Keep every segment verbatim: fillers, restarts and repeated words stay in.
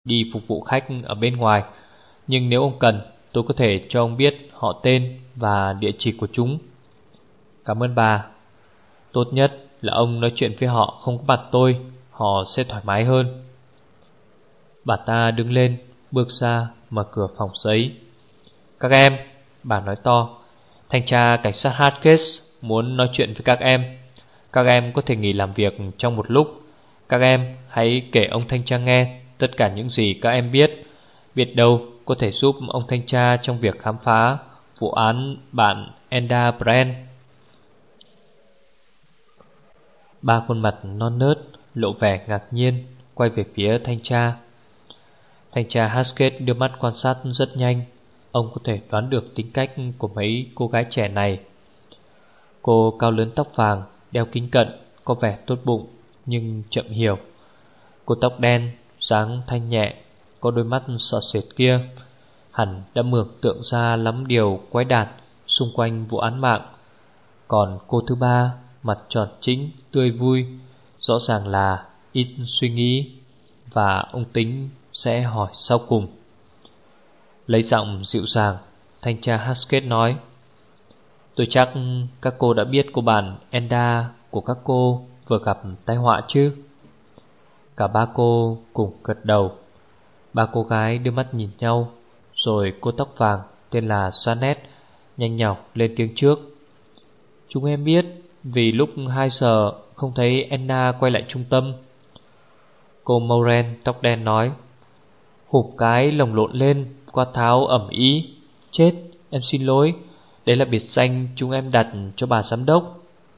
đi phục vụ khách ở bên ngoài. Nhưng nếu ông cần, tôi có thể cho ông biết họ tên và địa chỉ của chúng. Cảm ơn bà. Tốt nhất là ông nói chuyện với họ không có mặt tôi, họ sẽ thoải mái hơn. Bà ta đứng lên, bước ra, mở cửa phòng giấy. Các em, bà nói to, thanh tra cảnh sát Hardcase muốn nói chuyện với các em. Các em có thể nghỉ làm việc trong một lúc. Các em hãy kể ông thanh tra nghe tất cả những gì các em biết. Biết đâu có thể giúp ông thanh tra trong việc khám phá vụ án bạn Enda Brand. Ba khuôn mặt non nớt lộ vẻ ngạc nhiên quay về phía thanh tra. Thanh tra Hardcase đưa mắt quan sát rất nhanh. Ông có thể đoán được tính cách của mấy cô gái trẻ này. Cô cao lớn tóc vàng, đeo kính cận, có vẻ tốt bụng nhưng chậm hiểu. Cô tóc đen, dáng thanh nhẹ, có đôi mắt sợ sệt kia hẳn đã mường tượng ra lắm điều quái đản xung quanh vụ án mạng. Còn cô thứ ba, mặt tròn trĩnh, tươi vui, rõ ràng là ít suy nghĩ, và ông tính sẽ hỏi sau cùng. Lấy giọng dịu dàng, thanh tra Hardcase nói, tôi chắc các cô đã biết cô bạn Enda của các cô vừa gặp tai họa chứ? Cả ba cô cùng gật đầu. Ba cô gái đưa mắt nhìn nhau, rồi cô tóc vàng tên là Janet nhanh nhảu lên tiếng trước. Chúng em biết vì lúc hai giờ không thấy Anna quay lại trung tâm. Cô Moran tóc đen nói, hụp cái lồng lộn lên, quát tháo ầm ĩ. Chết, em xin lỗi, đấy là biệt danh chúng em đặt cho bà giám đốc.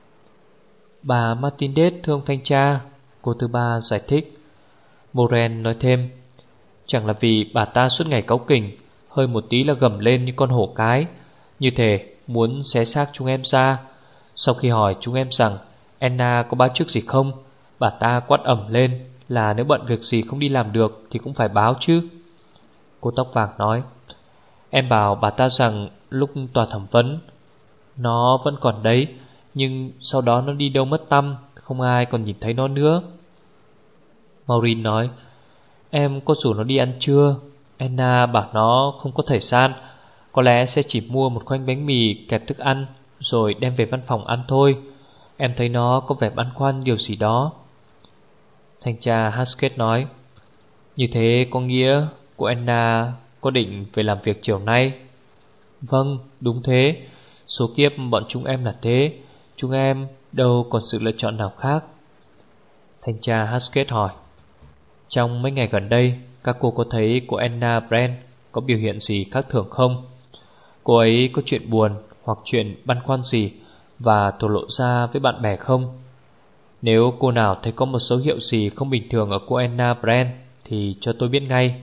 Bà Martinez thưa ông thanh tra, cô thứ ba giải thích. Moran nói thêm, chẳng là vì bà ta suốt ngày cáu kỉnh, hơi một tí là gầm lên như con hổ cái, như thể muốn xé xác chúng em ra. Sau khi hỏi chúng em rằng Anna có báo trước gì không, bà ta quát ầm lên là nếu bận việc gì không đi làm được thì cũng phải báo chứ. Cô tóc vàng nói, em bảo bà ta rằng lúc tòa thẩm vấn nó vẫn còn đấy, nhưng sau đó nó đi đâu mất tăm, không ai còn nhìn thấy nó nữa. Maureen nói, em có rủ nó đi ăn trưa. Anna bảo nó không có thời gian, có lẽ sẽ chỉ mua một khoanh bánh mì kẹp thức ăn rồi đem về văn phòng ăn thôi. Em thấy nó có vẻ băn khoăn điều gì đó. Thanh tra Hardcase nói, như thế có nghĩa cô Anna có định về làm việc chiều nay? Vâng, đúng thế. Số kiếp bọn chúng em là thế. Chúng em đâu còn sự lựa chọn nào khác. Thanh tra Hardcase hỏi, trong mấy ngày gần đây các cô có thấy cô Anna Brand có biểu hiện gì khác thường không? Cô ấy có chuyện buồn hoặc chuyện băn khoăn gì và thổ lộ ra với bạn bè không? Nếu cô nào thấy có một dấu hiệu gì không bình thường ở cô Anna Brand thì cho tôi biết ngay.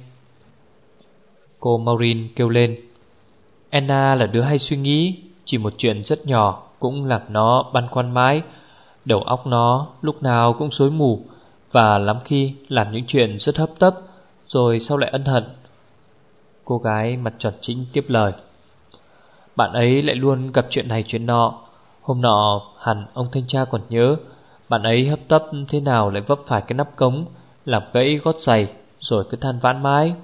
Cô Maureen kêu lên, Anna là đứa hay suy nghĩ, chỉ một chuyện rất nhỏ cũng làm nó băn khoăn mãi. Đầu óc nó lúc nào cũng rối mù, và lắm khi làm những chuyện rất hấp tấp rồi sau lại ân hận. Cô gái mặt tròn trĩnh tiếp lời, bạn ấy lại luôn gặp chuyện này chuyện nọ. Hôm nọ hẳn ông thanh tra còn nhớ, bạn ấy hấp tấp thế nào lại vấp phải cái nắp cống, làm gãy gót giày, rồi cứ than vãn mãi.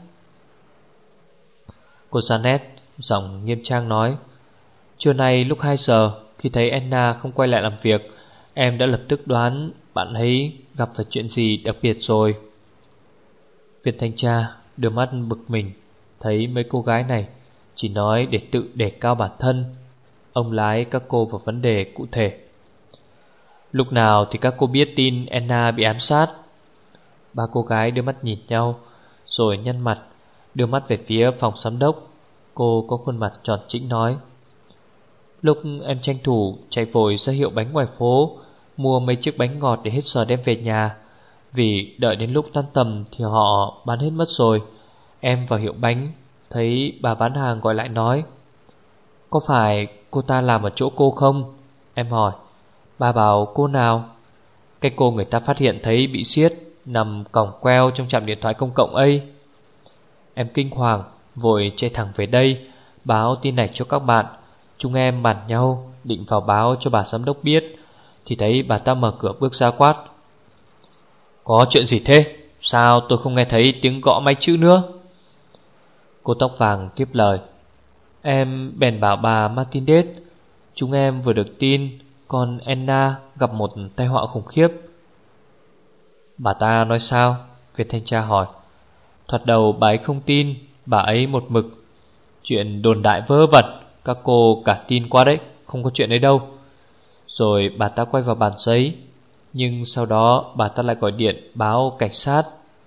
Cô Janet giọng nghiêm trang nói, trưa nay lúc hai giờ, khi thấy Anna không quay lại làm việc, em đã lập tức đoán bạn ấy gặp phải chuyện gì đặc biệt rồi. Viên thanh tra đưa mắt bực mình, thấy mấy cô gái này chỉ nói để tự đề cao bản thân. Ông lái các cô vào vấn đề cụ thể. Lúc nào thì các cô biết tin Anna bị ám sát? Ba cô gái đưa mắt nhìn nhau, rồi nhăn mặt, đưa mắt về phía phòng giám đốc. Cô có khuôn mặt tròn trĩnh nói, lúc em tranh thủ chạy vội ra hiệu bánh ngoài phố, mua mấy chiếc bánh ngọt để hết giờ đem về nhà. Vì đợi đến lúc tan tầm thì họ bán hết mất rồi. Em vào hiệu bánh, thấy bà bán hàng gọi lại nói, có phải cô ta làm ở chỗ cô không? Em hỏi, bà bảo cô nào? Cái cô người ta phát hiện thấy bị siết, nằm còng queo trong trạm điện thoại công cộng ấy. Em kinh hoàng, vội chạy thẳng về đây, báo tin này cho các bạn. Chúng em bàn nhau định vào báo cho bà giám đốc biết, thì thấy bà ta mở cửa bước ra quát, có chuyện gì thế? Sao tôi không nghe thấy tiếng gõ máy chữ nữa? Cô tóc vàng tiếp lời. Em bèn bảo bà Martinez, chúng em vừa được tin con Anna gặp một tai họa khủng khiếp. Bà ta nói sao? Viên thanh tra hỏi. Thoạt đầu bà ấy không tin, bà ấy một mực. Chuyện đồn đại vớ vẩn, các cô cả tin qua đấy, không có chuyện ấy đâu. Rồi bà ta quay vào bàn giấy, nhưng sau đó bà ta lại gọi điện báo cảnh sát.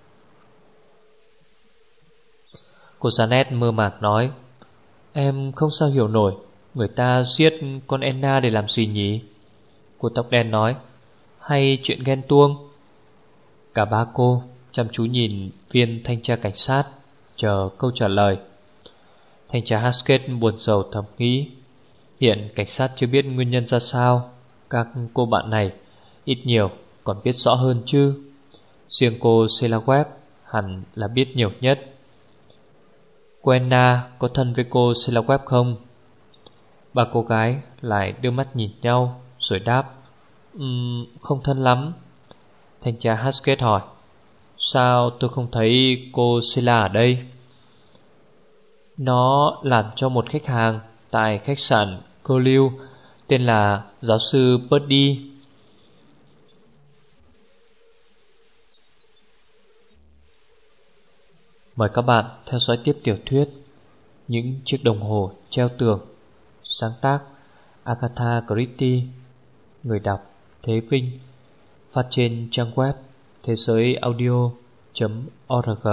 Cô Janet mơ màng nói. Em không sao hiểu nổi, người ta giết con Anna để làm gì nhỉ? Cô tóc đen nói. Hay chuyện ghen tuông? Cả ba cô chăm chú nhìn viên thanh tra cảnh sát, chờ câu trả lời. Thanh tra Haskett buồn rầu thầm nghĩ. Hiện cảnh sát chưa biết nguyên nhân ra sao, các cô bạn này ít nhiều còn biết rõ hơn chứ. Riêng cô Selaweb hẳn là biết nhiều nhất. Cô Anna có thân với cô Selaweb không? Ba cô gái lại đưa mắt nhìn nhau rồi đáp. um, Không thân lắm. Thanh tra Haskett hỏi. Sao tôi không thấy cô Sela ở đây? Nó làm cho một khách hàng tại khách sạn cô lưu tên là giáo sư Purdy. Mời các bạn theo dõi tiếp tiểu thuyết Những chiếc đồng hồ treo tường, sáng tác Agatha Christie, người đọc Thế Vinh, phát trên trang web thế giới audio chấm org.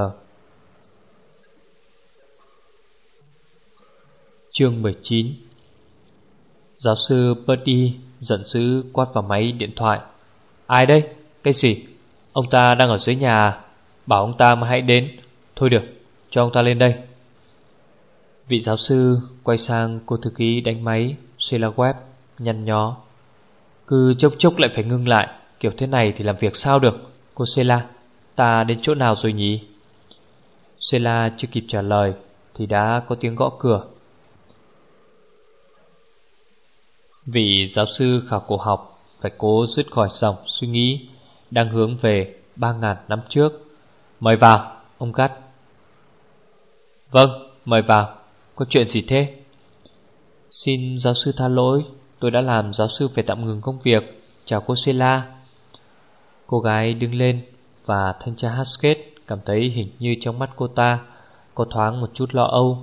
Chương mười chín. Giáo sư Purdy giận dữ quát vào máy điện thoại. Ai đấy? Cái gì? Ông ta đang ở dưới nhà, bảo ông ta mà hãy đến. Thôi được, cho ông ta lên đây. Vị giáo sư quay sang cô thư ký đánh máy Selaweb, nhăn nhó. Cứ chốc chốc lại phải ngưng lại, kiểu thế này thì làm việc sao được? Cô Sela, ta đến chỗ nào rồi nhỉ? Sela chưa kịp trả lời thì đã có tiếng gõ cửa. Vị giáo sư khảo cổ học phải cố dứt khỏi dòng suy nghĩ đang hướng về ba ngàn năm trước. Mời vào, ông gắt. Vâng, mời vào. Có chuyện gì thế? Xin giáo sư tha lỗi, tôi đã làm giáo sư phải tạm ngừng công việc. Chào cô Sela. Cô gái đứng lên và thanh tra Haskett cảm thấy hình như trong mắt cô ta có thoáng một chút lo âu.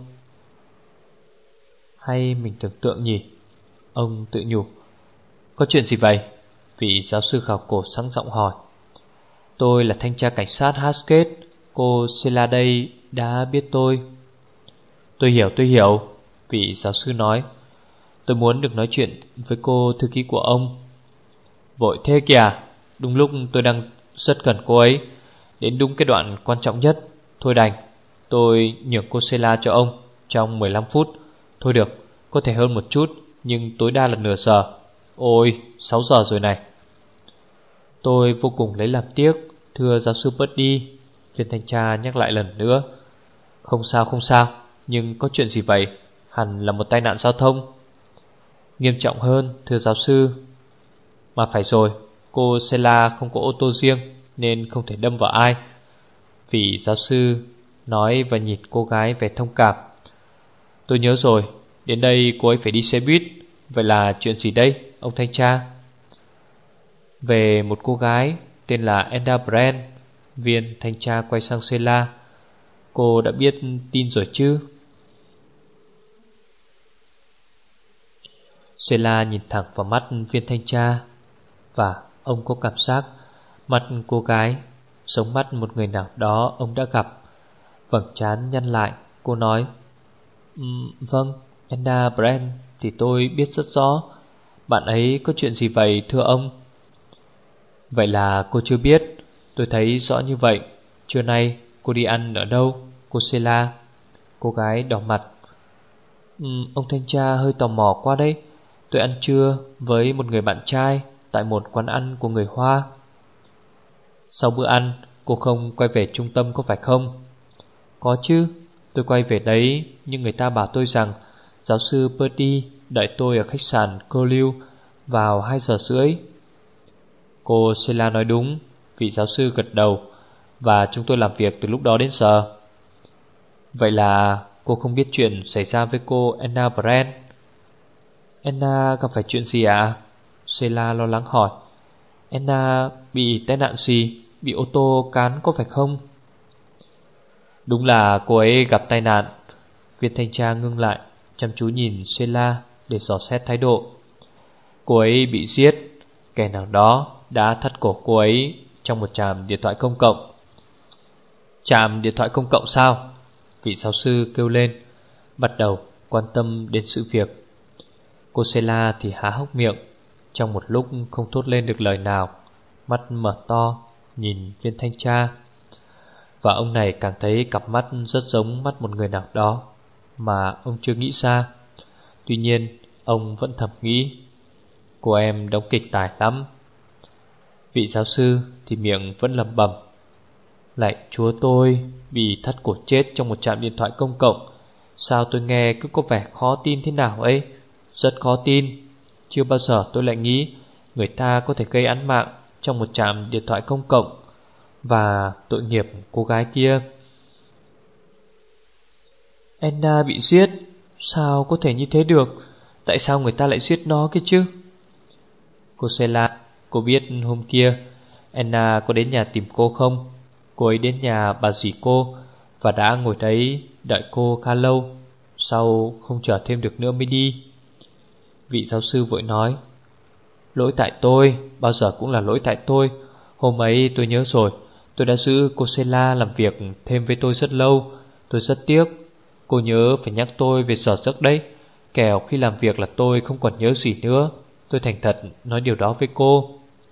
Hay mình tưởng tượng nhỉ? Ông tự nhủ. Có chuyện gì vậy? Vị giáo sư khảo cổ sáng giọng hỏi. Tôi là thanh tra cảnh sát Haskett. Cô Sela đây đã biết tôi. Tôi hiểu, tôi hiểu. Vị giáo sư nói. Tôi muốn được nói chuyện với cô thư ký của ông. Vội thế kìa. Đúng lúc tôi đang rất cần cô ấy. Đến đúng cái đoạn quan trọng nhất. Thôi đành, tôi nhường cô Sela cho ông trong mười lăm phút. Thôi được, có thể hơn một chút, nhưng tối đa là nửa giờ. Ôi, sáu giờ rồi này. Tôi vô cùng lấy làm tiếc, thưa giáo sư Purdy. Viên thanh tra nhắc lại lần nữa. Không sao, không sao. Nhưng có chuyện gì vậy? Hẳn là một tai nạn giao thông. Nghiêm trọng hơn, thưa giáo sư. Mà phải rồi, cô Sela không có ô tô riêng nên không thể đâm vào ai. Vị giáo sư nói và nhìn cô gái vẻ thông cảm. Tôi nhớ rồi, đến đây cô ấy phải đi xe buýt. Vậy là chuyện gì đây, ông thanh tra? Về một cô gái tên là Enda Brand. Viên thanh tra quay sang Sela. Cô đã biết tin rồi chứ? Sela nhìn thẳng vào mắt viên thanh tra, và ông có cảm giác mặt cô gái giống mắt một người nào đó ông đã gặp. Vầng trán nhăn lại, cô nói. um, Vâng, Enda Brand thì tôi biết rất rõ. Bạn ấy có chuyện gì vậy thưa ông? Vậy là cô chưa biết. Tôi thấy rõ như vậy. Trưa nay cô đi ăn ở đâu, cô Sela? Cô gái đỏ mặt. um, Ông thanh tra hơi tò mò quá đấy. Tôi ăn trưa với một người bạn trai tại một quán ăn của người Hoa. Sau bữa ăn, cô không quay về trung tâm có phải không? Có chứ, tôi quay về đấy, nhưng người ta bảo tôi rằng giáo sư Purdy đợi tôi ở khách sạn cô lưu vào hai giờ rưỡi. Cô Sela nói đúng, vị giáo sư gật đầu. và chúng tôi làm việc từ lúc đó đến giờ. Vậy là cô không biết chuyện xảy ra với cô Anna Brand? Anna gặp phải chuyện gì ạ? À? Sheila lo lắng hỏi. Anna bị tai nạn gì? Bị ô tô cán có phải không? Đúng là cô ấy gặp tai nạn. Viên thanh tra ngưng lại, chăm chú nhìn Sheila để dò xét thái độ. Cô ấy bị giết. Kẻ nào đó đã thắt cổ cô ấy trong một trạm điện thoại công cộng. Trạm điện thoại công cộng sao? Vị giáo sư kêu lên, bắt đầu quan tâm đến sự việc. Cô Sheila thì há hốc miệng, trong một lúc không thốt lên được lời nào, mắt mở to nhìn viên thanh tra. Và ông này càng thấy cặp mắt rất giống mắt một người nào đó mà ông chưa nghĩ ra. Tuy nhiên ông vẫn thầm nghĩ, cô em đóng kịch tài lắm. Vị giáo sư thì miệng vẫn lẩm bẩm, lạy Chúa, tôi bị thắt cổ chết trong một trạm điện thoại công cộng. Sao tôi nghe cứ có vẻ khó tin thế nào ấy. Rất khó tin. Chưa bao giờ tôi lại nghĩ người ta có thể gây án mạng trong một trạm điện thoại công cộng. Và tội nghiệp cô gái kia. Anna bị giết? Sao có thể như thế được? Tại sao người ta lại giết nó kia chứ? Cô Sheila, cô biết hôm kia Anna có đến nhà tìm cô không? Cô ấy đến nhà bà dì cô và đã ngồi đấy đợi cô khá lâu. Sau không chờ thêm được nữa mới đi. Vị giáo sư vội nói, lỗi tại tôi, bao giờ cũng là lỗi tại tôi. Hôm ấy tôi nhớ rồi, tôi đã giữ cô Sheila làm việc thêm với tôi rất lâu. Tôi rất tiếc. Cô nhớ phải nhắc tôi về giờ giấc đấy. Kẻo khi làm việc là tôi không còn nhớ gì nữa. Tôi thành thật nói điều đó với cô.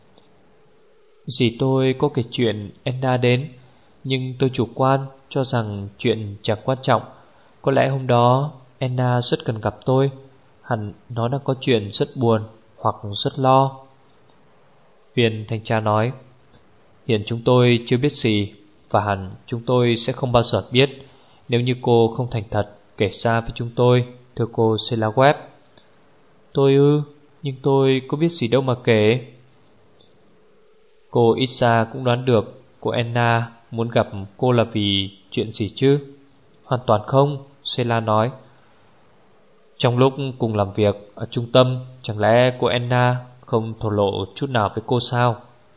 Dì tôi có kể chuyện Anna đến, nhưng tôi chủ quan cho rằng chuyện chẳng quan trọng. Có lẽ hôm đó Anna rất cần gặp tôi. Hẳn nó đang có chuyện rất buồn hoặc rất lo. Viên thanh tra nói, hiện chúng tôi chưa biết gì, và hẳn chúng tôi sẽ không bao giờ biết nếu như cô không thành thật kể ra với chúng tôi, thưa cô Sheila Webb. Tôi ư? Nhưng tôi có biết gì đâu mà kể. Cô ít ra cũng đoán được cô Anna muốn gặp cô là vì chuyện gì chứ? Hoàn toàn không, Sheila nói. Trong lúc cùng làm việc ở trung tâm, chẳng lẽ cô Anna không thổ lộ chút nào với cô sao?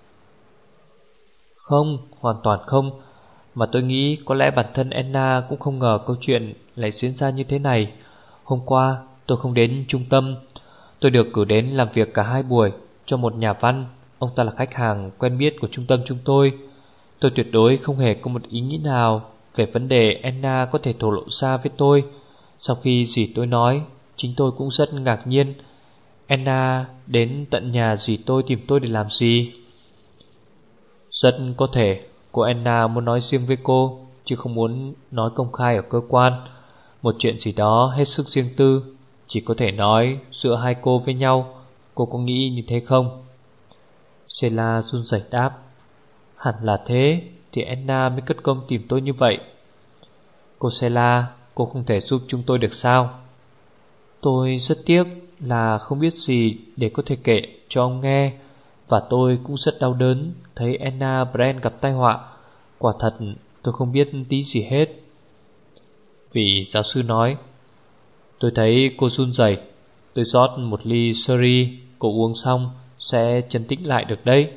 Không, hoàn toàn không. Mà tôi nghĩ có lẽ bản thân Anna cũng không ngờ câu chuyện lại diễn ra như thế này. Hôm qua tôi không đến trung tâm. Tôi được cử đến làm việc cả hai buổi cho một nhà văn. Ông ta là khách hàng quen biết của trung tâm chúng tôi. Tôi tuyệt đối không hề có một ý nghĩ nào về vấn đề Anna có thể thổ lộ ra với tôi. Sau khi dì tôi nói, chính tôi cũng rất ngạc nhiên. Anna đến tận nhà dì tôi tìm tôi để làm gì? Rất có thể cô Anna muốn nói riêng với cô, chứ không muốn nói công khai ở cơ quan. Một chuyện gì đó hết sức riêng tư, chỉ có thể nói giữa hai cô với nhau. Cô có nghĩ như thế không? Sheila run rẩy đáp, hẳn là thế, thì Anna mới cất công tìm tôi như vậy. Cô Sheila, cô không thể giúp chúng tôi được sao? Tôi rất tiếc là không biết gì để có thể kể cho ông nghe. Và tôi cũng rất đau đớn thấy Anna Brand gặp tai họa. Quả thật tôi không biết tí gì hết. Vị giáo sư nói, tôi thấy cô run rẩy. Tôi rót một ly sherry, cô uống xong sẽ trấn tĩnh lại được đấy.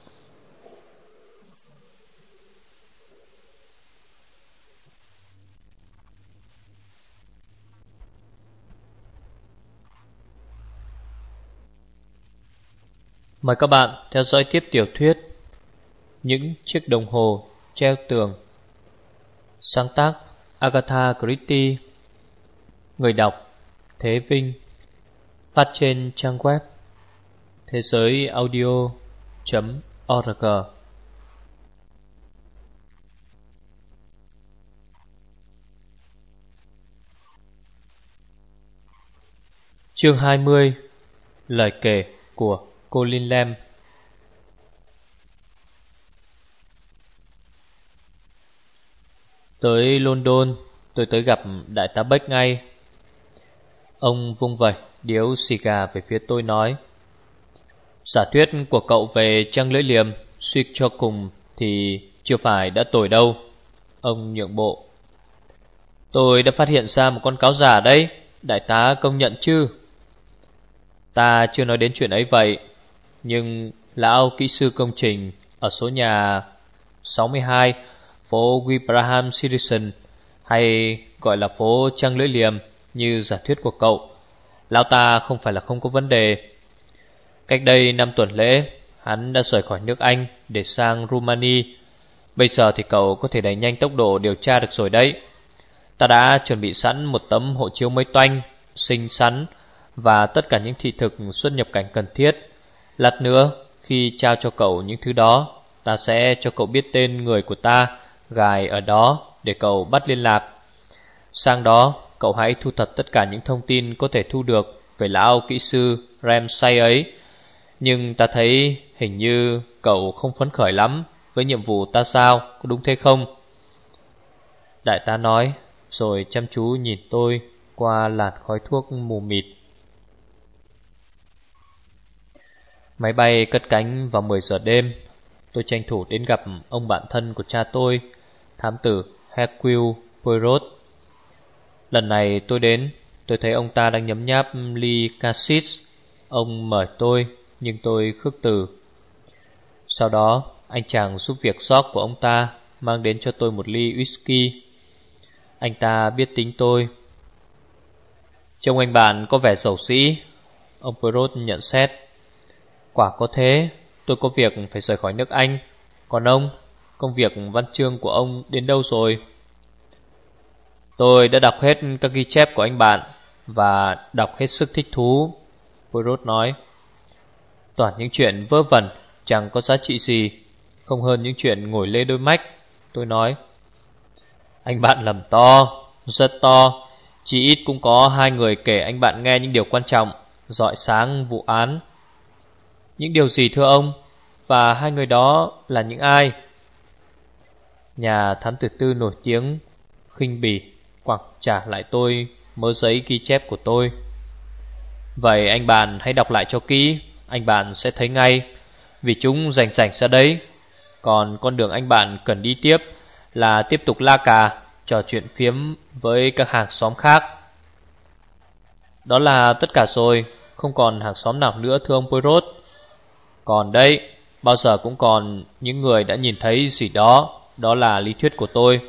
Mời các bạn theo dõi tiếp tiểu thuyết Những chiếc đồng hồ treo tường. Sáng tác Agatha Christie. Người đọc Thế Vinh. Phát trên trang web thế giới audio chấm org. Chương hai mươi. Lời kể của Colin Lamb. Tới London, tôi tới gặp đại tá Beck ngay. Ông vung vẩy điếu xì gà về phía tôi nói, giả thuyết của cậu về trăng lưỡi liềm suy cho cùng thì Chưa phải đã tồi đâu. Ông nhượng bộ. Tôi đã phát hiện ra một con cáo già đấy, đại tá công nhận chứ? Ta chưa nói đến chuyện ấy vậy, nhưng lão kỹ sư công trình ở số nhà sáu mươi hai phố Wilbraham Citizen, hay gọi là phố Trăng Lưỡi Liềm như giả thuyết của cậu, lão ta không phải là không có vấn đề. Cách đây năm tuần lễ, hắn đã rời khỏi nước Anh để sang Rumani. Bây giờ thì cậu có thể đẩy nhanh tốc độ điều tra được rồi đấy. Ta đã chuẩn bị sẵn một tấm hộ chiếu mới toanh, xinh xắn và tất cả những thị thực xuất nhập cảnh cần thiết. Lát nữa, khi trao cho cậu những thứ đó, ta sẽ cho cậu biết tên người của ta gài ở đó để cậu bắt liên lạc. Sang đó, cậu hãy thu thập tất cả những thông tin có thể thu được về lão kỹ sư Ramsay ấy. Nhưng ta thấy hình như cậu không phấn khởi lắm với nhiệm vụ ta sao, có đúng thế không? Đại tá nói, rồi chăm chú nhìn tôi qua làn khói thuốc mù mịt. Máy bay cất cánh vào mười giờ đêm. Tôi tranh thủ đến gặp ông bạn thân của cha tôi, thám tử Hercule Poirot. Lần này tôi đến, tôi thấy ông ta đang nhấm nháp ly cassis. Ông mời tôi, nhưng tôi khước từ. Sau đó, anh chàng giúp việc xóc của ông ta mang đến cho tôi một ly whisky. Anh ta biết tính tôi. Trông anh bạn có vẻ giàu sĩ, ông Poirot nhận xét. Quả có thế, tôi có việc phải rời khỏi nước Anh. Còn ông, công việc văn chương của ông đến đâu rồi? Tôi đã đọc hết các ghi chép của anh bạn và đọc hết sức thích thú, Poirot nói. Toàn những chuyện vớ vẩn, chẳng có giá trị gì, không hơn những chuyện ngồi lê đôi mách, tôi nói. Anh bạn lầm to, rất to. Chỉ ít cũng có hai người kể anh bạn nghe những điều quan trọng, rọi sáng vụ án. Những điều gì thưa ông? Và hai người đó là những ai? Nhà thám tử tư nổi tiếng khinh bỉ quẳng trả lại tôi mớ giấy ghi chép của tôi. Vậy anh bạn hãy đọc lại cho kỹ, anh bạn sẽ thấy ngay, vì chúng rành rành ra đấy. Còn con đường anh bạn cần đi tiếp là tiếp tục la cà, trò chuyện phiếm với các hàng xóm khác. Đó là tất cả rồi, không còn hàng xóm nào nữa thưa ông Poirot. Còn đây, bao giờ cũng còn những người đã nhìn thấy gì đó, đó là lý thuyết của tôi.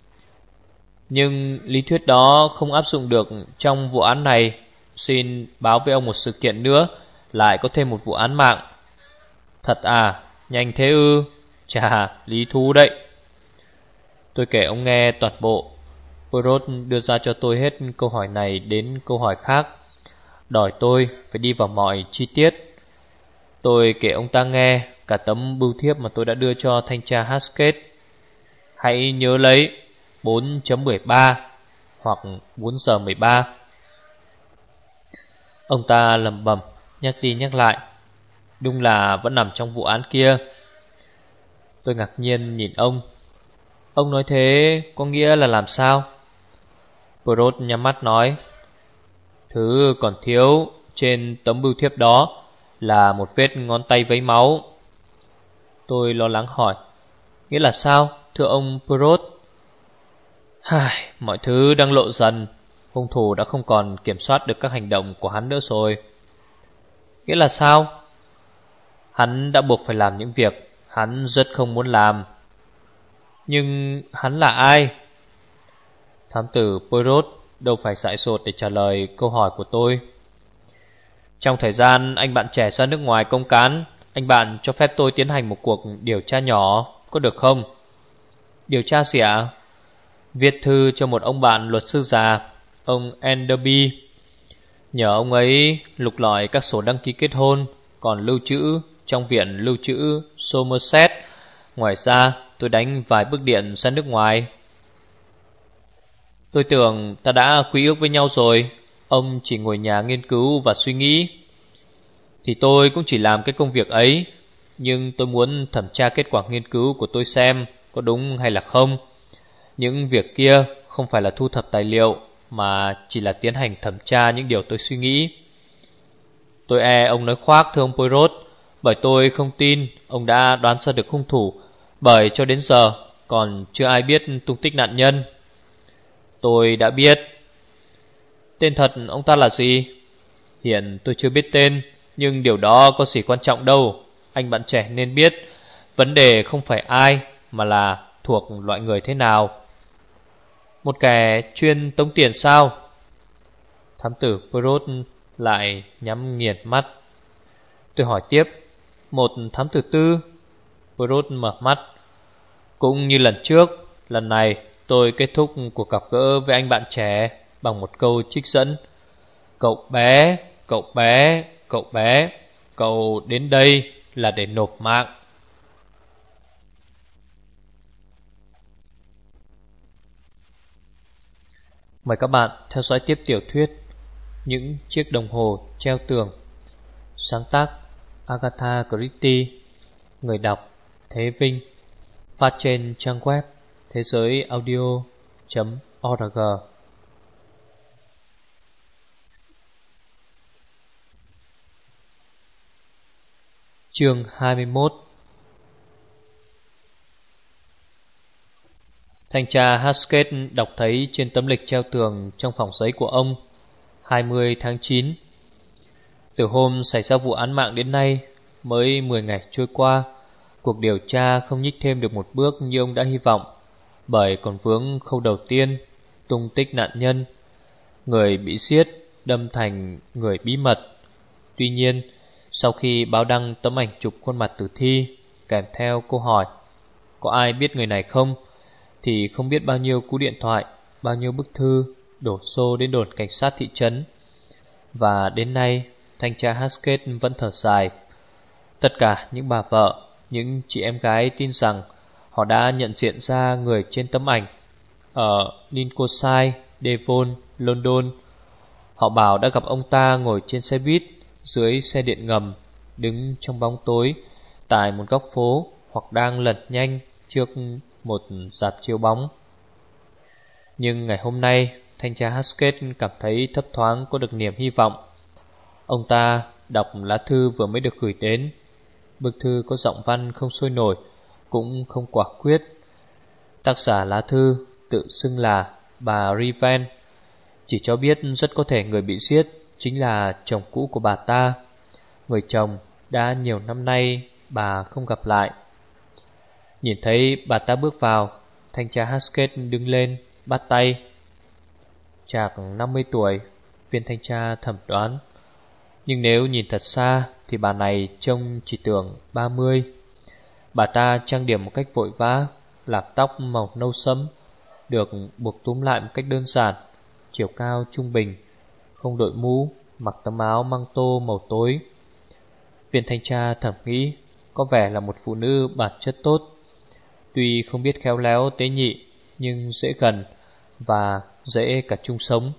Nhưng lý thuyết đó không áp dụng được trong vụ án này. Xin báo với ông một sự kiện nữa, lại có thêm một vụ án mạng. Thật à, nhanh thế ư? Chà, lý thú đấy. Tôi kể ông nghe toàn bộ. Poirot đưa ra cho tôi hết câu hỏi này đến câu hỏi khác, đòi tôi phải đi vào mọi chi tiết. Tôi kể ông ta nghe cả tấm bưu thiếp mà tôi đã đưa cho thanh tra Haskett. Hãy nhớ lấy bốn chấm mười ba hoặc bốn giờ mười ba. Ông ta lẩm bẩm nhắc đi nhắc lại, đúng là vẫn nằm trong vụ án kia. Tôi ngạc nhiên nhìn ông. Ông nói thế có nghĩa là làm sao? Poirot nhắm mắt nói, thứ còn thiếu trên tấm bưu thiếp đó là một vết ngón tay vấy máu. Tôi lo lắng hỏi, nghĩa là sao thưa ông Poirot? Hài, mọi thứ đang lộ dần. Hung thủ đã không còn kiểm soát được các hành động của hắn nữa rồi. Nghĩa là sao? Hắn đã buộc phải làm những việc hắn rất không muốn làm. Nhưng hắn là ai? Thám tử Poirot đâu phải dại dột để trả lời câu hỏi của tôi. Trong thời gian anh bạn trẻ ra nước ngoài công cán, anh bạn cho phép tôi tiến hành một cuộc điều tra nhỏ, có được không? Điều tra gì ạ? Viết thư cho một ông bạn luật sư già, ông Enderby. Nhờ ông ấy lục lọi các sổ đăng ký kết hôn còn lưu trữ trong viện lưu trữ Somerset. Ngoài ra tôi đánh vài bức điện ra nước ngoài. Tôi tưởng ta đã quy ước với nhau rồi. Ông chỉ ngồi nhà nghiên cứu và suy nghĩ. Thì tôi cũng chỉ làm cái công việc ấy, nhưng tôi muốn thẩm tra kết quả nghiên cứu của tôi xem có đúng hay là không. Những việc kia không phải là thu thập tài liệu, mà chỉ là tiến hành thẩm tra những điều tôi suy nghĩ. Tôi e ông nói khoác thưa ông Poirot, bởi tôi không tin ông đã đoán ra được hung thủ bởi cho đến giờ còn chưa ai biết tung tích nạn nhân. Tôi đã biết. Tên thật ông ta là gì? Hiện tôi chưa biết tên, nhưng điều đó có gì quan trọng đâu. Anh bạn trẻ nên biết. Vấn đề không phải ai, mà là thuộc loại người thế nào. Một kẻ chuyên tống tiền sao? Thám tử Poirot lại nhắm nghiền mắt. Tôi hỏi tiếp. Một thám tử tư? Poirot mở mắt. Cũng như lần trước, lần này tôi kết thúc cuộc gặp gỡ với anh bạn trẻ bằng một câu trích dẫn. Cậu bé, cậu bé, cậu bé, cậu đến đây là để nộp mạng. Mời các bạn theo dõi tiếp tiểu thuyết Những chiếc đồng hồ treo tường, sáng tác Agatha Christie, người đọc Thế Vinh, phát trên trang web thế giới audio chấm org. Chương hai mươi mốt. Thanh tra Haskett đọc thấy trên tấm lịch treo tường trong phòng giấy của ông hai mươi tháng chín. Từ hôm xảy ra vụ án mạng đến nay mới mười ngày trôi qua. Cuộc điều tra không nhích thêm được một bước như ông đã hy vọng, bởi còn vướng khâu đầu tiên, tung tích nạn nhân. Người bị giết đâm thành người bí mật. Tuy nhiên, sau khi báo đăng tấm ảnh chụp khuôn mặt tử thi kèm theo câu hỏi có ai biết người này không, thì không biết bao nhiêu cú điện thoại, bao nhiêu bức thư đổ xô đến đồn cảnh sát thị trấn. Và đến nay, thanh tra Haskett vẫn thở dài. Tất cả những bà vợ, những chị em gái tin rằng họ đã nhận diện ra người trên tấm ảnh ở Lincolnshire, Devon, London. Họ bảo đã gặp ông ta ngồi trên xe buýt, dưới xe điện ngầm, đứng trong bóng tối tại một góc phố, hoặc đang lẩn nhanh trước một rạp chiếu bóng. Nhưng ngày hôm nay, thanh tra Haskett cảm thấy thấp thoáng có được niềm hy vọng. Ông ta đọc lá thư vừa mới được gửi đến. Bức thư có giọng văn không sôi nổi, cũng không quả quyết. Tác giả lá thư tự xưng là bà Riven, chỉ cho biết rất có thể người bị giết chính là chồng cũ của bà ta. Người chồng đã nhiều năm nay bà không gặp lại. Nhìn thấy bà ta bước vào, thanh tra Haskett đứng lên, bắt tay. Chạc năm mươi tuổi, viên thanh tra thẩm đoán. Nhưng nếu nhìn thật xa thì bà này trông chỉ tưởng ba mươi. Bà ta trang điểm một cách vội vã, lạp tóc màu nâu sẫm, được buộc túm lại một cách đơn giản, chiều cao trung bình, không đội mũ, mặc tấm áo măng tô màu tối. Viên thanh tra thẩm nghĩ có vẻ là một phụ nữ bản chất tốt. Tuy không biết khéo léo tế nhị, nhưng dễ gần và dễ cả chung sống.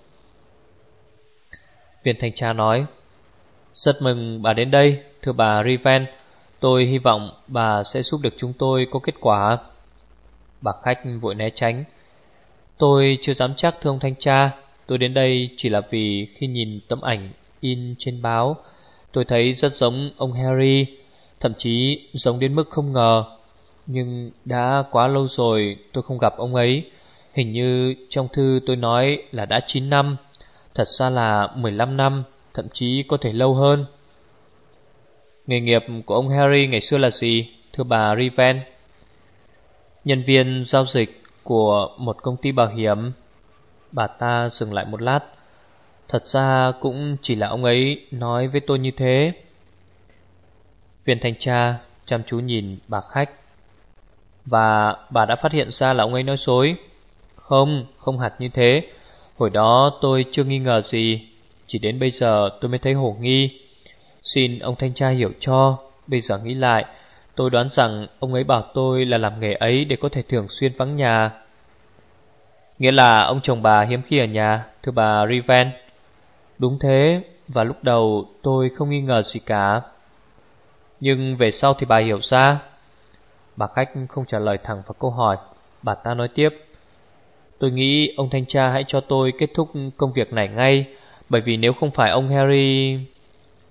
Viên thanh tra nói: Rất mừng bà đến đây, thưa bà Riven. Tôi hy vọng bà sẽ giúp được chúng tôi có kết quả. Bà khách vội né tránh. Tôi chưa dám chắc thưa ông thanh tra. Tôi đến đây chỉ là vì khi nhìn tấm ảnh in trên báo, tôi thấy rất giống ông Harry, thậm chí giống đến mức không ngờ. Nhưng đã quá lâu rồi tôi không gặp ông ấy. Hình như trong thư tôi nói là đã chín năm, thật ra là mười lăm năm, thậm chí có thể lâu hơn. Nghề nghiệp của ông Harry ngày xưa là gì, thưa bà Riven? Nhân viên giao dịch của một công ty bảo hiểm. Bà ta dừng lại một lát. Thật ra cũng chỉ là ông ấy nói với tôi như thế. Viên thanh tra chăm chú nhìn bà khách. Và bà đã phát hiện ra là ông ấy nói dối? Không, không hẳn như thế. Hồi đó tôi chưa nghi ngờ gì, chỉ đến bây giờ tôi mới thấy hổ nghi. Xin ông thanh tra hiểu cho. Bây giờ nghĩ lại, tôi đoán rằng ông ấy bảo tôi là làm nghề ấy để có thể thường xuyên vắng nhà. Nghĩa là ông chồng bà hiếm khi ở nhà, thưa bà Riven? Đúng thế, và lúc đầu tôi không nghi ngờ gì cả. Nhưng về sau thì bà hiểu ra. Bà khách không trả lời thẳng vào câu hỏi. Bà ta nói tiếp: Tôi nghĩ ông thanh tra hãy cho tôi kết thúc công việc này ngay, bởi vì nếu không phải ông Harry...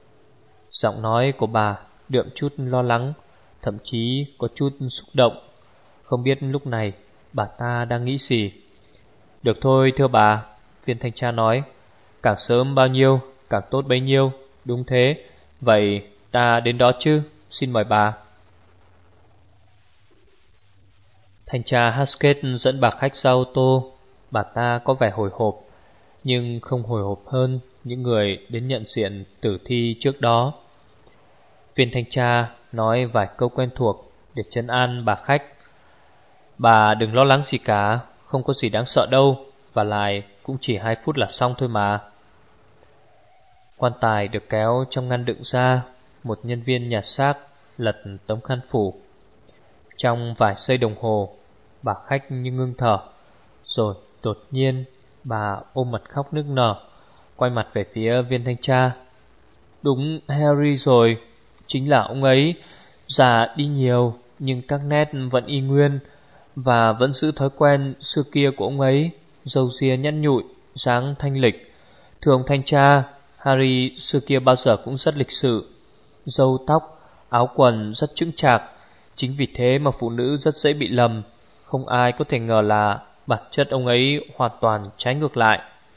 Giọng nói của bà đượm chút lo lắng, thậm chí có chút xúc động. Không biết lúc này bà ta đang nghĩ gì. Được thôi thưa bà, viên thanh tra nói. Càng sớm bao nhiêu càng tốt bấy nhiêu. Đúng thế, vậy ta đến đó chứ, xin mời bà. Thanh tra Haskett dẫn bà khách ra ô tô. Bà ta có vẻ hồi hộp, nhưng không hồi hộp hơn những người đến nhận diện tử thi trước đó. Viên thanh tra nói vài câu quen thuộc để trấn an bà khách. Bà đừng lo lắng gì cả, không có gì đáng sợ đâu, và lại cũng chỉ hai phút là xong thôi mà. Quan tài được kéo trong ngăn đựng ra. Một nhân viên nhặt xác lật tấm khăn phủ. Trong vài giây đồng hồ, bà khách như ngưng thở. Rồi đột nhiên bà ôm mặt khóc nức nở, quay mặt về phía viên thanh tra. Đúng Harry rồi, chính là ông ấy. Già đi nhiều nhưng các nét vẫn y nguyên, và vẫn giữ thói quen xưa kia của ông ấy. Râu ria nhăn nhụi, dáng thanh lịch. Thưa ông thanh tra, Harry xưa kia bao giờ cũng rất lịch sự. Râu tóc, áo quần rất chững chạc. Chính vì thế mà phụ nữ rất dễ bị lầm. Không ai có thể ngờ là bản chất ông ấy hoàn toàn trái ngược lại.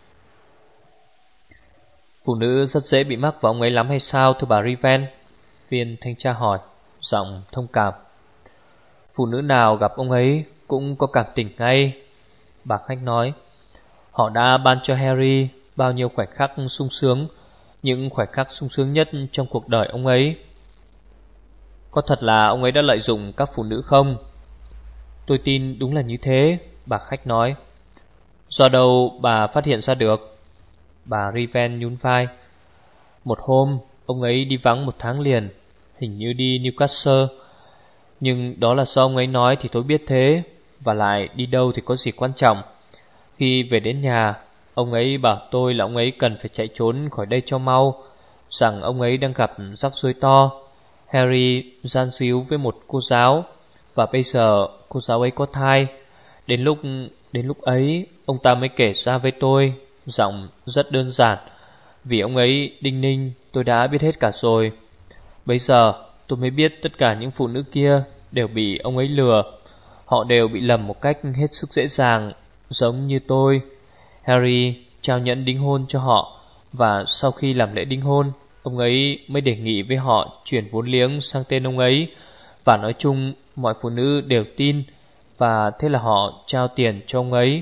Phụ nữ rất dễ bị mắc vào ông ấy lắm hay sao thưa bà Riven? Viên thanh tra hỏi, giọng thông cảm. Phụ nữ nào gặp ông ấy cũng có cảm tình ngay, bà khách nói. Họ đã ban cho Harry bao nhiêu khoảnh khắc sung sướng, những khoảnh khắc sung sướng nhất trong cuộc đời ông ấy. Có thật là ông ấy đã lợi dụng các phụ nữ không? Tôi tin đúng là như thế, bà khách nói. Do đâu bà phát hiện ra được? Bà Riven nhún vai. Một hôm ông ấy đi vắng một tháng liền, hình như đi Newcastle. Nhưng đó là do ông ấy nói thì tôi biết thế, và lại đi đâu thì có gì quan trọng. Khi về đến nhà, ông ấy bảo tôi là ông ấy cần phải chạy trốn khỏi đây cho mau, rằng ông ấy đang gặp rắc rối to. Harry gian díu với một cô giáo, và bây giờ cô giáo ấy có thai. Đến lúc đến lúc ấy ông ta mới kể ra với tôi, giọng rất đơn giản. Vì ông ấy đinh ninh tôi đã biết hết cả rồi. Bây giờ tôi mới biết tất cả những phụ nữ kia đều bị ông ấy lừa. Họ đều bị lầm một cách hết sức dễ dàng, giống như tôi. Harry trao nhẫn đính hôn cho họ, và sau khi làm lễ đính hôn, ông ấy mới đề nghị với họ chuyển vốn liếng sang tên ông ấy. Và nói chung mọi phụ nữ đều tin, và thế là họ trao tiền cho ông ấy.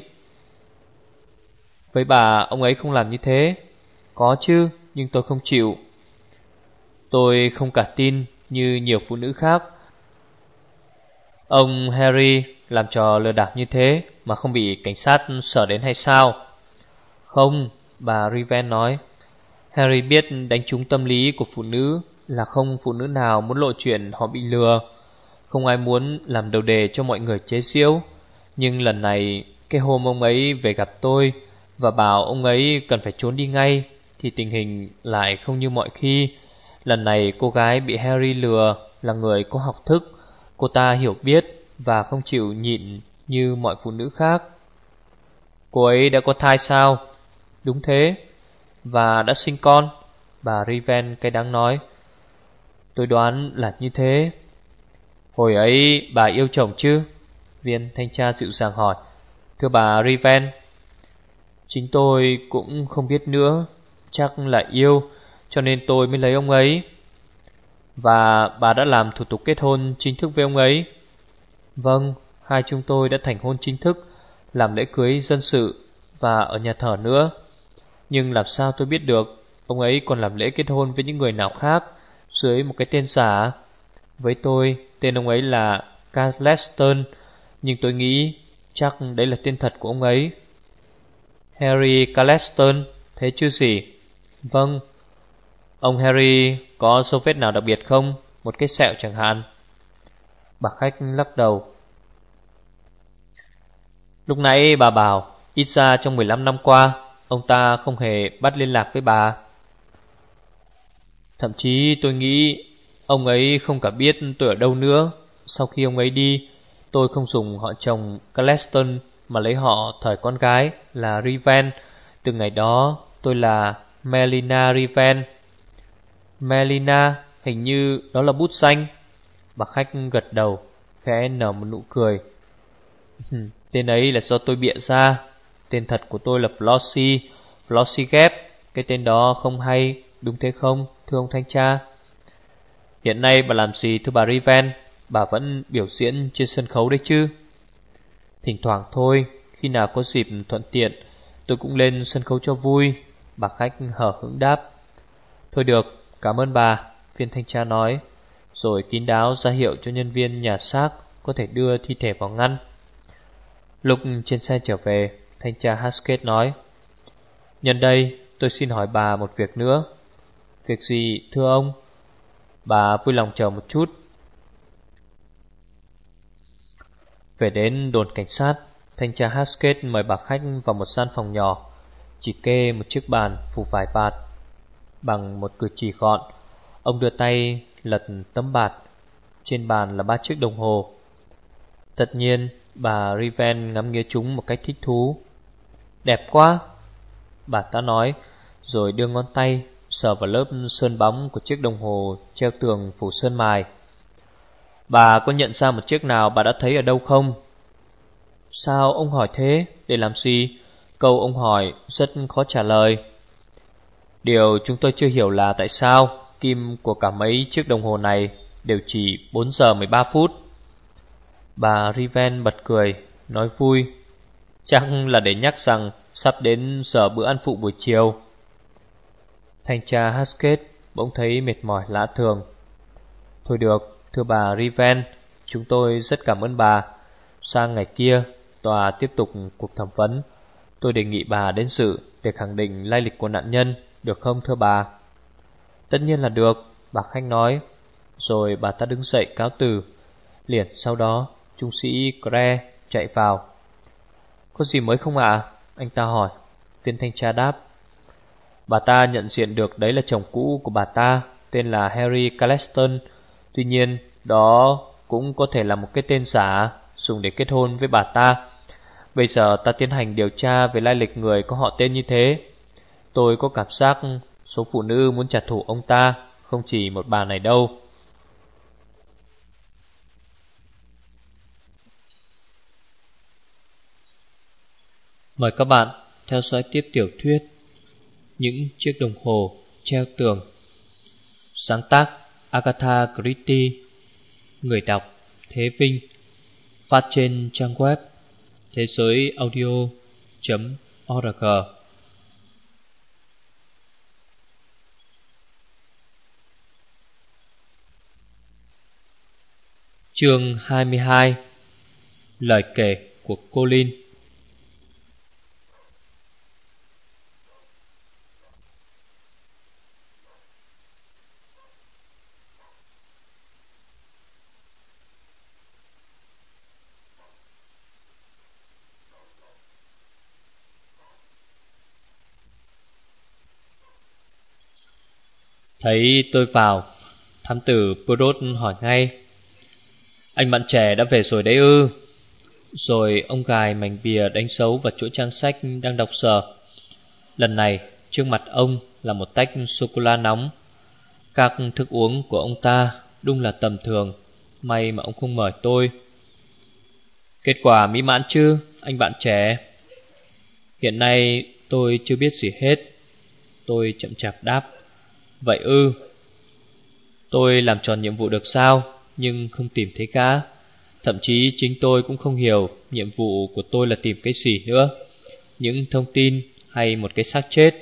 Với bà, ông ấy không làm như thế. Có chứ, nhưng tôi không chịu. Tôi không cả tin như nhiều phụ nữ khác. Ông Harry làm trò lừa đảo như thế mà không bị cảnh sát sợ đến hay sao? Không, bà Riven nói. Harry biết đánh trúng tâm lý của phụ nữ là không phụ nữ nào muốn lộ chuyện họ bị lừa. Không ai muốn làm đầu đề cho mọi người chế giễu. Nhưng lần này, cái hôm ông ấy về gặp tôi và bảo ông ấy cần phải trốn đi ngay, thì tình hình lại không như mọi khi. Lần này cô gái bị Harry lừa là người có học thức. Cô ta hiểu biết và không chịu nhịn như mọi phụ nữ khác. Cô ấy đã có thai sao? Đúng thế. Và đã sinh con, bà Riven cay đắng nói. Tôi đoán là như thế. Hồi ấy bà yêu chồng chứ? Viên thanh tra dịu dàng hỏi. Thưa bà Riven, chính tôi cũng không biết nữa. Chắc là yêu, cho nên tôi mới lấy ông ấy. Và bà đã làm thủ tục kết hôn chính thức với ông ấy? Vâng, hai chúng tôi đã thành hôn chính thức, làm lễ cưới dân sự và ở nhà thờ nữa. Nhưng làm sao tôi biết được ông ấy còn làm lễ kết hôn với những người nào khác dưới một cái tên giả? Với tôi, tên ông ấy là Carleston, nhưng tôi nghĩ chắc đấy là tên thật của ông ấy. Harry Carleston, thế chứ gì? Vâng. Ông Harry có dấu vết nào đặc biệt không? Một cái sẹo chẳng hạn? Bà khách lắc đầu. Lúc nãy bà bảo ít ra trong mười lăm năm qua ông ta không hề bắt liên lạc với bà. Thậm chí tôi nghĩ ông ấy không cả biết tôi ở đâu nữa. Sau khi ông ấy đi, tôi không dùng họ chồng Carleston mà lấy họ thời con gái là Riven. Từ ngày đó tôi là Melina Riven. Melina, hình như đó là bút danh. Bà khách gật đầu, khẽ nở một nụ cười. Tên ấy là do tôi bịa ra. Tên thật của tôi là Flossie, Flossie Ghép. Cái tên đó không hay, đúng thế không, thưa ông thanh tra? Hiện nay bà làm gì thưa bà Riven? Bà vẫn biểu diễn trên sân khấu đấy chứ? Thỉnh thoảng thôi, khi nào có dịp thuận tiện tôi cũng lên sân khấu cho vui. Bà khách hở hững đáp. Thôi được, cảm ơn bà, viên thanh tra nói, rồi kín đáo ra hiệu cho nhân viên nhà xác có thể đưa thi thể vào ngăn. Lúc trên xe trở về, thanh tra Haskett nói, nhân đây tôi xin hỏi bà một việc nữa. Việc gì thưa ông? Bà vui lòng chờ một chút. Về đến đồn cảnh sát, thanh tra Haskett mời bà khách vào một gian phòng nhỏ, chỉ kê một chiếc bàn phủ vải bạt. Bằng một cử chỉ gọn, ông đưa tay lật tấm bạt. Trên bàn là ba chiếc đồng hồ. Tất nhiên bà Riven ngắm nghía chúng một cách thích thú. Đẹp quá, bà ta nói, rồi đưa ngón tay sờ vào lớp sơn bóng của chiếc đồng hồ treo tường phủ sơn mài. Bà có nhận ra một chiếc nào bà đã thấy ở đâu không? Sao ông hỏi thế? Để làm gì? Câu ông hỏi rất khó trả lời. Điều chúng tôi chưa hiểu là tại sao kim của cả mấy chiếc đồng hồ này đều chỉ bốn giờ mười ba phút. Bà Riven bật cười, nói vui, chắc là để nhắc rằng sắp đến giờ bữa ăn phụ buổi chiều. Thanh tra Haskett bỗng thấy mệt mỏi lạ thường. Thôi được, thưa bà Riven, chúng tôi rất cảm ơn bà. Sang ngày kia, tòa tiếp tục cuộc thẩm vấn. Tôi đề nghị bà đến dự để khẳng định lai lịch của nạn nhân, được không thưa bà? Tất nhiên là được, bà khách nói. Rồi bà ta đứng dậy cáo từ. Liền sau đó, trung sĩ Gre chạy vào. Có gì mới không ạ? À? Anh ta hỏi. Viên thanh tra đáp. Bà ta nhận diện được đấy là chồng cũ của bà ta, tên là Harry Caleston. Tuy nhiên, đó cũng có thể là một cái tên giả dùng để kết hôn với bà ta. Bây giờ ta tiến hành điều tra về lai lịch người có họ tên như thế. Tôi có cảm giác số phụ nữ muốn trả thù ông ta không chỉ một bà này đâu. Mời các bạn theo dõi tiếp tiểu thuyết Những chiếc đồng hồ treo tường. Sáng tác Agatha Christie. Người đọc Thế Vinh. Phát trên trang web thế giới audio chấm org. Chương hai mươi hai. Lời kể của Colin. Thấy tôi vào, thám tử Poirot hỏi ngay, anh bạn trẻ đã về rồi đấy ư? Rồi ông gài mảnh bìa đánh dấu vào chỗ trang sách đang đọc sờ. Lần này trước mặt ông là một tách sô-cô-la nóng. Các thức uống của ông ta đúng là tầm thường, may mà ông không mời tôi. Kết quả mỹ mãn chứ, anh bạn trẻ? Hiện nay tôi chưa biết gì hết. Tôi chậm chạp đáp. Vậy ư? Tôi làm tròn nhiệm vụ được sao, nhưng không tìm thấy cá. Thậm chí chính tôi cũng không hiểu nhiệm vụ của tôi là tìm cái gì nữa. Những thông tin hay một cái xác chết.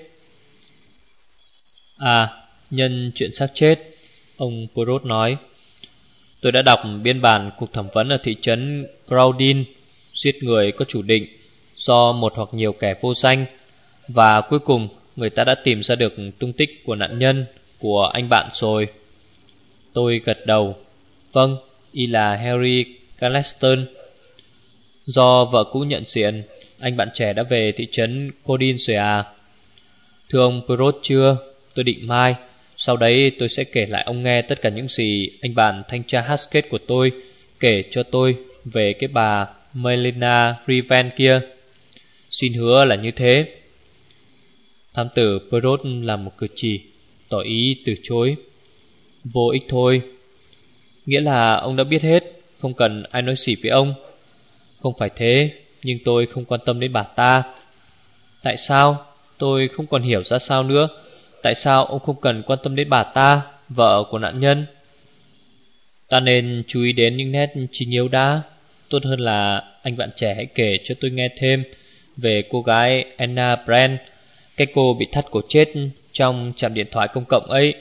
À, nhân chuyện xác chết, ông Poirot nói, tôi đã đọc biên bản cuộc thẩm vấn ở thị trấn Crowdin. Giết người có chủ định do một hoặc nhiều kẻ vô danh. Và cuối cùng người ta đã tìm ra được tung tích của nạn nhân, của anh bạn rồi. Tôi gật đầu. Vâng, y là Harry Caleston. Do vợ cũ nhận diện, anh bạn trẻ đã về thị trấn Codin rồi à? Thưa ông Poirot chưa, tôi định mai. Sau đấy tôi sẽ kể lại ông nghe tất cả những gì anh bạn thanh tra Haskett của tôi kể cho tôi về cái bà Melina Riven kia. Xin hứa là như thế. Thám tử Poirot làm một cử chỉ tỏ ý từ chối. Vô ích thôi. Nghĩa là ông đã biết hết, không cần ai nói xỉ với ông. Không phải thế, nhưng tôi không quan tâm đến bà ta. Tại sao? Tôi không còn hiểu ra sao nữa. Tại sao ông không cần quan tâm đến bà ta, vợ của nạn nhân? Ta nên chú ý đến những nét chính yếu đã. Tốt hơn là anh bạn trẻ hãy kể cho tôi nghe thêm về cô gái Anna Brand, cái cô bị thắt cổ chết trong trạm điện thoại công cộng ấy.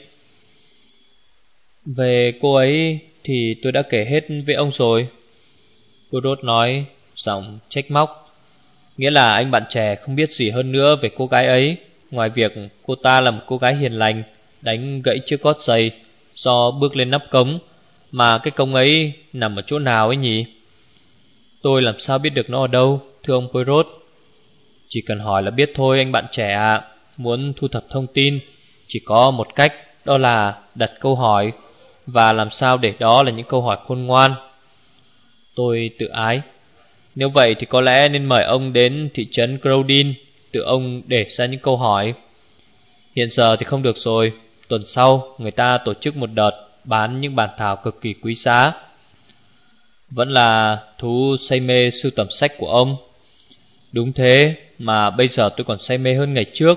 Về cô ấy thì tôi đã kể hết với ông rồi, Poirot nói, giọng trách móc. Nghĩa là anh bạn trẻ không biết gì hơn nữa về cô gái ấy, ngoài việc cô ta là một cô gái hiền lành, đánh gãy chiếc gót giày do bước lên nắp cống. Mà cái cống ấy nằm ở chỗ nào ấy nhỉ? Tôi làm sao biết được nó ở đâu, thưa ông Poirot? Chỉ cần hỏi là biết thôi anh bạn trẻ ạ. Muốn thu thập thông tin chỉ có một cách, đó là đặt câu hỏi. Và làm sao để đó là những câu hỏi khôn ngoan. Tôi tự ái. Nếu vậy thì có lẽ nên mời ông đến thị trấn Crowdin, tự ông để ra những câu hỏi. Hiện giờ thì không được rồi. Tuần sau người ta tổ chức một đợt bán những bản thảo cực kỳ quý giá. Vẫn là thú say mê sưu tầm sách của ông. Đúng thế, mà bây giờ tôi còn say mê hơn ngày trước.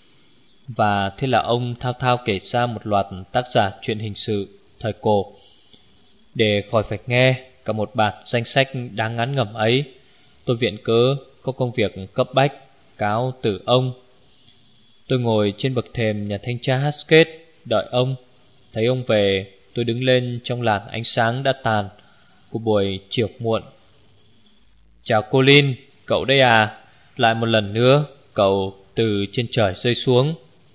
Và thế là ông thao thao kể ra một loạt tác giả truyện hình sự thời cổ. Để khỏi phải nghe cả một bản danh sách đáng ngán ngẩm ấy, tôi viện cớ có công việc cấp bách cáo từ ông. Tôi ngồi trên bậc thềm nhà thanh tra Haskett đợi ông. Thấy ông về, tôi đứng lên trong làn ánh sáng đã tàn của buổi chiều muộn. Chào Colin, cậu đây à? Lại một lần nữa, cậu từ trên trời rơi xuống.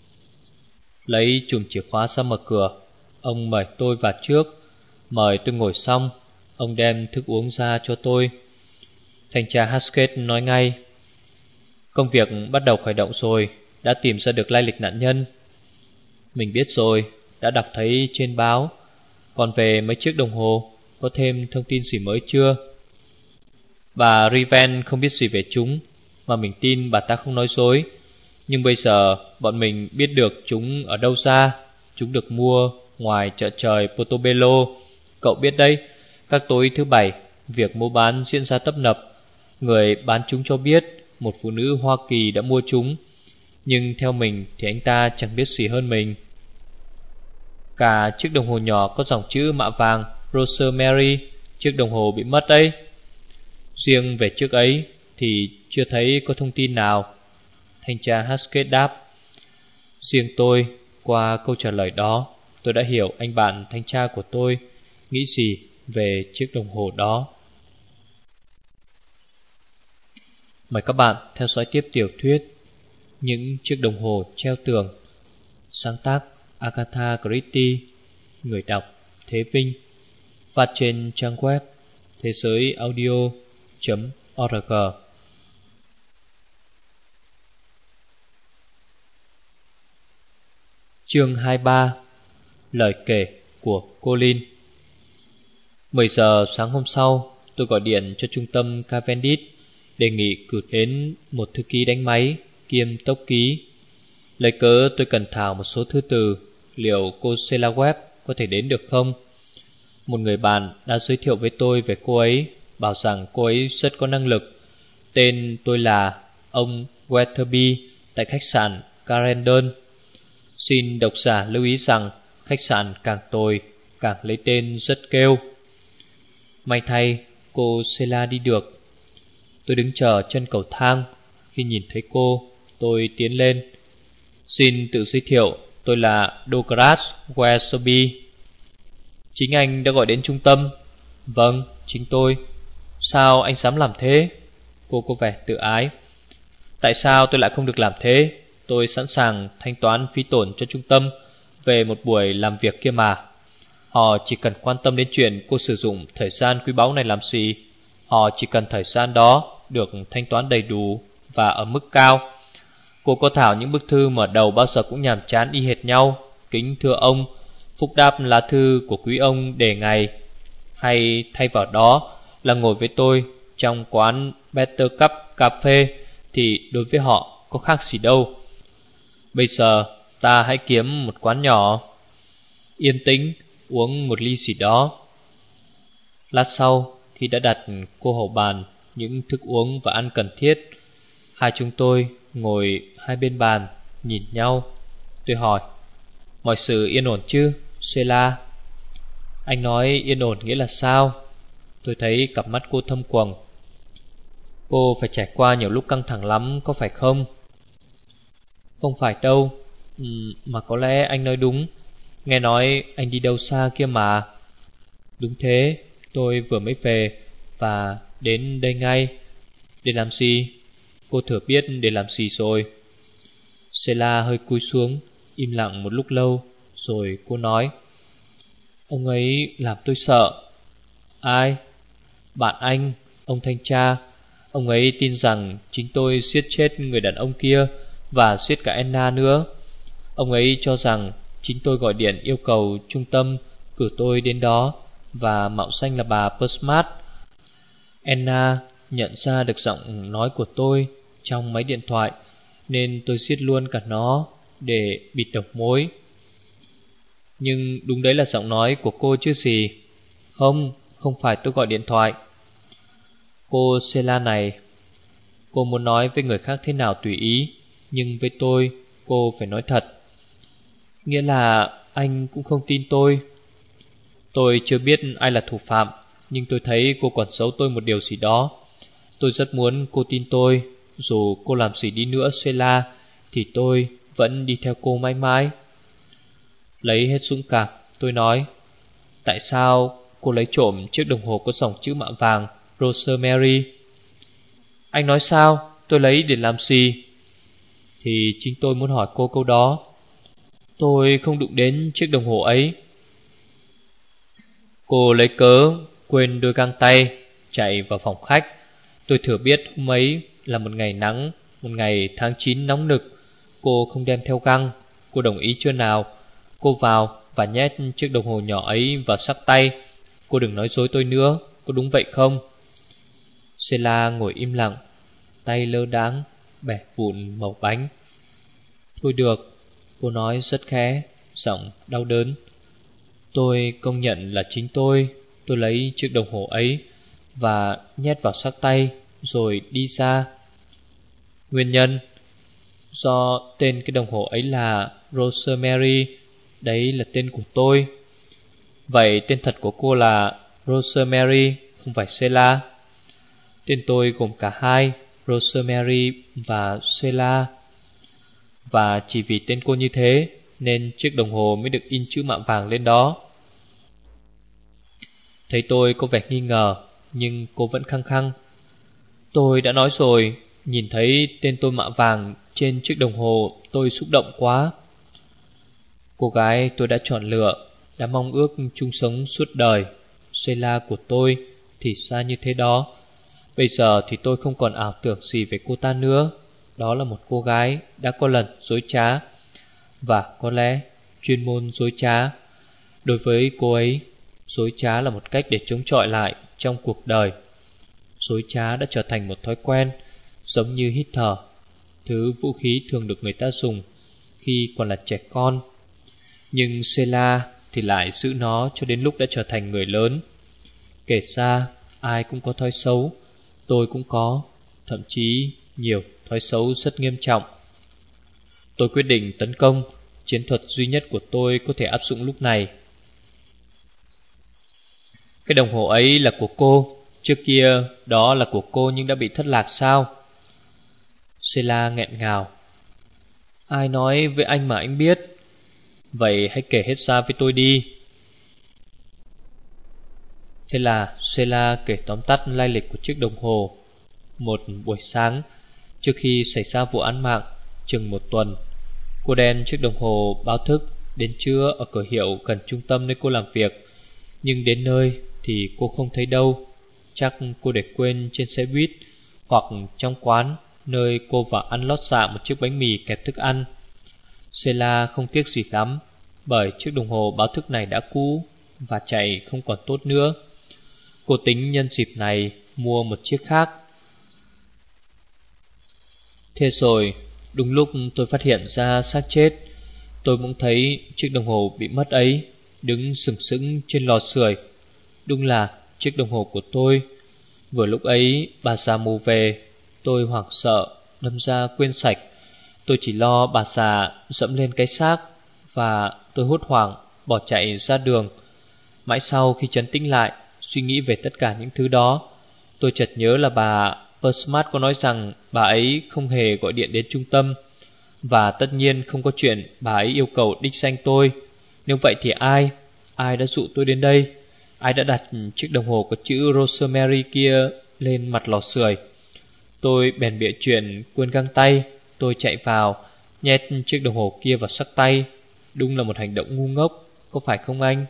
Lấy chùm chìa khóa ra mở cửa, ông mời tôi vào trước. Mời tôi ngồi xong, ông đem thức uống ra cho tôi. Thanh tra Haskett nói ngay, công việc bắt đầu khởi động rồi, đã tìm ra được lai lịch nạn nhân. Mình biết rồi, đã đọc thấy trên báo. Còn về mấy chiếc đồng hồ, có thêm thông tin gì mới chưa? Bà Riven không biết gì về chúng, mà mình tin bà ta không nói dối. Nhưng bây giờ bọn mình biết được chúng ở đâu ra. Chúng được mua ngoài chợ trời Portobello. Cậu biết đấy, các tối thứ bảy, việc mua bán diễn ra tấp nập. Người bán chúng cho biết một phụ nữ Hoa Kỳ đã mua chúng, nhưng theo mình thì anh ta chẳng biết gì hơn mình. Cả chiếc đồng hồ nhỏ có dòng chữ mạ vàng Rosemary, chiếc đồng hồ bị mất ấy. Riêng về chiếc ấy thì chưa thấy có thông tin nào, thanh tra Haskett đáp. Riêng tôi, qua câu trả lời đó, tôi đã hiểu anh bạn thanh tra của tôi nghĩ gì về chiếc đồng hồ đó. Mời các bạn theo dõi tiếp tiểu thuyết Những chiếc đồng hồ treo tường, sáng tác Agatha Christie, người đọc Thế Vinh, phát trên trang web thế giới audio chấm org. Chương hai mươi ba. Lời kể của Colin. Mười giờ sáng hôm sau, tôi gọi điện cho trung tâm Cavendish, đề nghị cử đến một thư ký đánh máy kiêm tốc ký. Lấy cớ tôi cần thảo một số thư từ, liệu cô Sheila Webb có thể đến được không? Một người bạn đã giới thiệu với tôi về cô ấy, bảo rằng cô ấy rất có năng lực. Tên tôi là ông Weatherby tại khách sạn Clarendon. Xin độc giả lưu ý rằng khách sạn càng tồi càng lấy tên rất kêu. May thay cô Sheila đi được. Tôi đứng chờ chân cầu thang. Khi nhìn thấy cô, tôi tiến lên. Xin tự giới thiệu, tôi là Douglas Weatherby. Chính anh đã gọi đến trung tâm? Vâng, chính tôi. Sao anh dám làm thế? Cô có vẻ tự ái. Tại sao tôi lại không được làm thế? Tôi sẵn sàng thanh toán phí tổn cho trung tâm về một buổi làm việc kia mà. Họ chỉ cần quan tâm đến chuyện cô sử dụng thời gian quý báu này làm gì. Họ chỉ cần thời gian đó được thanh toán đầy đủ và ở mức cao. Cô có thảo những bức thư mở đầu bao giờ cũng nhàm chán y hệt nhau. Kính thưa ông, phúc đáp lá thư của quý ông đề ngày. Hay thay vào đó là ngồi với tôi trong quán Better Cup Cafe, thì đối với họ có khác gì đâu. Bây giờ ta hãy kiếm một quán nhỏ, yên tĩnh, uống một ly gì đó. Lát sau, khi đã đặt cô hầu bàn những thức uống và ăn cần thiết. Hai chúng tôi ngồi hai bên bàn nhìn nhau. Tôi hỏi: mọi sự yên ổn chứ, Sheila? Anh nói yên ổn nghĩa là sao? Tôi thấy cặp mắt cô thâm quầng. Cô phải trải qua nhiều lúc căng thẳng lắm, có phải không? Không phải đâu, ừ, mà có lẽ anh nói đúng. Nghe nói anh đi đâu xa kia mà. Đúng thế, tôi vừa mới về và đến đây ngay. Để làm gì? Cô thừa biết để làm gì rồi. Sheila hơi cúi xuống, im lặng một lúc lâu, rồi cô nói: ông ấy làm tôi sợ. Ai? Bạn anh, ông thanh tra. Ông ấy tin rằng chính tôi giết chết người đàn ông kia và giết cả Anna nữa. Ông ấy cho rằng chính tôi gọi điện yêu cầu trung tâm cử tôi đến đó và mạo danh là bà Persmart. Anna nhận ra được giọng nói của tôi trong máy điện thoại, nên tôi giết luôn cả nó để bịt đầu mối. Nhưng đúng đấy là giọng nói của cô chứ gì. Không, không phải tôi gọi điện thoại. Cô Sheila này, cô muốn nói với người khác thế nào tùy ý, nhưng với tôi, cô phải nói thật. Nghĩa là anh cũng không tin tôi. Tôi chưa biết ai là thủ phạm, nhưng tôi thấy cô còn giấu tôi một điều gì đó. Tôi rất muốn cô tin tôi. Dù cô làm gì đi nữa, Sheila, thì tôi vẫn đi theo cô mãi mãi. Lấy hết dũng cảm, tôi nói: tại sao cô lấy trộm chiếc đồng hồ có dòng chữ mạ vàng Rosemary? Anh nói sao? Tôi lấy để làm gì? Thì chính tôi muốn hỏi cô câu đó. Tôi không đụng đến chiếc đồng hồ ấy. Cô lấy cớ quên đôi găng tay, chạy vào phòng khách. Tôi thừa biết hôm ấy là một ngày nắng, một ngày tháng chín nóng nực. Cô không đem theo găng. Cô đồng ý chưa nào? Cô vào và nhét chiếc đồng hồ nhỏ ấy vào xắc tay. Cô đừng nói dối tôi nữa, có đúng vậy không? Sheila ngồi im lặng, tay lơ đãng bẻ vụn mẩu bánh. Thôi được, cô nói rất khẽ, giọng đau đớn. Tôi công nhận là chính tôi. Tôi lấy chiếc đồng hồ ấy và nhét vào xắc tay rồi đi ra. Nguyên nhân? Do tên cái đồng hồ ấy là Rosemary. Đấy là tên của tôi. Vậy tên thật của cô là Rosemary, không phải Sheila? Tên tôi gồm cả hai, Rosemary và Sheila. Và chỉ vì tên cô như thế nên chiếc đồng hồ mới được in chữ mạ vàng lên đó. Thấy tôi có vẻ nghi ngờ, nhưng cô vẫn khăng khăng. Tôi đã nói rồi, nhìn thấy tên tôi mạ vàng trên chiếc đồng hồ, tôi xúc động quá. Cô gái tôi đã chọn lựa, đã mong ước chung sống suốt đời, Sheila của tôi, thì ra như thế đó. Bây giờ thì tôi không còn ảo tưởng gì về cô ta nữa. Đó là một cô gái đã có lần dối trá, và có lẽ chuyên môn dối trá. Đối với cô ấy, dối trá là một cách để chống chọi lại trong cuộc đời. Dối trá đã trở thành một thói quen, giống như hít thở, thứ vũ khí thường được người ta dùng khi còn là trẻ con. Nhưng Sheila thì lại giữ nó cho đến lúc đã trở thành người lớn. Kể ra ai cũng có thói xấu, tôi cũng có, thậm chí nhiều thói xấu rất nghiêm trọng. Tôi quyết định tấn công. Chiến thuật duy nhất của tôi có thể áp dụng lúc này. Cái đồng hồ ấy là của cô. Trước kia đó là của cô nhưng đã bị thất lạc sao? Sheila nghẹn ngào. Ai nói với anh mà anh biết? Vậy hãy kể hết ra với tôi đi. Thế là Sheila kể tóm tắt lai lịch của chiếc đồng hồ. Một buổi sáng trước khi xảy ra vụ án mạng, chừng một tuần, cô đem chiếc đồng hồ báo thức đến trưa ở cửa hiệu gần trung tâm nơi cô làm việc. Nhưng đến nơi thì cô không thấy đâu. Chắc cô để quên trên xe buýt, hoặc trong quán nơi cô vào ăn lót dạ một chiếc bánh mì kẹp thức ăn. Sheila không tiếc gì lắm, bởi chiếc đồng hồ báo thức này đã cũ và chạy không còn tốt nữa. Cô tính nhân dịp này mua một chiếc khác. Thế rồi, đúng lúc tôi phát hiện ra xác chết, tôi cũng thấy chiếc đồng hồ bị mất ấy đứng sừng sững trên lò sưởi. Đúng là chiếc đồng hồ của tôi. Vừa lúc ấy bà già mù về. Tôi hoảng sợ, đâm ra quên sạch. Tôi chỉ lo bà già dẫm lên cái xác, và tôi hốt hoảng bỏ chạy ra đường. Mãi sau khi trấn tĩnh lại, suy nghĩ về tất cả những thứ đó, tôi chợt nhớ là bà Persmart có nói rằng bà ấy không hề gọi điện đến trung tâm, và tất nhiên không có chuyện bà ấy yêu cầu đích danh tôi. Nếu vậy thì ai Ai đã dụ tôi đến đây? Ai đã đặt chiếc đồng hồ có chữ Rosemary kia lên mặt lò sưởi? Tôi bèn bịa chuyện quên găng tay. Tôi chạy vào, nhét chiếc đồng hồ kia vào xắc tay. Đúng là một hành động ngu ngốc, có phải không anh?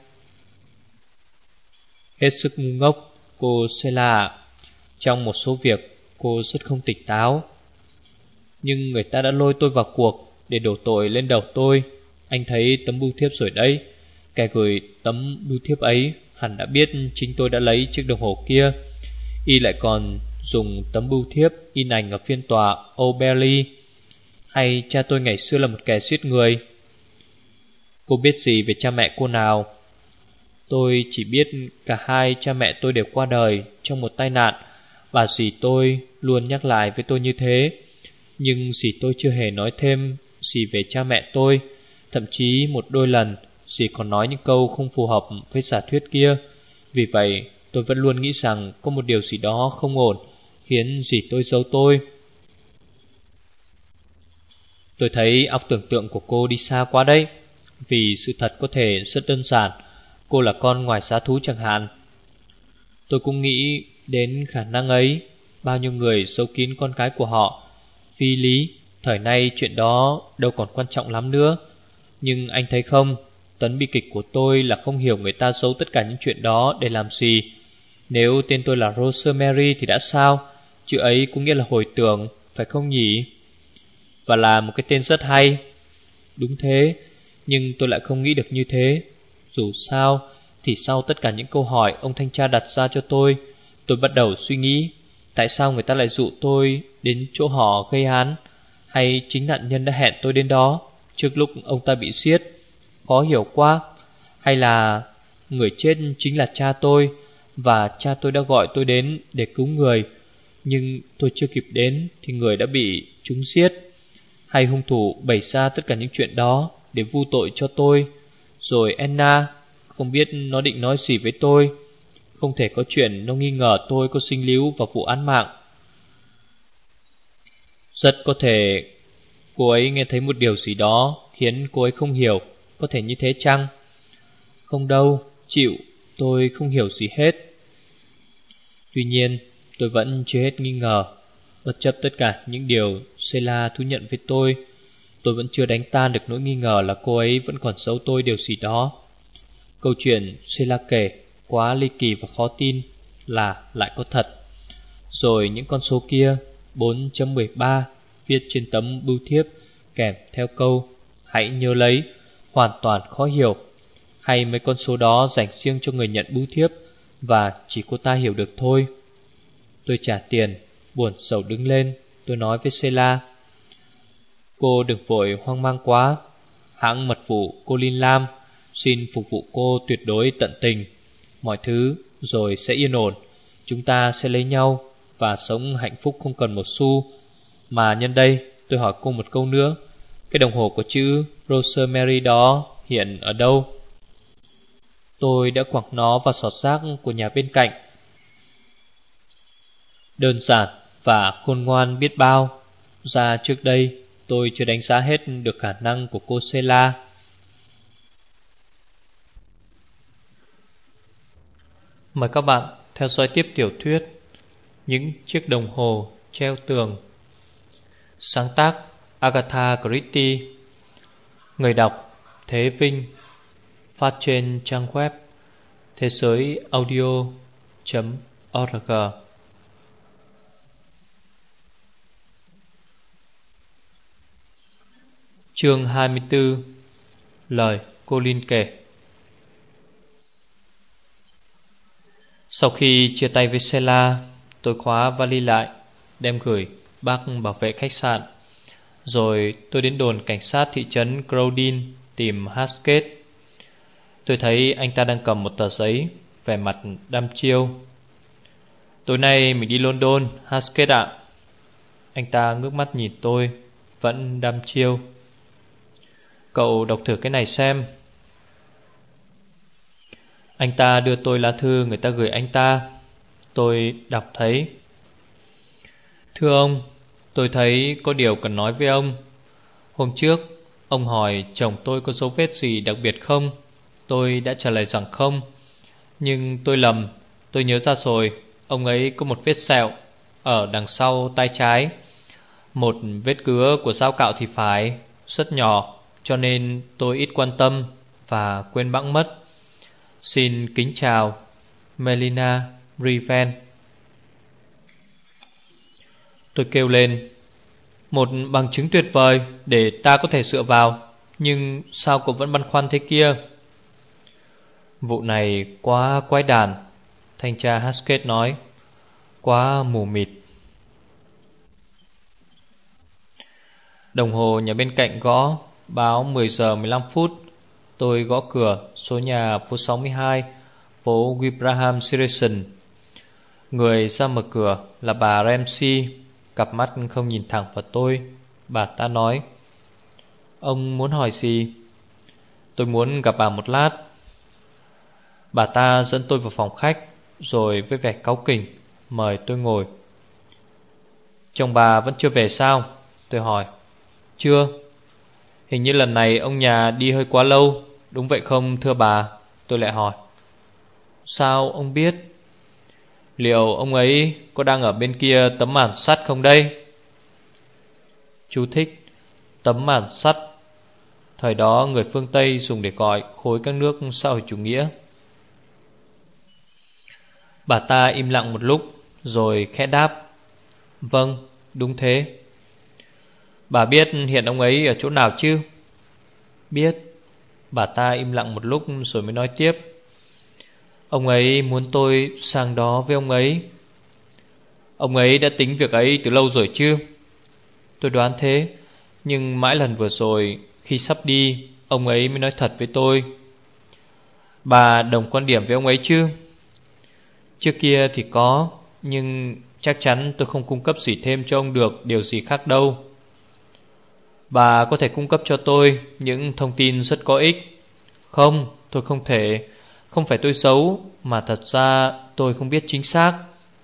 Hết sức ngu ngốc, cô Sheila. Trong một số việc, cô rất không tỉnh táo. Nhưng người ta đã lôi tôi vào cuộc để đổ tội lên đầu tôi. Anh thấy tấm bưu thiếp rồi đấy. Kẻ gửi tấm bưu thiếp ấy hẳn đã biết chính tôi đã lấy chiếc đồng hồ kia. Y lại còn dùng tấm bưu thiếp in ảnh ở phiên tòa O'Berley. Hay cha tôi ngày xưa là một kẻ giết người? Cô biết gì về cha mẹ cô nào? Tôi chỉ biết cả hai cha mẹ tôi đều qua đời trong một tai nạn, và dì tôi luôn nhắc lại với tôi như thế. Nhưng dì tôi chưa hề nói thêm gì về cha mẹ tôi. Thậm chí một đôi lần dì còn nói những câu không phù hợp với giả thuyết kia. Vì vậy tôi vẫn luôn nghĩ rằng có một điều gì đó không ổn khiến dì tôi giấu tôi. Tôi thấy óc tưởng tượng của cô đi xa quá đấy. Vì sự thật có thể rất đơn giản. Cô là con ngoài giá thú chẳng hạn. Tôi cũng nghĩ đến khả năng ấy. Bao nhiêu người giấu kín con cái của họ. Phi lý, thời nay chuyện đó đâu còn quan trọng lắm nữa. Nhưng anh thấy không, tấn bi kịch của tôi là không hiểu người ta giấu tất cả những chuyện đó để làm gì. Nếu tên tôi là Rosemary thì đã sao? Chữ ấy cũng nghĩa là hồi tưởng, phải không nhỉ? Và là một cái tên rất hay. Đúng thế, nhưng tôi lại không nghĩ được như thế. Dù sao thì sau tất cả những câu hỏi ông thanh tra đặt ra cho tôi, tôi bắt đầu suy nghĩ, tại sao người ta lại dụ tôi đến chỗ họ gây án? Hay chính nạn nhân đã hẹn tôi đến đó trước lúc ông ta bị giết? Khó hiểu quá. Hay là người chết chính là cha tôi, và cha tôi đã gọi tôi đến để cứu người, nhưng tôi chưa kịp đến thì người đã bị chúng giết? Hay hung thủ bày ra tất cả những chuyện đó để vu tội cho tôi? Rồi Anna, không biết nó định nói gì với tôi. Không thể có chuyện nó nghi ngờ tôi có sinh líu vào vụ án mạng. Rất có thể cô ấy nghe thấy một điều gì đó khiến cô ấy không hiểu. Có thể như thế chăng? Không đâu, chịu, tôi không hiểu gì hết. Tuy nhiên tôi vẫn chưa hết nghi ngờ. Bất chấp tất cả những điều Sheila thú nhận với tôi, tôi vẫn chưa đánh tan được nỗi nghi ngờ là cô ấy vẫn còn giấu tôi điều gì đó. Câu chuyện Sheila kể quá ly kỳ và khó tin là lại có thật. Rồi những con số kia, bốn chấm mười ba viết trên tấm bưu thiếp kèm theo câu hãy nhớ lấy, hoàn toàn khó hiểu. Hay mấy con số đó dành riêng cho người nhận bưu thiếp và chỉ cô ta hiểu được thôi. Tôi trả tiền, buồn sầu đứng lên. Tôi nói với Sheila, cô đừng vội hoang mang quá. Hãng mật vụ Colin Lam xin phục vụ cô tuyệt đối tận tình. Mọi thứ rồi sẽ yên ổn. Chúng ta sẽ lấy nhau và sống hạnh phúc không cần một xu. Mà nhân đây tôi hỏi cô một câu nữa. Cái đồng hồ có chữ Rosemary đó hiện ở đâu? Tôi đã quẳng nó vào sọt rác của nhà bên cạnh. Đơn giản và khôn ngoan biết bao. Ra trước đây tôi chưa đánh giá hết được khả năng của cô Sheila. Mời các bạn theo dõi tiếp tiểu thuyết Những chiếc đồng hồ treo tường. Sáng tác Agatha Christie. Người đọc Thế Vinh. Phát trên trang web thế giới audio chấm org. Chương hai mươi tư. Lời Colin kể. Sau khi chia tay với Sheila, tôi khóa vali lại, đem gửi bác bảo vệ khách sạn. Rồi tôi đến đồn cảnh sát thị trấn Crowdin tìm Haskett. Tôi thấy anh ta đang cầm một tờ giấy, vẻ mặt đăm chiêu. Tối nay mình đi London, Haskett ạ. Anh ta ngước mắt nhìn tôi, vẫn đăm chiêu. Cậu đọc thử cái này xem. Anh ta đưa tôi lá thư người ta gửi anh ta. Tôi đọc thấy: Thưa ông, tôi thấy có điều cần nói với ông. Hôm trước ông hỏi chồng tôi có dấu vết gì đặc biệt không. Tôi đã trả lời rằng không. Nhưng tôi lầm. Tôi nhớ ra rồi. Ông ấy có một vết sẹo ở đằng sau tay trái. Một vết cứa của dao cạo thì phải, rất nhỏ, cho nên tôi ít quan tâm và quên bẵng mất. Xin kính chào, Melina Riven. Tôi kêu lên: Một bằng chứng tuyệt vời để ta có thể dựa vào. Nhưng sao cậu vẫn băn khoăn thế kia? Vụ này quá quái đản, thanh tra Haskett nói. Quá mù mịt. Đồng hồ nhà bên cạnh gõ báo mười giờ mười lăm phút. Tôi gõ cửa số nhà phố sáu mươi hai, phố Wilbraham Station. Người ra mở cửa là bà Ramsey, cặp mắt không nhìn thẳng vào tôi. Bà ta nói: Ông muốn hỏi gì? Tôi muốn gặp bà một lát. Bà ta dẫn tôi vào phòng khách, rồi với vẻ cáu kỉnh mời tôi ngồi. Chồng bà vẫn chưa về sao? Tôi hỏi. Chưa. Hình như lần này ông nhà đi hơi quá lâu, đúng vậy không thưa bà? Tôi lại hỏi. Sao ông biết? Liệu ông ấy có đang ở bên kia tấm màn sắt không đây? Chú thích: tấm màn sắt, thời đó người phương Tây dùng để gọi khối các nước xã hội chủ nghĩa. Bà ta im lặng một lúc rồi khẽ đáp: Vâng, đúng thế. Bà biết hiện ông ấy ở chỗ nào chứ? Biết. Bà ta im lặng một lúc rồi mới nói tiếp: Ông ấy muốn tôi sang đó với ông ấy. Ông ấy đã tính việc ấy từ lâu rồi chứ? Tôi đoán thế. Nhưng mãi lần vừa rồi, khi sắp đi, ông ấy mới nói thật với tôi. Bà đồng quan điểm với ông ấy chứ? Trước kia thì có, nhưng chắc chắn tôi không cung cấp gì thêm cho ông được điều gì khác đâu. Bà có thể cung cấp cho tôi những thông tin rất có ích. Không, tôi không thể. Không phải tôi xấu, mà thật ra tôi không biết chính xác.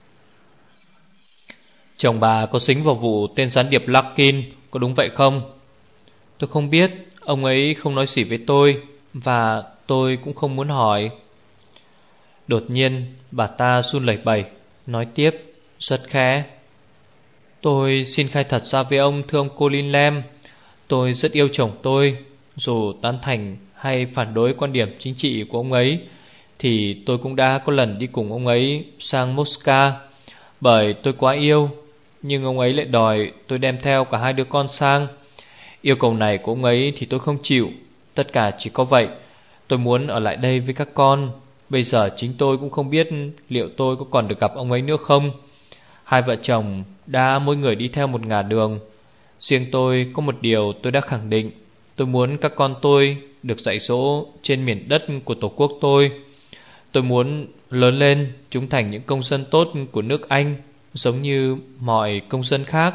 Chồng bà có dính vào vụ tên gián điệp Larkin, có đúng vậy không? Tôi không biết. Ông ấy không nói gì với tôi, và tôi cũng không muốn hỏi. Đột nhiên bà ta run lẩy bẩy, nói tiếp rất khẽ: Tôi xin khai thật ra với ông, thưa ông Colin Lamb. Tôi rất yêu chồng tôi. Dù tán thành hay phản đối quan điểm chính trị của ông ấy, thì tôi cũng đã có lần đi cùng ông ấy sang Moscow, bởi tôi quá yêu. Nhưng ông ấy lại đòi tôi đem theo cả hai đứa con sang. Yêu cầu này của ông ấy thì tôi không chịu. Tất cả chỉ có vậy. Tôi muốn ở lại đây với các con. Bây giờ chính tôi cũng không biết liệu tôi có còn được gặp ông ấy nữa không. Hai vợ chồng đã mỗi người đi theo một ngả đường. Riêng tôi có một điều tôi đã khẳng định: tôi muốn các con tôi được dạy dỗ trên miền đất của tổ quốc tôi. Tôi muốn lớn lên chúng thành những công dân tốt của nước Anh, giống như mọi công dân khác.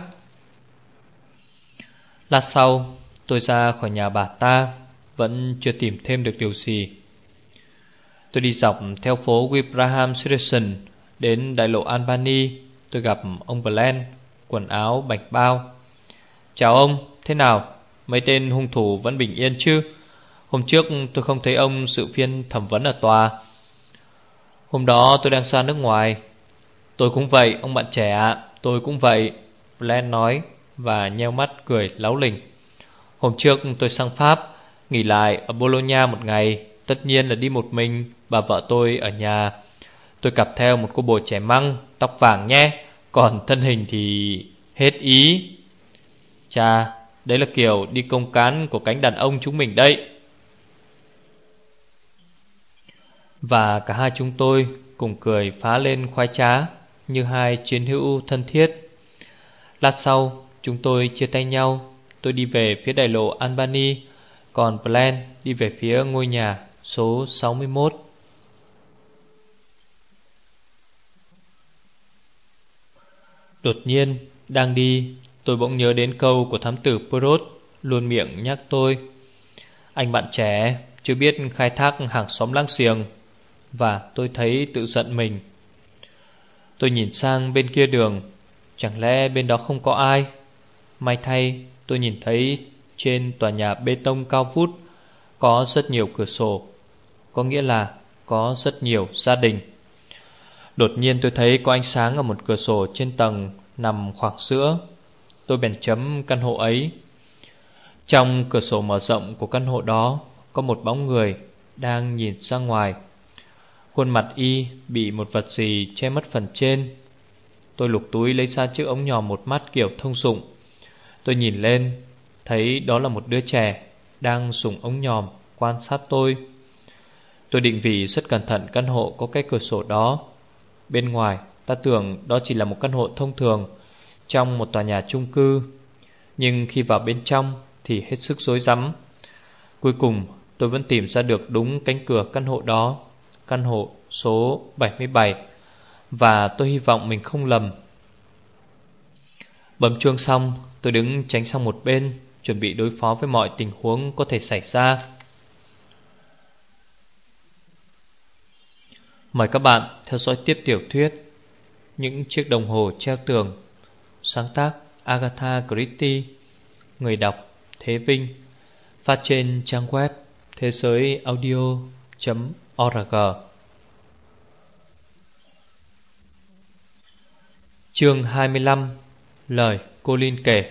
Lát sau tôi ra khỏi nhà bà ta, vẫn chưa tìm thêm được điều gì. Tôi đi dọc theo phố Wilbraham Station đến đại lộ Albany. Tôi gặp ông Bland, quần áo bạch bao. Chào ông, thế nào? Mấy tên hung thủ vẫn bình yên chứ? Hôm trước tôi không thấy ông dự phiên thẩm vấn ở tòa. Hôm đó tôi đang xa nước ngoài. Tôi cũng vậy, ông bạn trẻ ạ. Tôi cũng vậy, Bland nói và nheo mắt cười láu lỉnh. Hôm trước tôi sang Pháp, nghỉ lại ở Bologna một ngày. Tất nhiên là đi một mình, bà vợ tôi ở nhà. Tôi cặp theo một cô bồ trẻ măng, tóc vàng nhé. Còn thân hình thì hết ý. Chà, đấy là kiểu đi công cán của cánh đàn ông chúng mình đấy. Và cả hai chúng tôi cùng cười phá lên khoái trá như hai chiến hữu thân thiết. Lát sau chúng tôi chia tay nhau. Tôi đi về phía đại lộ Albany, còn Bland đi về phía ngôi nhà số sáu mươi mốt. Đột nhiên, đang đi, tôi bỗng nhớ đến câu của thám tử Perot luôn miệng nhắc tôi: anh bạn trẻ chưa biết khai thác hàng xóm láng giềng. Và tôi thấy tự giận mình. Tôi nhìn sang bên kia đường, chẳng lẽ bên đó không có ai? May thay, tôi nhìn thấy trên tòa nhà bê tông cao vút có rất nhiều cửa sổ, có nghĩa là có rất nhiều gia đình. Đột nhiên tôi thấy có ánh sáng ở một cửa sổ trên tầng nằm khoảng giữa. Tôi bèn chấm căn hộ ấy. Trong cửa sổ mở rộng của căn hộ đó có một bóng người đang nhìn ra ngoài. Khuôn mặt y bị một vật gì che mất phần trên. Tôi lục túi lấy ra chiếc ống nhòm một mắt kiểu thông dụng. Tôi nhìn lên, thấy đó là một đứa trẻ đang dùng ống nhòm quan sát tôi. Tôi định vị rất cẩn thận căn hộ có cái cửa sổ đó. Bên ngoài ta tưởng đó chỉ là một căn hộ thông thường trong một tòa nhà chung cư, nhưng khi vào bên trong thì hết sức rối rắm. Cuối cùng tôi vẫn tìm ra được đúng cánh cửa căn hộ đó, căn hộ số bảy mươi bảy. Và tôi hy vọng mình không lầm. Bấm chuông xong, tôi đứng tránh sang một bên, chuẩn bị đối phó với mọi tình huống có thể xảy ra. Mời các bạn theo dõi tiếp tiểu thuyết Những chiếc đồng hồ treo tường, sáng tác Agatha Christie, người đọc Thế Vinh, phát trên trang web thế giới audio chấm org. Chương hai mươi lăm. Lời cô Linh kể.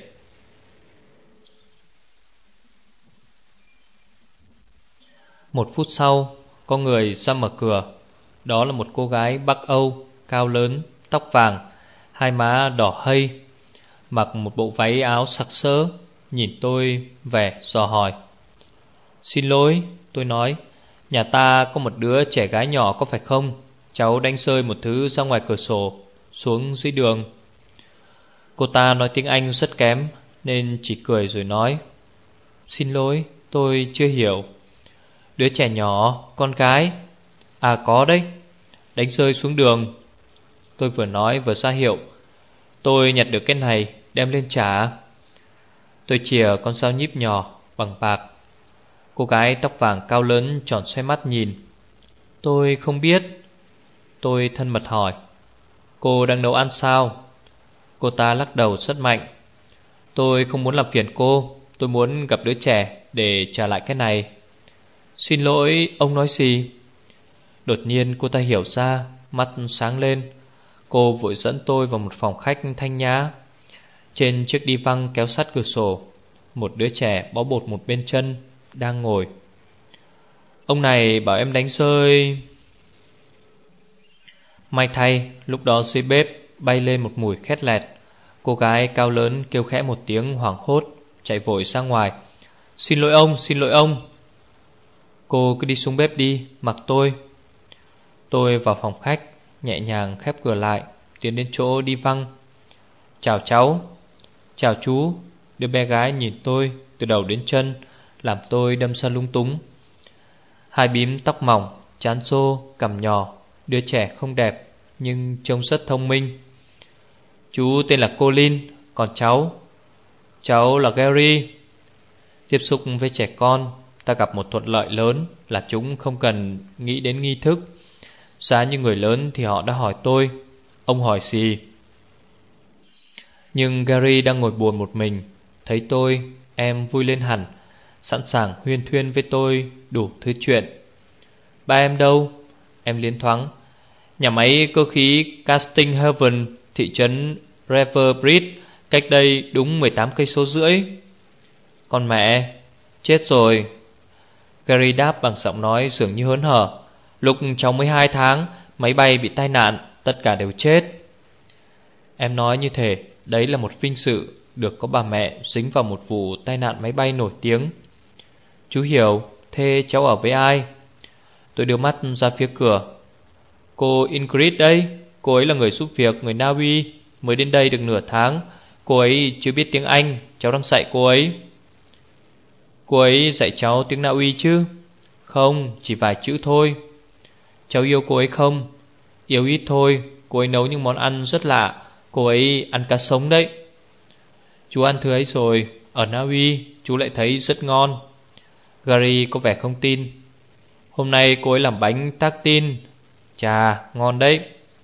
Một phút sau, có người ra mở cửa. Đó là một cô gái Bắc Âu, cao lớn, tóc vàng, hai má đỏ hây, mặc một bộ váy áo sặc sỡ, nhìn tôi vẻ dò hỏi. Xin lỗi, tôi nói, nhà ta có một đứa trẻ gái nhỏ có phải không? Cháu đánh rơi một thứ ra ngoài cửa sổ, xuống dưới đường. Cô ta nói tiếng Anh rất kém nên chỉ cười rồi nói: Xin lỗi, tôi chưa hiểu. Đứa trẻ nhỏ, con gái? À có đấy, đánh rơi xuống đường. Tôi vừa nói vừa ra hiệu: Tôi nhặt được cái này, đem lên trả. Tôi chìa con dao nhíp nhỏ bằng bạc. Cô gái tóc vàng cao lớn tròn xoay mắt nhìn. Tôi không biết. Tôi thân mật hỏi: Cô đang nấu ăn sao? Cô ta lắc đầu rất mạnh. Tôi không muốn làm phiền cô, tôi muốn gặp đứa trẻ để trả lại cái này. Xin lỗi, ông nói gì? Đột nhiên cô ta hiểu ra, mắt sáng lên. Cô vội dẫn tôi vào một phòng khách thanh nhã. Trên chiếc đi văng kéo sát cửa sổ, một đứa trẻ bó bột một bên chân đang ngồi. Ông này bảo em đánh rơi. May thay, lúc đó dưới bếp bay lên một mùi khét lẹt. Cô gái cao lớn kêu khẽ một tiếng hoảng hốt, chạy vội ra ngoài. Xin lỗi ông, xin lỗi ông. Cô cứ đi xuống bếp đi, mặc tôi. Tôi vào phòng khách, nhẹ nhàng khép cửa lại, tiến đến chỗ đi văng. Chào cháu. Chào chú. Đứa bé gái nhìn tôi từ đầu đến chân, làm tôi đâm ra lung túng. Hai bím tóc mỏng, trán xô, cằm nhỏ. Đứa trẻ không đẹp nhưng trông rất thông minh. Chú tên là Colin, còn cháu? Cháu là Gary. Tiếp xúc với trẻ con, ta gặp một thuận lợi lớn là chúng không cần nghĩ đến nghi thức. Giá như người lớn thì họ đã hỏi tôi: Ông hỏi gì? Nhưng Gary đang ngồi buồn một mình. Thấy tôi, em vui lên hẳn, sẵn sàng huyên thuyên với tôi đủ thứ chuyện. Ba em đâu? Em liến thoáng. Nhà máy cơ khí Casting Haven, thị trấn Riverbridge, cách đây đúng mười tám cây số rưỡi. Con mẹ, chết rồi. Gary đáp bằng giọng nói dường như hớn hở. Lúc cháu mới hai tháng, máy bay bị tai nạn, tất cả đều chết. Em nói như thế, đấy là một vinh dự được có bà mẹ dính vào một vụ tai nạn máy bay nổi tiếng. Chú hiểu, thế cháu ở với ai? Tôi đưa mắt ra phía cửa. Cô Ingrid đấy, cô ấy là người giúp việc, người Na Uy, mới đến đây được nửa tháng. Cô ấy chưa biết tiếng Anh, cháu đang dạy cô ấy. Cô ấy dạy cháu tiếng Na Uy chứ? Không, chỉ vài chữ thôi. Cháu yêu cô ấy không? Yêu ít thôi, cô ấy nấu những món ăn rất lạ. Cô ấy ăn cá sống đấy. Chú ăn thứ ấy rồi. Ở Na Uy chú lại thấy rất ngon. Gary có vẻ không tin. Hôm nay cô ấy làm bánh tartin. Chà, ngon đấy.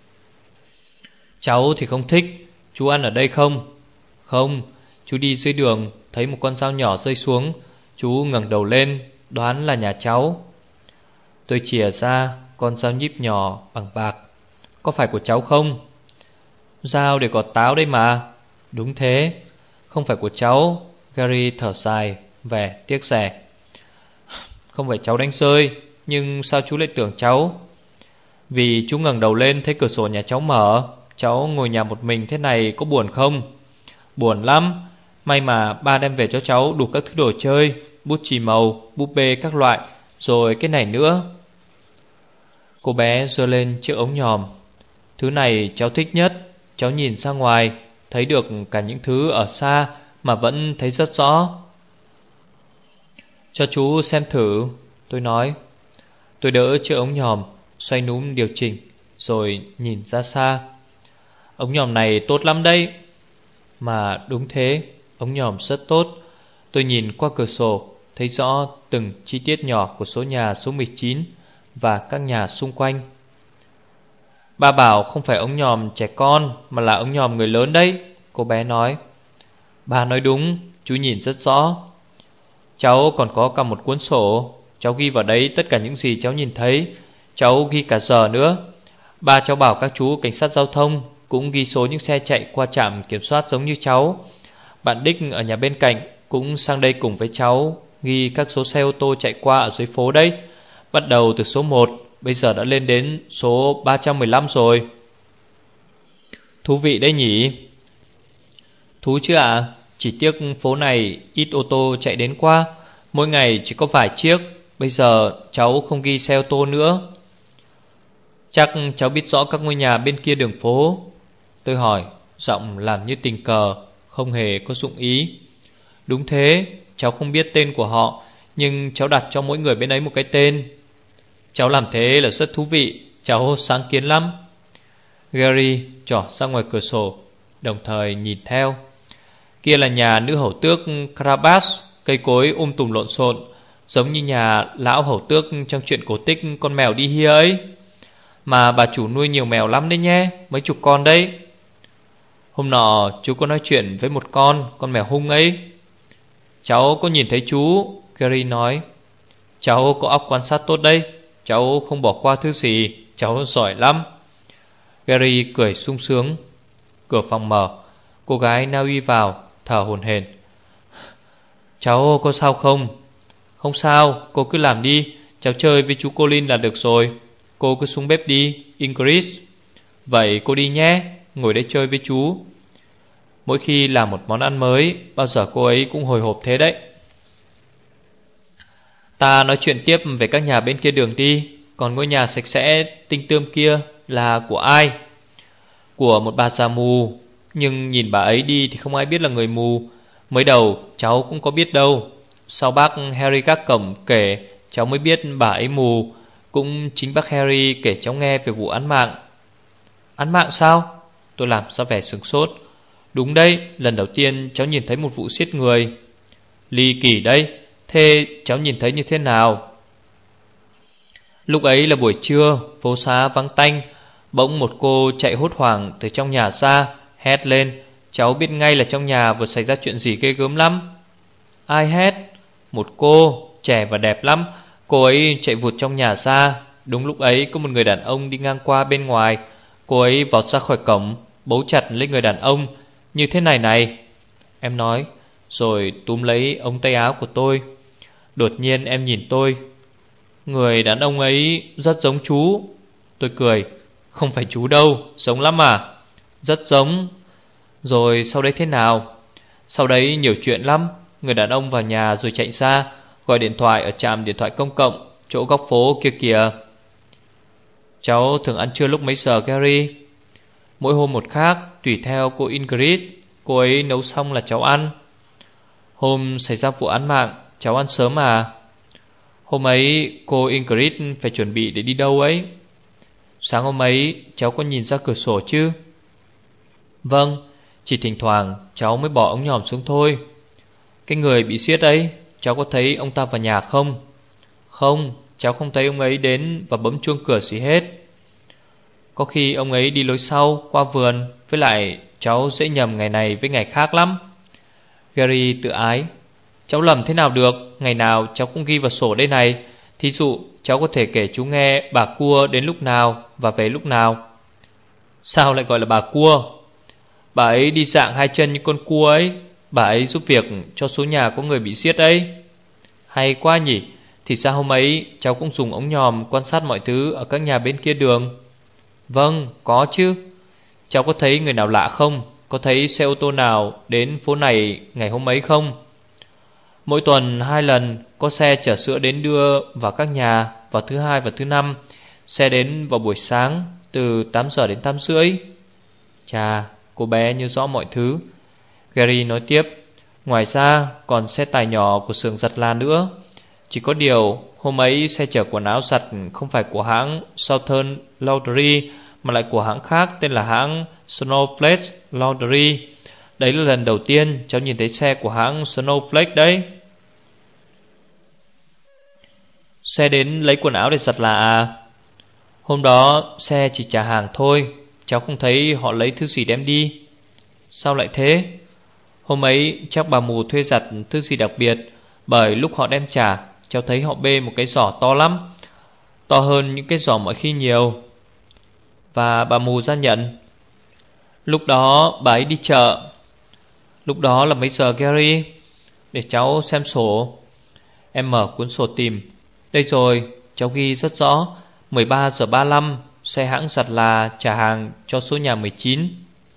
Cháu thì không thích. Chú ăn ở đây không? Không, chú đi dưới đường thấy một con dao nhỏ rơi xuống. Chú ngẩng đầu lên, đoán là nhà cháu. Tôi chìa ra con dao nhíp nhỏ bằng bạc. Có phải của cháu không? Dao để gọt táo đây mà. Đúng thế, không phải của cháu. Gary thở dài, vẻ tiếc rẻ. Không phải cháu đánh rơi, nhưng sao chú lại tưởng cháu? Vì chú ngẩng đầu lên thấy cửa sổ nhà cháu mở. Cháu ngồi nhà một mình thế này có buồn không? Buồn lắm. May mà ba đem về cho cháu đủ các thứ đồ chơi, bút chì màu, búp bê các loại, rồi cái này nữa. Cô bé giơ lên chiếc ống nhòm. Thứ này cháu thích nhất. Cháu nhìn ra ngoài thấy được cả những thứ ở xa mà vẫn thấy rất rõ. Cho chú xem thử, tôi nói. Tôi đỡ chiếc ống nhòm, xoay núm điều chỉnh, rồi nhìn ra xa. Ống nhòm này tốt lắm đấy. Mà đúng thế, ống nhòm rất tốt. Tôi nhìn qua cửa sổ, thấy rõ từng chi tiết nhỏ của số nhà số mười chín và các nhà xung quanh. Ba bảo không phải ống nhòm trẻ con, mà là ống nhòm người lớn đấy, cô bé nói. Bà nói đúng, chú nhìn rất rõ. Cháu còn có cả một cuốn sổ. Cháu ghi vào đấy tất cả những gì cháu nhìn thấy. Cháu ghi cả giờ nữa. Ba cháu bảo các chú cảnh sát giao thông cũng ghi số những xe chạy qua trạm kiểm soát giống như cháu. Bạn Đích ở nhà bên cạnh cũng sang đây cùng với cháu, ghi các số xe ô tô chạy qua ở dưới phố đấy. Bắt đầu từ số một, bây giờ đã lên đến số ba trăm mười lăm rồi. Thú vị đấy nhỉ? Thú chứ ạ. À? Chỉ tiếc phố này ít ô tô chạy đến qua, mỗi ngày chỉ có vài chiếc. Bây giờ cháu không ghi xe ô tô nữa. Chắc cháu biết rõ các ngôi nhà bên kia đường phố. Tôi hỏi, giọng làm như tình cờ, không hề có dụng ý. Đúng thế, cháu không biết tên của họ, nhưng cháu đặt cho mỗi người bên ấy một cái tên. Cháu làm thế là rất thú vị. Cháu sáng kiến lắm. Gary trỏ ra ngoài cửa sổ, đồng thời nhìn theo. Kia là nhà nữ hầu tước Carabas. Cây cối um tùm lộn xộn, giống như nhà lão hầu tước trong chuyện cổ tích con mèo đi hia ấy. Mà bà chủ nuôi nhiều mèo lắm đấy nhé, mấy chục con đấy. Hôm nọ chú có nói chuyện với một con Con mèo hung ấy. Cháu có nhìn thấy chú, Gary nói. Cháu có óc quan sát tốt đấy. Cháu không bỏ qua thứ gì. Cháu giỏi lắm. Gary cười sung sướng. Cửa phòng mở. Cô gái Na Uy vào, thở hổn hển. Cháu có sao không? Không sao, cô cứ làm đi. Cháu chơi với chú Colin là được rồi. Cô cứ xuống bếp đi, Ingrid. Vậy cô đi nhé, ngồi đây chơi với chú. Mỗi khi làm một món ăn mới, bao giờ cô ấy cũng hồi hộp thế đấy. Ta nói chuyện tiếp về các nhà bên kia đường đi. Còn ngôi nhà sạch sẽ tinh tươm kia là của ai? Của một bà già mù. Nhưng nhìn bà ấy đi thì không ai biết là người mù. Mới đầu cháu cũng có biết đâu. Sau bác Harry gác cổng kể, cháu mới biết bà ấy mù. Cũng chính bác Harry kể cháu nghe về vụ án mạng. Án mạng sao? Tôi làm ra vẻ sửng sốt. Đúng đấy, lần đầu tiên cháu nhìn thấy một vụ giết người. Ly kỳ đấy. Thế cháu nhìn thấy như thế nào? Lúc ấy là buổi trưa, phố xá vắng tanh. Bỗng một cô chạy hốt hoảng từ trong nhà ra, hét lên. Cháu biết ngay là trong nhà vừa xảy ra chuyện gì ghê gớm lắm. Ai hét? Một cô, trẻ và đẹp lắm. Cô ấy chạy vụt trong nhà ra. Đúng lúc ấy có một người đàn ông đi ngang qua bên ngoài. Cô ấy vọt ra khỏi cổng, bấu chặt lấy người đàn ông. Như thế này này, em nói, rồi túm lấy ống tay áo của tôi. Đột nhiên em nhìn tôi. Người đàn ông ấy rất giống chú. Tôi cười. Không phải chú đâu, giống lắm à? Rất giống. Rồi sau đấy thế nào? Sau đấy nhiều chuyện lắm. Người đàn ông vào nhà rồi chạy ra, gọi điện thoại ở trạm điện thoại công cộng chỗ góc phố kia kìa. Cháu thường ăn trưa lúc mấy giờ Gary? Mỗi hôm một khác, tùy theo cô Ingrid. Cô ấy nấu xong là cháu ăn. Hôm xảy ra vụ án mạng, cháu ăn sớm à? Hôm ấy cô Ingrid phải chuẩn bị để đi đâu ấy. Sáng hôm ấy cháu có nhìn ra cửa sổ chứ? Vâng, chỉ thỉnh thoảng cháu mới bỏ ống nhòm xuống thôi. Cái người bị siết ấy, cháu có thấy ông ta vào nhà không? Không, cháu không thấy ông ấy đến và bấm chuông cửa gì hết. Có khi ông ấy đi lối sau, qua vườn. Với lại cháu dễ nhầm ngày này với ngày khác lắm. Gary tự ái. Cháu lầm thế nào được, ngày nào cháu cũng ghi vào sổ đây này. Thí dụ cháu có thể kể chú nghe bà cua đến lúc nào và về lúc nào. Sao lại gọi là bà cua? Bà ấy đi dạng hai chân như con cua ấy. Bà ấy giúp việc cho số nhà có người bị giết ấy. Hay quá nhỉ. Thì sao hôm ấy cháu cũng dùng ống nhòm quan sát mọi thứ ở các nhà bên kia đường? Vâng, có chứ. Cháu có thấy người nào lạ không? Có thấy xe ô tô nào đến phố này ngày hôm ấy không? Mỗi tuần hai lần có xe chở sữa đến đưa vào các nhà vào thứ hai và thứ năm. Xe đến vào buổi sáng từ tám giờ đến tám rưỡi. Chà, cô bé nhớ rõ mọi thứ. Gary nói tiếp. Ngoài ra còn xe tải nhỏ của xưởng giặt là nữa. Chỉ có điều hôm ấy xe chở quần áo giặt không phải của hãng Southern Laundry, mà lại của hãng khác tên là hãng Snowflake Laundry. Đấy là lần đầu tiên cháu nhìn thấy xe của hãng Snowflake đấy. Xe đến lấy quần áo để giặt là à? Hôm đó xe chỉ trả hàng thôi, cháu không thấy họ lấy thứ gì đem đi. Sao lại thế? Hôm ấy chắc bà mù thuê giặt thứ gì đặc biệt, bởi lúc họ đem trả, cháu thấy họ bê một cái giỏ to lắm, to hơn những cái giỏ mọi khi nhiều. Và bà mù ra nhận. Lúc đó bà ấy đi chợ. Lúc đó là mấy giờ Gary? Để cháu xem sổ. Em mở cuốn sổ tìm. Đây rồi, cháu ghi rất rõ. Mười ba giờ ba mươi lăm, xe hãng giặt là trả hàng cho số nhà mười chín.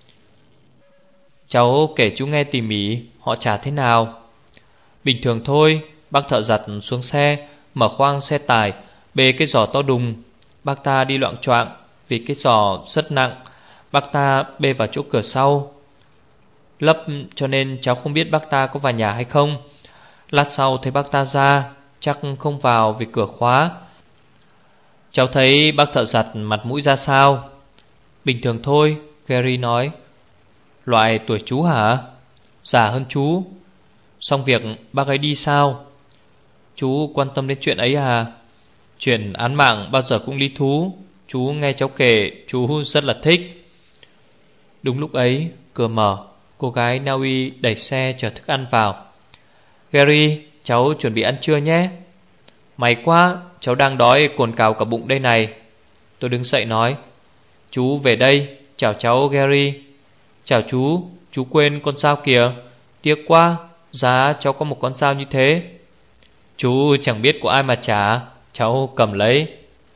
Cháu kể chú nghe tỉ mỉ họ trả thế nào. Bình thường thôi, bác thợ giặt xuống xe, mở khoang xe tải, bê cái giỏ to đùng. Bác ta đi loạng choạng vì cái giỏ rất nặng. Bác ta bê vào chỗ cửa sau, lấp cho nên cháu không biết bác ta có vào nhà hay không. Lát sau thấy bác ta ra, chắc không vào vì cửa khóa. Cháu thấy bác thợ giặt mặt mũi ra sao? Bình thường thôi, Gary nói. Loại tuổi chú hả? Già hơn chú. Xong việc bác ấy đi sao? Chú quan tâm đến chuyện ấy à? Chuyện án mạng bao giờ cũng lý thú. Chú nghe cháu kể, chú rất là thích. Đúng lúc ấy, cửa mở. Cô gái Na Uy đẩy xe chở thức ăn vào. Gary, cháu chuẩn bị ăn trưa nhé. May quá, cháu đang đói cồn cào cả bụng đây này. Tôi đứng dậy nói. Chú về đây, chào cháu Gary. Chào chú, chú quên con dao kìa. Tiếc quá, giá cháu có một con dao như thế. Chú chẳng biết của ai mà trả, cháu cầm lấy.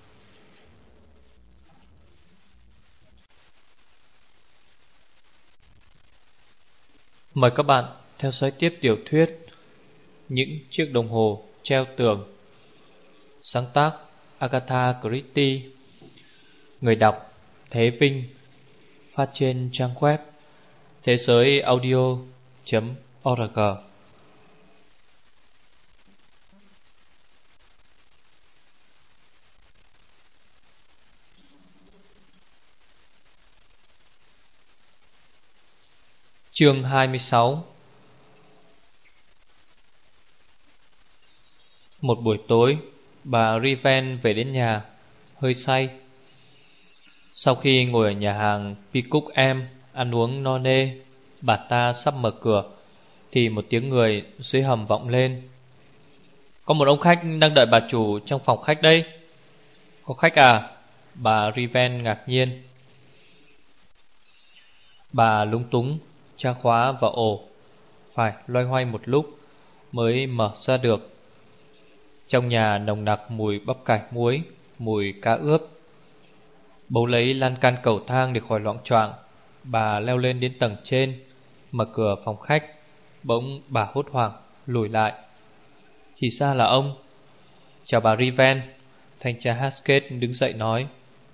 Mời các bạn theo dõi tiếp tiểu thuyết Những chiếc đồng hồ treo tường, sáng tác Agatha Christie. Người đọc Thế Vinh. Phát trên trang web thế giới audio chấm org. Chương hai mươi sáu. Một buổi tối, bà Riven về đến nhà hơi say. Sau khi ngồi ở nhà hàng Peacock em ăn uống no nê, bà ta sắp mở cửa thì một tiếng người dưới hầm vọng lên. Có một ông khách đang đợi bà chủ trong phòng khách đây. Có khách à? Bà Riven ngạc nhiên. Bà lúng túng tra khóa vào ổ, phải loay hoay một lúc mới mở ra được. Trong nhà nồng nặc mùi bắp cải muối, mùi cá ướp. Bấu lấy lan can cầu thang để khỏi loạng choạng, bà leo lên đến tầng trên, mở cửa phòng khách. Bỗng bà hốt hoảng lùi lại. Thì ra là ông. Chào bà Riven. Thanh tra Haskett đứng dậy nói.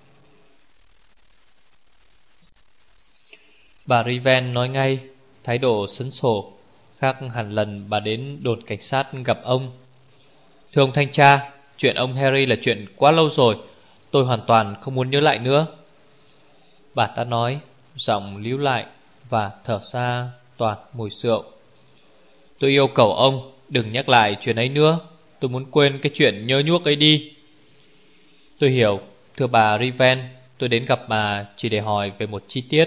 Bà Riven nói ngay, thái độ sấn sổ, khác hẳn lần bà đến đồn cảnh sát gặp ông. Thưa ông thanh tra, chuyện ông Harry là chuyện quá lâu rồi, tôi hoàn toàn không muốn nhớ lại nữa. Bà ta nói, giọng líu lại, và thở ra toàn mùi rượu. Tôi yêu cầu ông đừng nhắc lại chuyện ấy nữa. Tôi muốn quên cái chuyện nhơ nhuốc ấy đi. Tôi hiểu, thưa bà Riven. Tôi đến gặp bà chỉ để hỏi về một chi tiết.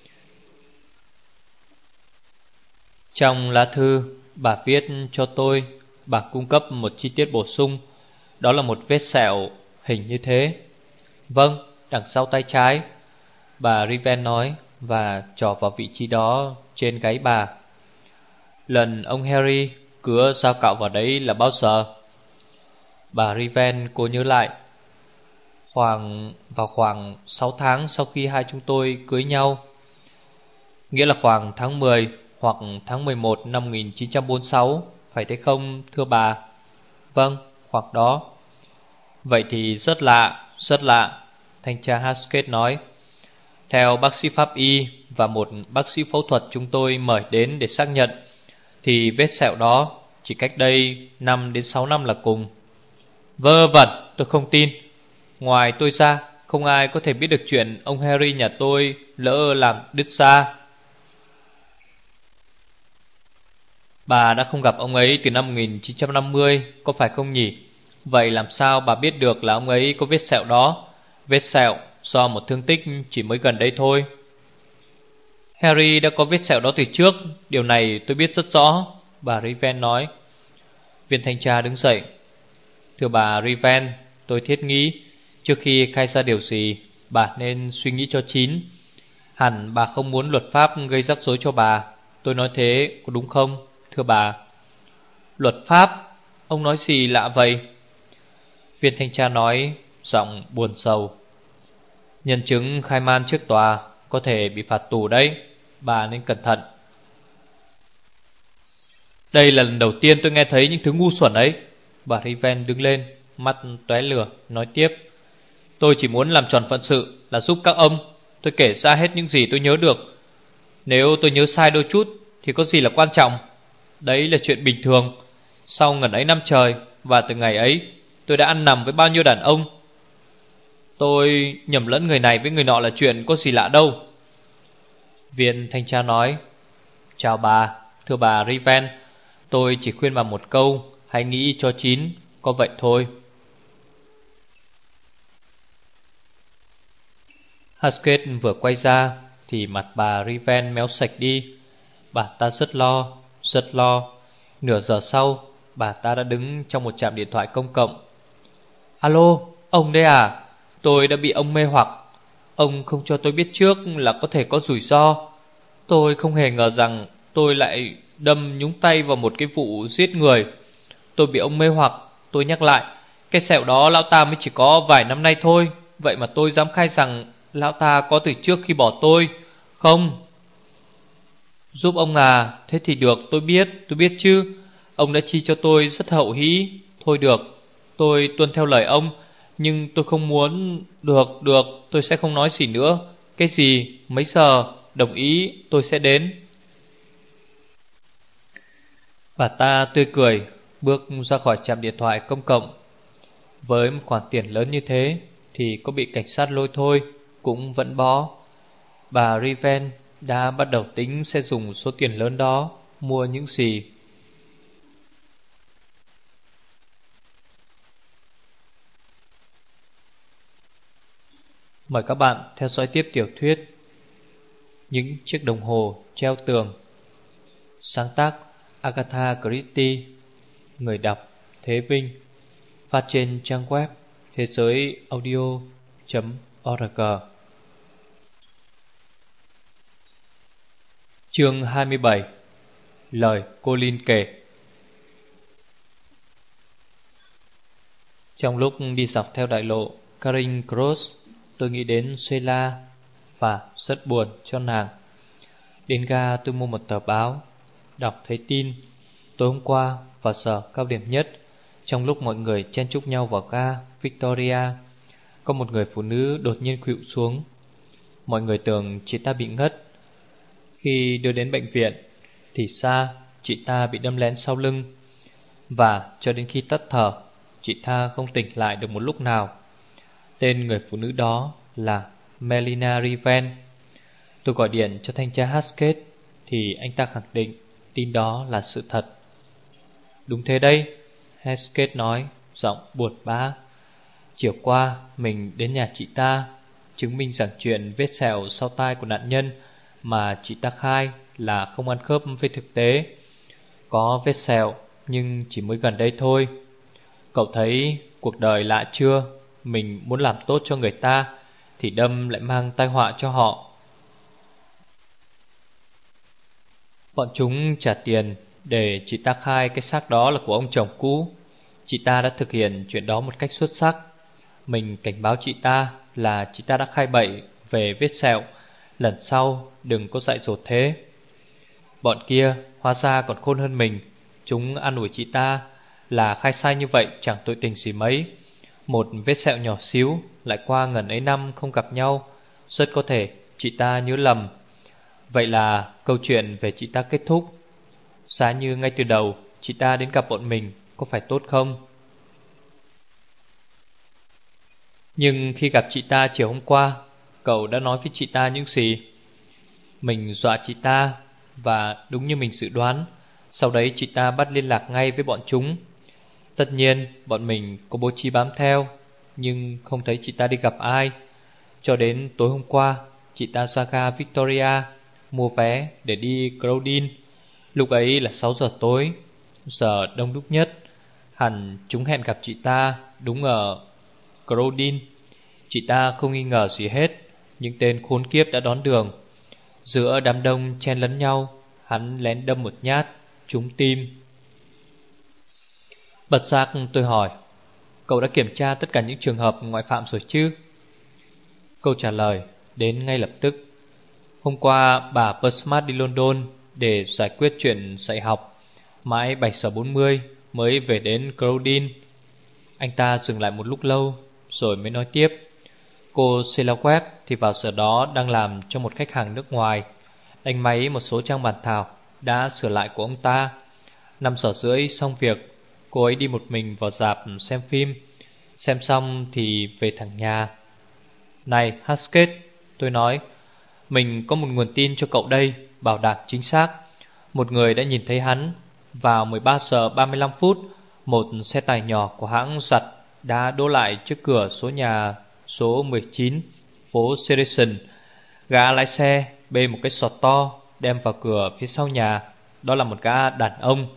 Trong lá thư bà viết cho tôi, bà cung cấp một chi tiết bổ sung. Đó là một vết sẹo hình như thế. Vâng, đằng sau tay trái, bà Riven nói và trỏ vào vị trí đó trên gáy bà. Lần ông Harry cứa dao cạo vào đấy là bao giờ? Bà Riven cố nhớ lại. Khoảng vào khoảng sáu tháng sau khi hai chúng tôi cưới nhau, nghĩa là khoảng tháng mười hoặc tháng mười một năm một nghìn chín trăm bốn mươi sáu, phải thế không thưa bà? Vâng, hoặc đó. Vậy thì rất lạ, rất lạ, thanh tra Haskett nói. Theo bác sĩ pháp y và một bác sĩ phẫu thuật chúng tôi mời đến để xác nhận, thì vết sẹo đó chỉ cách đây năm đến sáu năm là cùng. Vơ vẩn, tôi không tin. Ngoài tôi ra, không ai có thể biết được chuyện ông Harry nhà tôi lỡ làm đứt da. Bà đã không gặp ông ấy từ năm một nghìn chín trăm năm mươi, có phải không nhỉ? Vậy làm sao bà biết được là ông ấy có vết sẹo đó? Vết sẹo do một thương tích chỉ mới gần đây thôi. Harry đã có vết sẹo đó từ trước, điều này tôi biết rất rõ, bà Riven nói. Viên thanh tra đứng dậy. Thưa bà Riven, tôi thiết nghĩ trước khi khai ra điều gì, bà nên suy nghĩ cho chín. Hẳn bà không muốn luật pháp gây rắc rối cho bà. Tôi nói thế có đúng không, thưa bà? Luật pháp? Ông nói gì lạ vậy? Viên thanh tra nói, giọng buồn sầu. Nhân chứng khai man trước tòa có thể bị phạt tù đấy, bà nên cẩn thận. Đây là lần đầu tiên tôi nghe thấy những thứ ngu xuẩn ấy. Bà Riven đứng lên, mắt tóe lửa, nói tiếp. Tôi chỉ muốn làm tròn phận sự là giúp các ông. Tôi kể ra hết những gì tôi nhớ được. Nếu tôi nhớ sai đôi chút thì có gì là quan trọng. Đấy là chuyện bình thường. Sau ngần ấy năm trời, và từ ngày ấy tôi đã ăn nằm với bao nhiêu đàn ông. Tôi nhầm lẫn người này với người nọ là chuyện có gì lạ đâu. Viên thanh tra nói. Chào bà, thưa bà Riven. Tôi chỉ khuyên bà một câu, hãy nghĩ cho chín, có vậy thôi. Haskett vừa quay ra thì mặt bà Riven méo sạch đi. Bà ta rất lo, rất lo. Nửa giờ sau, bà ta đã đứng trong một trạm điện thoại công cộng. Alo, ông đây à? Tôi đã bị ông mê hoặc. Ông không cho tôi biết trước là có thể có rủi ro. Tôi không hề ngờ rằng tôi lại đâm nhúng tay vào một cái vụ giết người. Tôi bị ông mê hoặc. Tôi nhắc lại, cái sẹo đó lão ta mới chỉ có vài năm nay thôi. Vậy mà tôi dám khai rằng lão ta có từ trước khi bỏ tôi. Không. Giúp ông à? Thế thì được, tôi biết, tôi biết chứ. Ông đã chi cho tôi rất hậu hĩ. Thôi được, tôi tuân theo lời ông. Nhưng tôi không muốn. Được, được, tôi sẽ không nói gì nữa. Cái gì, mấy giờ, đồng ý, tôi sẽ đến. Bà ta tươi cười, bước ra khỏi trạm điện thoại công cộng. Với một khoản tiền lớn như thế thì có bị cảnh sát lôi thôi cũng vẫn bó. Bà Riven đã bắt đầu tính sẽ dùng số tiền lớn đó mua những gì. Mời các bạn theo dõi tiếp tiểu thuyết Những chiếc đồng hồ treo tường. Sáng tác Agatha Christie. Người đọc Thế Vinh. Phát trên trang web thế giới audio chấm org. Chương hai mươi bảy. Lời cô Linh kể. Trong lúc đi dọc theo đại lộ Charing Cross, tôi nghĩ đến Sheila và rất buồn cho nàng. Đến ga tôi mua một tờ báo, đọc thấy tin tối hôm qua vào giờ cao điểm nhất, trong lúc mọi người chen chúc nhau vào ga Victoria, có một người phụ nữ đột nhiên khuỵu xuống. Mọi người tưởng chị ta bị ngất. Khi đưa đến bệnh viện thì ra chị ta bị đâm lén sau lưng, và cho đến khi tắt thở, chị ta không tỉnh lại được một lúc nào. Tên người phụ nữ đó là Melina Riven. Tôi gọi điện cho thanh tra Haskett thì anh ta khẳng định tin đó là sự thật. Đúng thế đấy, Haskett nói, giọng buồn bã. Chiều qua mình đến nhà chị ta, chứng minh rằng chuyện vết sẹo sau tai của nạn nhân mà chị ta khai là không ăn khớp với thực tế. Có vết sẹo nhưng chỉ mới gần đây thôi. Cậu thấy cuộc đời lạ chưa? Mình muốn làm tốt cho người ta thì đâm lại mang tai họa cho họ. Bọn chúng trả tiền để chị ta khai cái xác đó là của ông chồng cũ. Chị ta đã thực hiện chuyện đó một cách xuất sắc. Mình cảnh báo chị ta là chị ta đã khai bậy về vết sẹo, lần sau đừng có dại dột thế. Bọn kia hóa ra còn khôn hơn mình. Chúng an ủi chị ta là khai sai như vậy chẳng tội tình gì mấy. Một vết sẹo nhỏ xíu lại qua ngần ấy năm không gặp nhau, rất có thể chị ta nhớ lầm. Vậy là câu chuyện về chị ta kết thúc. Giá như ngay từ đầu chị ta đến gặp bọn mình, có phải tốt không? Nhưng khi gặp chị ta chiều hôm qua, cậu đã nói với chị ta những gì? Mình dọa chị ta, và đúng như mình dự đoán, sau đấy chị ta bắt liên lạc ngay với bọn chúng. Tất nhiên bọn mình có bố trí bám theo, nhưng không thấy chị ta đi gặp ai. Cho đến tối hôm qua, chị ta ra ga Victoria mua vé để đi Crowdin. Lúc ấy là sáu giờ tối, giờ đông đúc nhất. Hẳn chúng hẹn gặp chị ta đúng ở Crowdin. Chị ta không nghi ngờ gì hết, nhưng tên khốn kiếp đã đón đường. Giữa đám đông chen lấn nhau, hắn lén đâm một nhát trúng tim. Bật giác tôi hỏi, cậu đã kiểm tra tất cả những trường hợp ngoại phạm rồi chứ? Câu trả lời đến ngay lập tức. Hôm qua bà Persmart đi London để giải quyết chuyện dạy học. Mãi bảy giờ bốn mươi mới về đến Crowdin. Anh ta dừng lại một lúc lâu rồi mới nói tiếp. Cô Sheila Webb thì vào giờ đó đang làm cho một khách hàng nước ngoài, đánh máy một số trang bản thảo đã sửa lại của ông ta. Năm giờ rưỡi xong việc, cô ấy đi một mình vào rạp xem phim. Xem xong thì về thẳng nhà. Này Haskett, tôi nói, mình có một nguồn tin cho cậu đây, bảo đảm chính xác. Một người đã nhìn thấy hắn vào mười ba giờ ba mươi lăm phút. Một xe tải nhỏ của hãng giặt đã đỗ lại trước cửa số nhà số mười chín phố Sedison. Gã lái xe bê một cái sọt to đem vào cửa phía sau nhà. Đó là một gã đàn ông.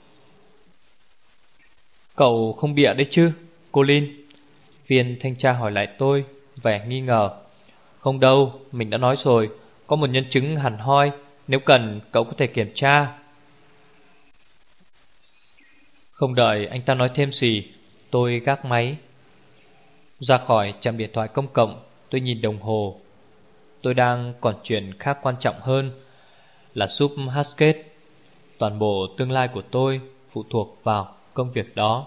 Cậu không bịa đấy chứ, Colin? Viên thanh tra hỏi lại tôi, vẻ nghi ngờ. Không đâu, mình đã nói rồi, có một nhân chứng hẳn hoi. Nếu cần cậu có thể kiểm tra. Không đợi anh ta nói thêm gì, tôi gác máy. Ra khỏi trạm điện thoại công cộng, tôi nhìn đồng hồ. Tôi đang còn chuyện khác quan trọng hơn, là giúp Haskett. Toàn bộ tương lai của tôi phụ thuộc vào công việc đó.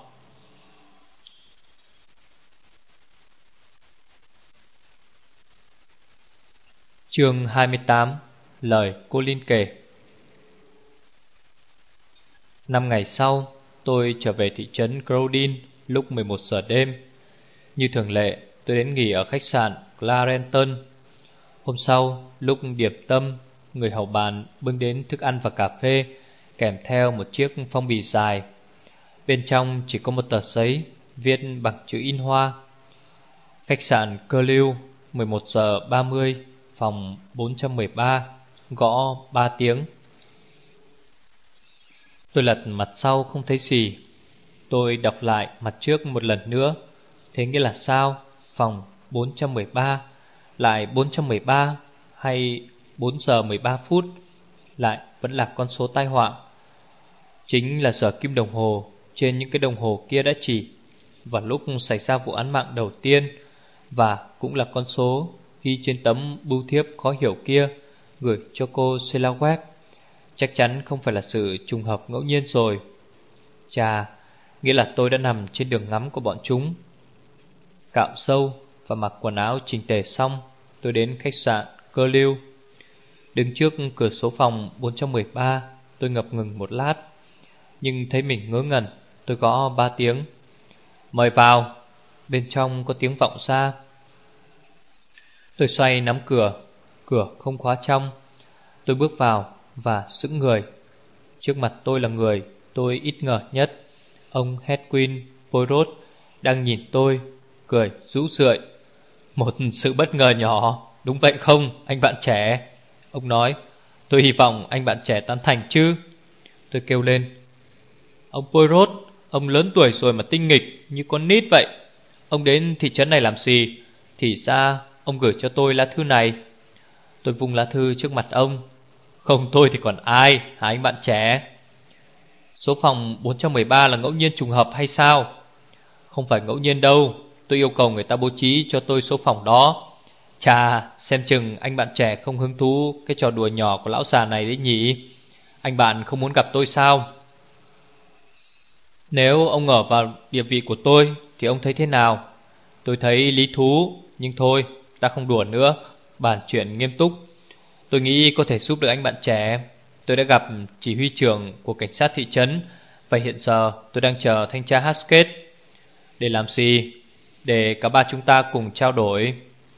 Chương hai mươi tám. Lời Colin kể. Năm ngày sau, tôi trở về thị trấn Crowdin lúc mười một giờ đêm. Như thường lệ, tôi đến nghỉ ở khách sạn Clarenton. Hôm sau, lúc điểm tâm, người hầu bàn bưng đến thức ăn và cà phê, kèm theo một chiếc phong bì dài. Bên trong chỉ có một tờ giấy viết bằng chữ in hoa. Khách sạn Cơ Lưu, mười một giờ ba mươi, phòng bốn trăm mười ba, gõ ba tiếng. Tôi lật mặt sau không thấy gì. Tôi đọc lại mặt trước một lần nữa. Thế nghĩa là sao? Phòng bốn trăm mười ba lại bốn trăm mười ba, hay bốn giờ mười ba phút lại vẫn là con số tai họa? Chính là giờ kim đồng hồ trên những cái đồng hồ kia đã chỉ vào lúc xảy ra vụ án mạng đầu tiên, và cũng là con số ghi trên tấm bưu thiếp khó hiểu kia gửi cho cô Sheila Webb. Chắc chắn không phải là sự trùng hợp ngẫu nhiên rồi. Chà, nghĩa là tôi đã nằm trên đường ngắm của bọn chúng. Cạo râu và mặc quần áo chỉnh tề xong, tôi đến khách sạn Cơ Lưu. Đứng trước cửa số phòng bốn trăm mười ba, tôi ngập ngừng một lát, nhưng thấy mình ngớ ngẩn. Tôi gõ ba tiếng. Mời vào. Bên trong có tiếng vọng ra. Tôi xoay nắm cửa. Cửa không khóa trong. Tôi bước vào và sững người. Trước mặt tôi là người tôi ít ngờ nhất. Ông Hedwin Poirot đang nhìn tôi, cười rũ rượi. Một sự bất ngờ nhỏ, đúng vậy không, anh bạn trẻ? Ông nói. Tôi hy vọng anh bạn trẻ tán thành chứ. Tôi kêu lên. Ông Poirot, ông lớn tuổi rồi mà tinh nghịch như con nít vậy. Ông đến thị trấn này làm gì? Thì ra ông gửi cho tôi lá thư này. Tôi vung lá thư trước mặt ông. Không tôi thì còn ai, hả anh bạn trẻ? Số phòng bốn trăm mười ba là ngẫu nhiên trùng hợp hay sao? Không phải ngẫu nhiên đâu. Tôi yêu cầu người ta bố trí cho tôi số phòng đó. Chà, xem chừng anh bạn trẻ không hứng thú cái trò đùa nhỏ của lão già này đấy nhỉ? Anh bạn không muốn gặp tôi sao? Nếu ông ở vào địa vị của tôi thì ông thấy thế nào? Tôi thấy lý thú. Nhưng thôi, ta không đùa nữa, bàn chuyện nghiêm túc. Tôi nghĩ có thể giúp được anh bạn trẻ. Tôi đã gặp chỉ huy trưởng của cảnh sát thị trấn, và hiện giờ tôi đang chờ thanh tra Haskett. Để làm gì? Để cả ba chúng ta cùng trao đổi.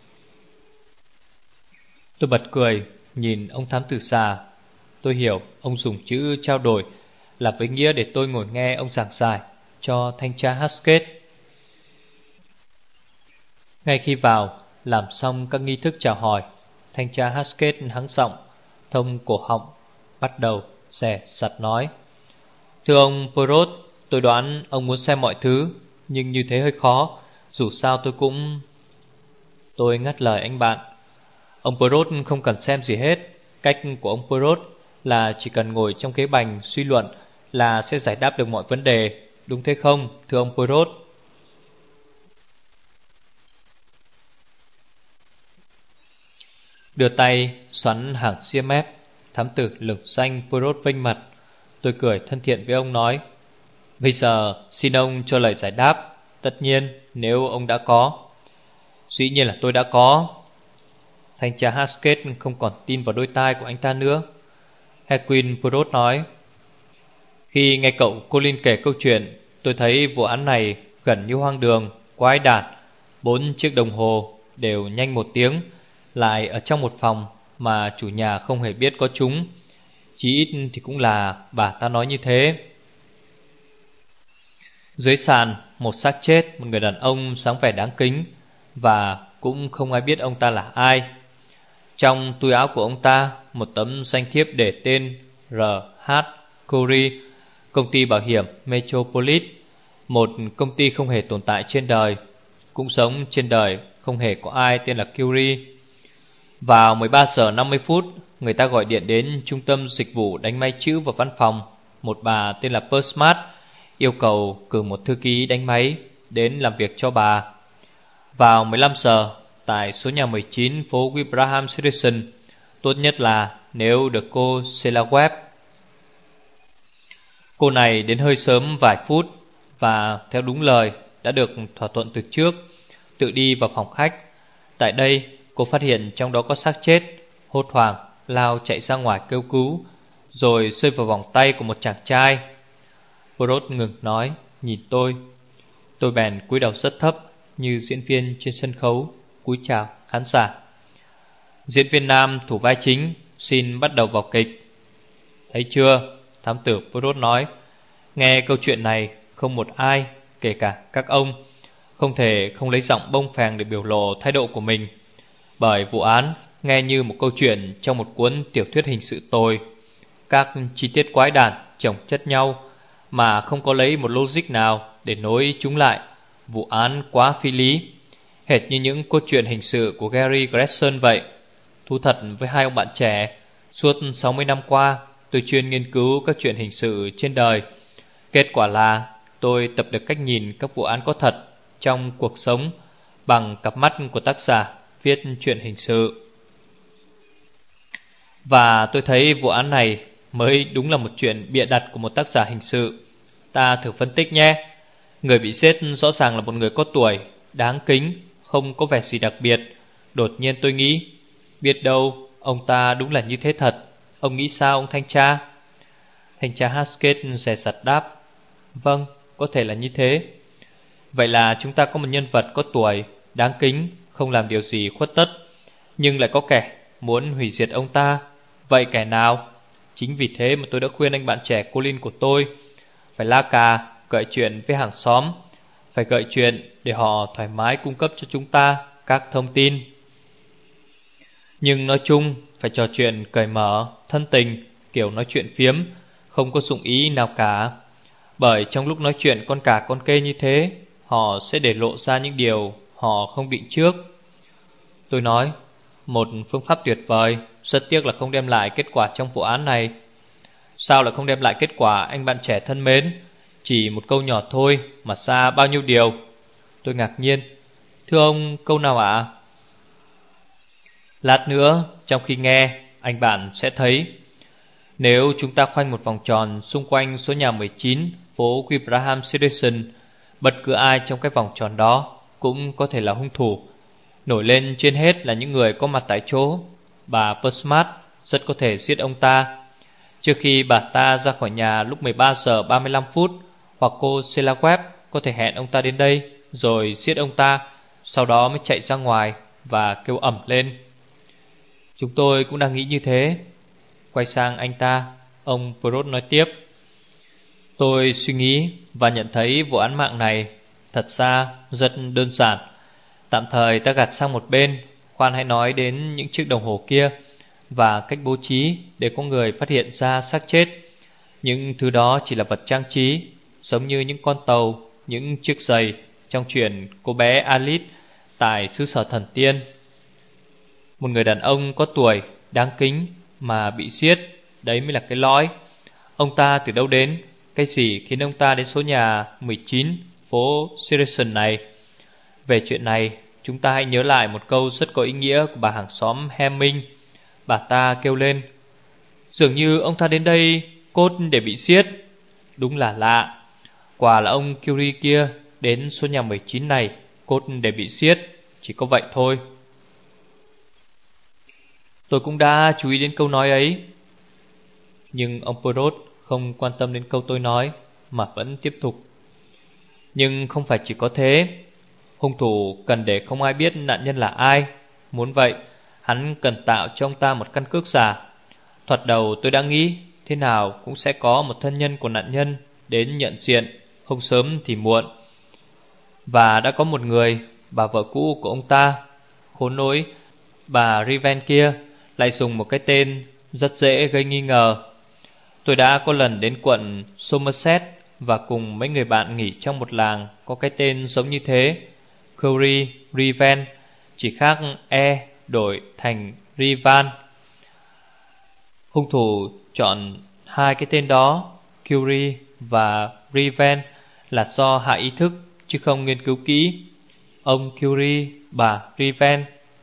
Tôi bật cười, nhìn ông thám tử già. Tôi hiểu ông dùng chữ trao đổi là với nghĩa để tôi ngồi nghe ông giảng giải cho thanh tra Haskett. Ngay khi vào, làm xong các nghi thức chào hỏi, thanh tra Haskett hắng giọng, thông cổ họng, bắt đầu rẻ sặt nói. Thưa ông Poirot, tôi đoán ông muốn xem mọi thứ, nhưng như thế hơi khó. Dù sao tôi cũng... Tôi ngắt lời anh bạn. Ông Poirot không cần xem gì hết. Cách của ông Poirot là chỉ cần ngồi trong ghế bành suy luận là sẽ giải đáp được mọi vấn đề. Đúng thế không, thưa ông Poirot? Đưa tay xoắn hàng ria mép, thám tử lửng xanh Poirot vênh mặt. Tôi cười thân thiện với ông nói. Bây giờ xin ông cho lời giải đáp. Tất nhiên nếu ông đã có. Dĩ nhiên là tôi đã có. Thanh tra Haskett không còn tin vào đôi tai của anh ta nữa. Hedwin Poirot nói. Khi nghe cậu Colin kể câu chuyện, tôi thấy vụ án này gần như hoang đường, quái đản. Bốn chiếc đồng hồ đều nhanh một tiếng, lại ở trong một phòng mà chủ nhà không hề biết có chúng. Chí ít thì cũng là bà ta nói như thế. Dưới sàn, một xác chết, một người đàn ông sáng vẻ đáng kính, và cũng không ai biết ông ta là ai. Trong túi áo của ông ta, một tấm danh thiếp để tên rờ hát Curry, công ty bảo hiểm Metropolis, một công ty không hề tồn tại trên đời. Cũng sống trên đời không hề có ai tên là Curry. Vào mười ba giờ năm mươi phút, người ta gọi điện đến trung tâm dịch vụ đánh máy chữ và văn phòng. Một bà tên là Persmart yêu cầu cử một thư ký đánh máy đến làm việc cho bà. Vào mười lăm giờ, tại số nhà mười chín phố Wilbraham Citizen, tốt nhất là nếu được cô Sheila Webb. Cô này đến hơi sớm vài phút và theo đúng lời đã được thỏa thuận từ trước, tự đi vào phòng khách. Tại đây, cô phát hiện trong đó có xác chết, hốt hoảng lao chạy ra ngoài kêu cứu, rồi rơi vào vòng tay của một chàng trai. Poirot ngừng nói, nhìn tôi. Tôi bèn cúi đầu rất thấp, như diễn viên trên sân khấu cúi chào khán giả. Diễn viên nam thủ vai chính, xin bắt đầu vào kịch. Thấy chưa, thám tử Poirot nói. Nghe câu chuyện này, không một ai, kể cả các ông, không thể không lấy giọng bông phèn để biểu lộ thái độ của mình. Bởi vụ án nghe như một câu chuyện trong một cuốn tiểu thuyết hình sự tồi. Các chi tiết quái đản chồng chất nhau mà không có lấy một logic nào để nối chúng lại. Vụ án quá phi lý, hệt như những câu chuyện hình sự của Gary Grayson vậy. Thú thật với hai ông bạn trẻ, suốt sáu mươi năm qua tôi chuyên nghiên cứu các chuyện hình sự trên đời. Kết quả là tôi tập được cách nhìn các vụ án có thật trong cuộc sống bằng cặp mắt của tác giả viết chuyện hình sự. Và tôi thấy vụ án này mới đúng là một chuyện bịa đặt của một tác giả hình sự. Ta thử phân tích nhé. Người bị giết rõ ràng là một người có tuổi, đáng kính, không có vẻ gì đặc biệt. Đột nhiên tôi nghĩ, biết đâu ông ta đúng là như thế thật. Ông nghĩ sao ông thanh tra? Thanh tra Haskett dè dặt đáp. Vâng, có thể là như thế. Vậy là chúng ta có một nhân vật có tuổi, đáng kính, không làm điều gì khuất tất, nhưng lại có kẻ muốn hủy diệt ông ta. Vậy kẻ nào? Chính vì thế mà tôi đã khuyên anh bạn trẻ Colin của tôi phải la cà, gợi chuyện với hàng xóm, phải gợi chuyện để họ thoải mái cung cấp cho chúng ta các thông tin. Nhưng nói chung phải trò chuyện cởi mở, thân tình, kiểu nói chuyện phiếm, không có dụng ý nào cả. Bởi trong lúc nói chuyện con cả con kê như thế, họ sẽ để lộ ra những điều họ không định trước. Tôi nói, một phương pháp tuyệt vời, rất tiếc là không đem lại kết quả trong vụ án này. Sao lại không đem lại kết quả, anh bạn trẻ thân mến? Chỉ một câu nhỏ thôi mà xa bao nhiêu điều. Tôi ngạc nhiên. Thưa ông, câu nào ạ? Lát nữa, trong khi nghe, anh bạn sẽ thấy. Nếu chúng ta khoanh một vòng tròn xung quanh số nhà mười chín, phố Wilbraham Citizen, bất cứ ai trong cái vòng tròn đó cũng có thể là hung thủ. Nổi lên trên hết là những người có mặt tại chỗ. Bà Persmart rất có thể giết ông ta trước khi bà ta ra khỏi nhà lúc mười ba giờ ba mươi lăm phút, hoặc cô Sheila Webb có thể hẹn ông ta đến đây rồi giết ông ta, sau đó mới chạy ra ngoài và kêu ầm lên. Chúng tôi cũng đang nghĩ như thế. Quay sang anh ta, ông Perot nói tiếp. Tôi suy nghĩ và nhận thấy vụ án mạng này thật ra rất đơn giản. Tạm thời ta gạt sang một bên, khoan hãy nói đến những chiếc đồng hồ kia và cách bố trí để có người phát hiện ra xác chết. Những thứ đó chỉ là vật trang trí, giống như những con tàu, những chiếc giày trong chuyện cô bé Alice tại xứ sở thần tiên. Một người đàn ông có tuổi, đáng kính mà bị giết, đấy mới là cái lõi. Ông ta từ đâu đến? Cái gì khiến ông ta đến số nhà mười chín phố Citizen này? Về chuyện này, chúng ta hãy nhớ lại một câu rất có ý nghĩa của bà hàng xóm Hemming. Bà ta kêu lên, dường như ông ta đến đây cốt để bị giết. Đúng là lạ. Quả là ông Curie kia đến số nhà mười chín này cốt để bị giết. Chỉ có vậy thôi. Tôi cũng đã chú ý đến câu nói ấy. Nhưng ông Perot không quan tâm đến câu tôi nói, mà vẫn tiếp tục. Nhưng không phải chỉ có thế. Hung thủ cần để không ai biết nạn nhân là ai. Muốn vậy, hắn cần tạo cho ông ta một căn cước giả. Thoạt đầu tôi đã nghĩ thế nào cũng sẽ có một thân nhân của nạn nhân đến nhận diện, không sớm thì muộn. Và đã có một người, bà vợ cũ của ông ta. Khốn nỗi, bà Riven kia lại dùng một cái tên rất dễ gây nghi ngờ. Tôi đã có lần đến quận Somerset và cùng mấy người bạn nghỉ trong một làng có cái tên giống như thế, Curie Riven, chỉ khác E đổi thành Rivan. Hung thủ chọn hai cái tên đó, Curie và Riven, là do hạ ý thức chứ không nghiên cứu kỹ. Ông Curie, bà Riven.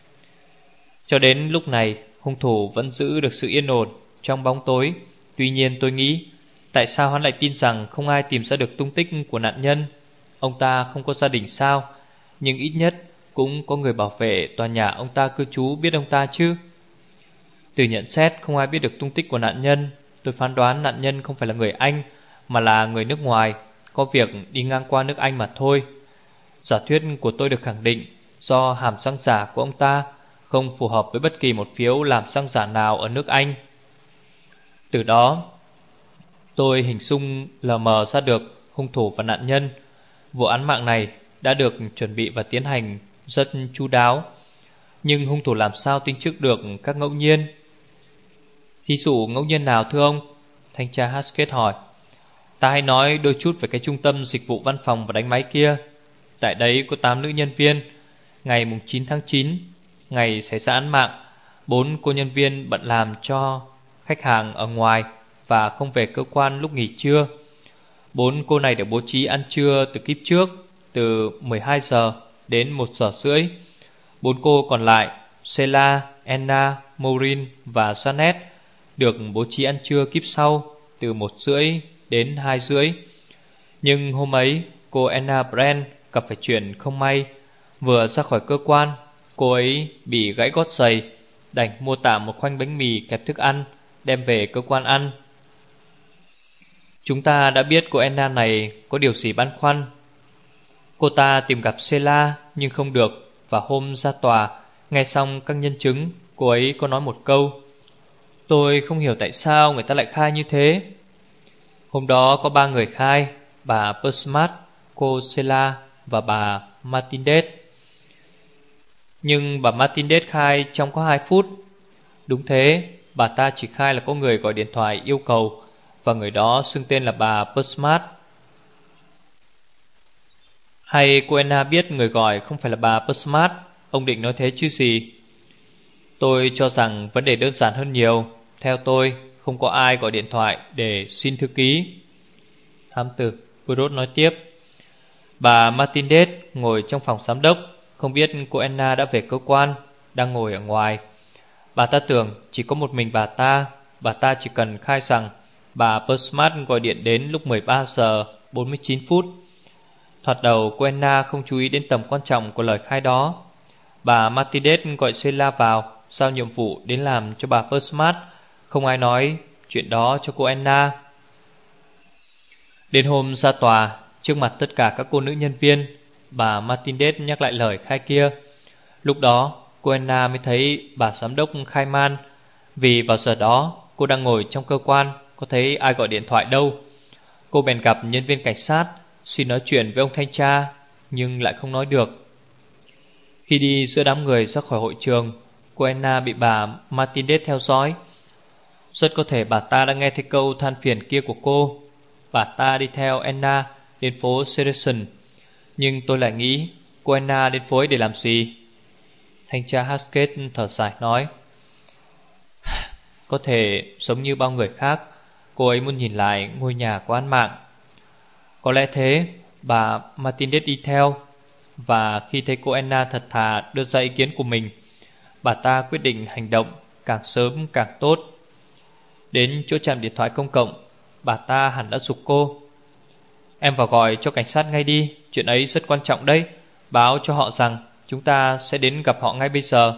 Cho đến lúc này, hung thủ vẫn giữ được sự yên ổn trong bóng tối. Tuy nhiên tôi nghĩ, tại sao hắn lại tin rằng không ai tìm ra được tung tích của nạn nhân? Ông ta không có gia đình sao? Nhưng ít nhất cũng có người bảo vệ tòa nhà ông ta cư trú biết ông ta chứ. Từ nhận xét không ai biết được tung tích của nạn nhân, tôi phán đoán nạn nhân không phải là người Anh, mà là người nước ngoài, có việc đi ngang qua nước Anh mà thôi. Giả thuyết của tôi được khẳng định do hàm xăng giả của ông ta không phù hợp với bất kỳ một phiếu làm xăng giả nào ở nước Anh. Từ đó, tôi hình dung lờ mờ ra được hung thủ và nạn nhân. Vụ án mạng này đã được chuẩn bị và tiến hành rất chu đáo. Nhưng hung thủ làm sao tính trước được các ngẫu nhiên? Thí dụ ngẫu nhiên nào thưa ông? Thanh tra Haskett hỏi. Ta hãy nói đôi chút về cái trung tâm dịch vụ văn phòng và đánh máy kia. Tại đấy có tám nữ nhân viên. Ngày chín tháng chín, ngày xảy ra án mạng, bốn cô nhân viên bận làm cho khách hàng ở ngoài và không về cơ quan lúc nghỉ trưa. Bốn cô này được bố trí ăn trưa từ kíp trước, từ mười hai giờ đến một giờ rưỡi. Bốn cô còn lại, Sheila, Anna, Maureen và Janet, được bố trí ăn trưa kíp sau, từ một rưỡi đến hai rưỡi. Nhưng hôm ấy, cô Anna Brand gặp phải chuyện không may. Vừa ra khỏi cơ quan, cô ấy bị gãy gót giày, đành mua tạm một khoanh bánh mì kẹp thức ăn, đem về cơ quan ăn. Chúng ta đã biết cô Anna này có điều gì băn khoăn. Cô ta tìm gặp Sheila nhưng không được. Và hôm ra tòa, nghe xong các nhân chứng, Cô ấy có nói một câu: tôi không hiểu tại sao người ta lại khai như thế. Hôm đó có ba người khai: bà Persmat, cô Sela và bà Martinez. Nhưng bà Martinez khai trong có hai phút. Đúng thế, bà ta chỉ khai là có người gọi điện thoại yêu cầu, và người đó xưng tên là bà Persmat. Hay cô Anna biết người gọi không phải là bà Persmat? Ông định nói thế chứ gì? Tôi cho rằng vấn đề đơn giản hơn nhiều. Theo tôi, không có ai gọi điện thoại để xin thư ký. Thám tử Burrot nói tiếp. Bà Martinez ngồi trong phòng giám đốc, không biết cô Anna đã về cơ quan, đang ngồi ở ngoài. Bà ta tưởng chỉ có một mình bà ta. Bà ta chỉ cần khai rằng bà Persmat gọi điện đến lúc mười ba giờ bốn mươi chín phút. Thoạt đầu cô Anna không chú ý đến tầm quan trọng của lời khai đó. Bà Martinez gọi Sheila vào, giao nhiệm vụ đến làm cho bà Persmat. Không ai nói chuyện đó cho cô Anna. Đến hôm ra tòa, trước mặt tất cả các cô nữ nhân viên, bà Martinez nhắc lại lời khai kia. Lúc đó cô Anna mới thấy bà giám đốc khai man, vì vào giờ đó cô đang ngồi trong cơ quan, có thấy ai gọi điện thoại đâu. Cô bèn gặp nhân viên cảnh sát, xin nói chuyện với ông thanh tra, nhưng lại không nói được. Khi đi giữa đám người ra khỏi hội trường, cô Anna bị bà Martinez theo dõi. Rất có thể bà ta đã nghe thấy câu than phiền kia của cô. Bà ta đi theo Anna đến phố Sederson, nhưng tôi lại nghĩ cô Anna đến phố ấy để làm gì? Thanh tra Haskett thở dài nói: có thể giống như bao người khác, cô ấy muốn nhìn lại ngôi nhà của án mạng. Có lẽ thế. Bà Martinez đi theo, và khi thấy cô Anna thật thà đưa ra ý kiến của mình, bà ta quyết định hành động càng sớm càng tốt. Đến chỗ trạm điện thoại công cộng, bà ta hẳn đã giục cô: em vào gọi cho cảnh sát ngay đi, chuyện ấy rất quan trọng đấy. Báo cho họ rằng chúng ta sẽ đến gặp họ ngay bây giờ.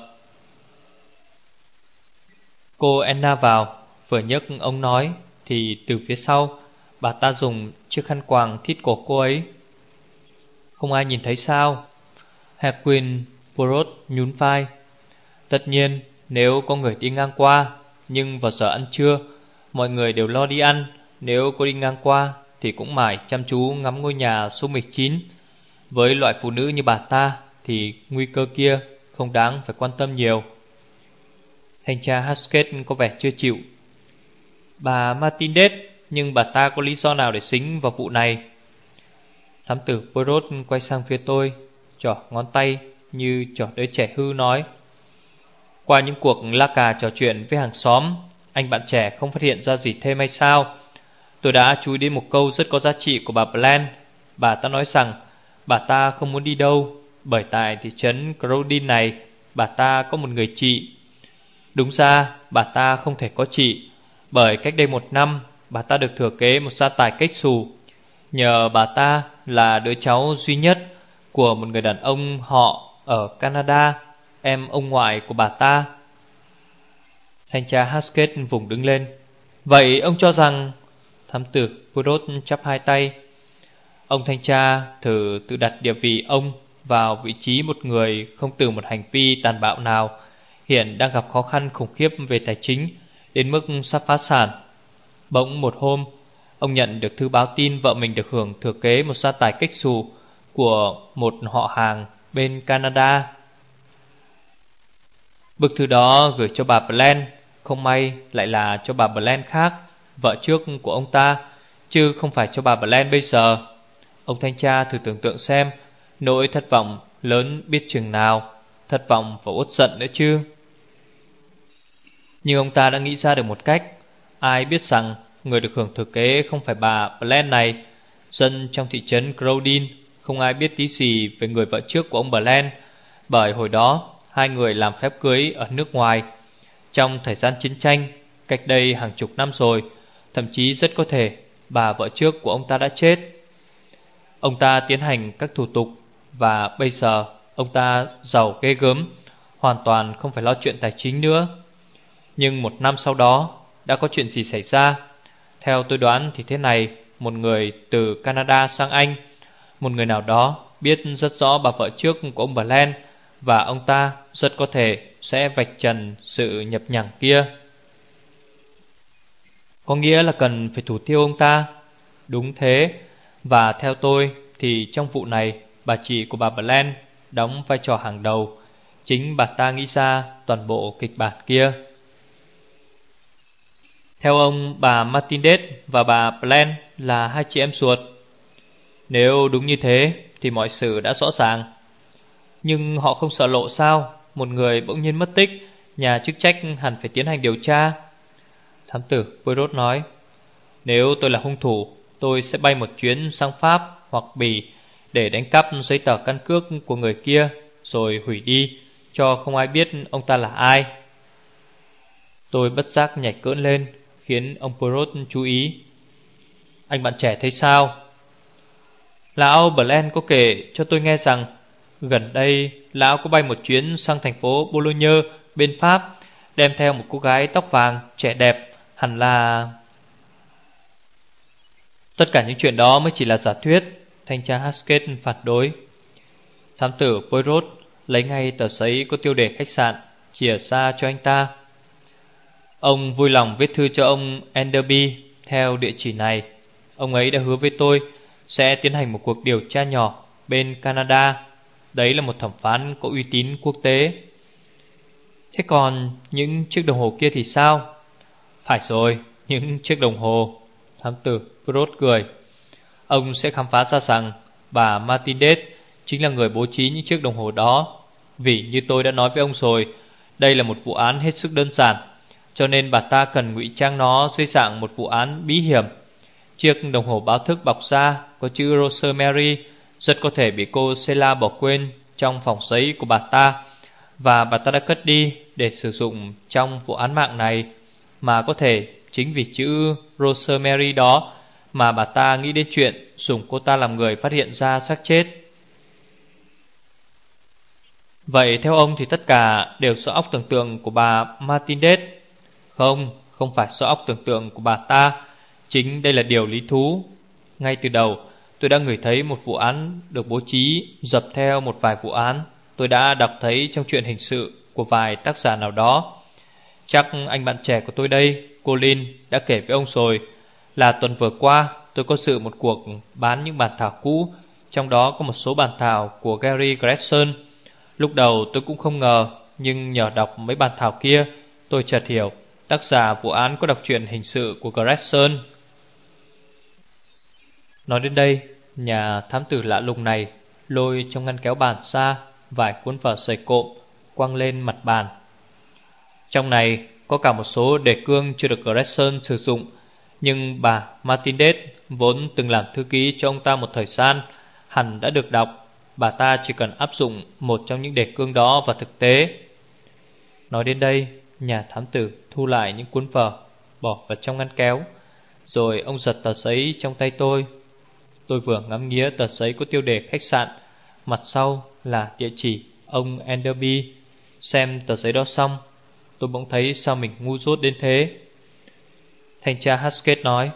Cô Anna vào, vừa nhấc ông nói thì từ phía sau bà ta dùng chiếc khăn quàng thít cổ cô ấy. Không ai nhìn thấy sao? Hercule Poirot nhún vai. Tất nhiên nếu có người đi ngang qua, nhưng vào giờ ăn trưa mọi người đều lo đi ăn. Nếu cô đi ngang qua thì cũng mải chăm chú ngắm ngôi nhà số mười chín. Với loại phụ nữ như bà ta thì nguy cơ kia không đáng phải quan tâm nhiều. Thanh tra Haskett có vẻ chưa chịu. Bà Martinez, nhưng bà ta có lý do nào để xính vào vụ này? Thám tử Poirot quay sang phía tôi, trỏ ngón tay như trỏ đứa trẻ hư nói: qua những cuộc la cà trò chuyện với hàng xóm, anh bạn trẻ không phát hiện ra gì thêm hay sao? Tôi đã chú ý đến một câu rất có giá trị của bà Bland. Bà ta nói rằng bà ta không muốn đi đâu, bởi tại thị trấn Crowdin này bà ta có một người chị. Đúng ra bà ta không thể có chị, bởi cách đây một năm bà ta được thừa kế một gia tài cách xù. Nhờ bà ta là đứa cháu duy nhất của một người đàn ông họ ở Canada, em ông ngoại của bà ta. Thanh tra Haskett vùng đứng lên. Vậy ông cho rằng... Thám tử Poirot chắp hai tay. Ông thanh tra thử tự đặt địa vị ông vào vị trí một người không từ một hành vi tàn bạo nào, hiện đang gặp khó khăn khủng khiếp về tài chính đến mức sắp phá sản. Bỗng một hôm, ông nhận được thư báo tin vợ mình được hưởng thừa kế một gia tài cách xù của một họ hàng bên Canada. Bức thư đó gửi cho bà Bland, không may lại là cho bà Bland khác, vợ trước của ông ta, chứ không phải cho bà Bland bây giờ. Ông thanh tra thử tưởng tượng xem nỗi thất vọng lớn biết chừng nào, thất vọng và uất giận nữa chứ. Nhưng ông ta đã nghĩ ra được một cách. Ai biết rằng người được hưởng thừa kế không phải bà Bland này. Dân trong thị trấn Crowdin không ai biết tí gì về người vợ trước của ông Bland, bởi hồi đó hai người làm phép cưới ở nước ngoài trong thời gian chiến tranh, cách đây hàng chục năm rồi. Thậm chí rất có thể bà vợ trước của ông ta đã chết. Ông ta tiến hành các thủ tục, và bây giờ ông ta giàu ghê gớm, hoàn toàn không phải lo chuyện tài chính nữa. Nhưng một năm sau đó đã có chuyện gì xảy ra? Theo tôi đoán thì thế này: một người từ Canada sang Anh, một người nào đó biết rất rõ bà vợ trước của ông Bland và ông ta rất có thể sẽ vạch trần sự nhập nhằng kia. Có nghĩa là cần phải thủ tiêu ông ta? Đúng thế. Và theo tôi thì trong vụ này, bà chị của bà Bland đóng vai trò hàng đầu. Chính bà ta nghĩ ra toàn bộ kịch bản kia. Theo ông, bà Martinez và bà Bland là hai chị em ruột. Nếu đúng như thế thì mọi sự đã rõ ràng. Nhưng họ không sợ lộ sao? Một người bỗng nhiên mất tích, nhà chức trách hẳn phải tiến hành điều tra. Thám tử Poirot nói, nếu tôi là hung thủ, tôi sẽ bay một chuyến sang Pháp hoặc Bỉ để đánh cắp giấy tờ căn cước của người kia, rồi hủy đi, cho không ai biết ông ta là ai. Tôi bất giác nhảy cỡn lên, khiến ông Poirot chú ý. Anh bạn trẻ thấy sao? Lão Bland có kể cho tôi nghe rằng gần đây lão có bay một chuyến sang thành phố Boulogne bên Pháp, đem theo một cô gái tóc vàng trẻ đẹp. Hẳn là... Tất cả những chuyện đó mới chỉ là giả thuyết, thanh tra Haskett phản đối. Thám tử Poirot lấy ngay tờ giấy có tiêu đề khách sạn, chìa ra cho anh ta. Ông vui lòng viết thư cho ông Enderby theo địa chỉ này. Ông ấy đã hứa với tôi sẽ tiến hành một cuộc điều tra nhỏ bên Canada. Đấy là một thẩm phán có uy tín quốc tế. Thế còn những chiếc đồng hồ kia thì sao? Phải rồi, những chiếc đồng hồ. Thám tử Poirot cười. Ông sẽ khám phá ra rằng bà Martinez chính là người bố trí những chiếc đồng hồ đó. Vì như tôi đã nói với ông rồi, đây là một vụ án hết sức đơn giản, cho nên bà ta cần ngụy trang nó dưới dạng một vụ án bí hiểm. Chiếc đồng hồ báo thức bọc da có chữ Rosemary rất có thể bị cô Sheila bỏ quên trong phòng giấy của bà ta, và bà ta đã cất đi để sử dụng trong vụ án mạng này. Mà có thể chính vì chữ Rosemary đó mà bà ta nghĩ đến chuyện dùng cô ta làm người phát hiện ra xác chết. Vậy theo ông thì tất cả đều do óc tưởng tượng của bà Martinez? Không, không phải do óc tưởng tượng của bà ta. Chính đây là điều lý thú. Ngay từ đầu tôi đã ngửi thấy một vụ án được bố trí dập theo một vài vụ án tôi đã đọc thấy trong truyện hình sự của vài tác giả nào đó. Chắc anh bạn trẻ của tôi đây, Colin, đã kể với ông rồi là tuần vừa qua tôi có dự một cuộc bán những bản thảo cũ, trong đó có một số bản thảo của Gary Gregson. Lúc đầu tôi cũng không ngờ, nhưng nhờ đọc mấy bản thảo kia, tôi chợt hiểu tác giả vụ án có đọc truyện hình sự của Gregson. Nói đến đây, nhà thám tử lạ lùng này lôi trong ngăn kéo bàn ra vài cuốn vở sầy cộm quăng lên mặt bàn. Trong này có cả một số đề cương chưa được Gregson sử dụng, nhưng bà Martinez vốn từng làm thư ký cho ông ta một thời gian, hẳn đã được đọc. Bà ta chỉ cần áp dụng một trong những đề cương đó vào thực tế. Nói đến đây, nhà thám tử thu lại những cuốn vở, bỏ vào trong ngăn kéo. Rồi ông giật tờ giấy trong tay tôi. Tôi vừa ngắm nghía tờ giấy có tiêu đề khách sạn, mặt sau là địa chỉ ông Enderby. Xem tờ giấy đó xong, tôi bỗng thấy sao mình ngu dốt đến thế. Thanh tra Haskett nói,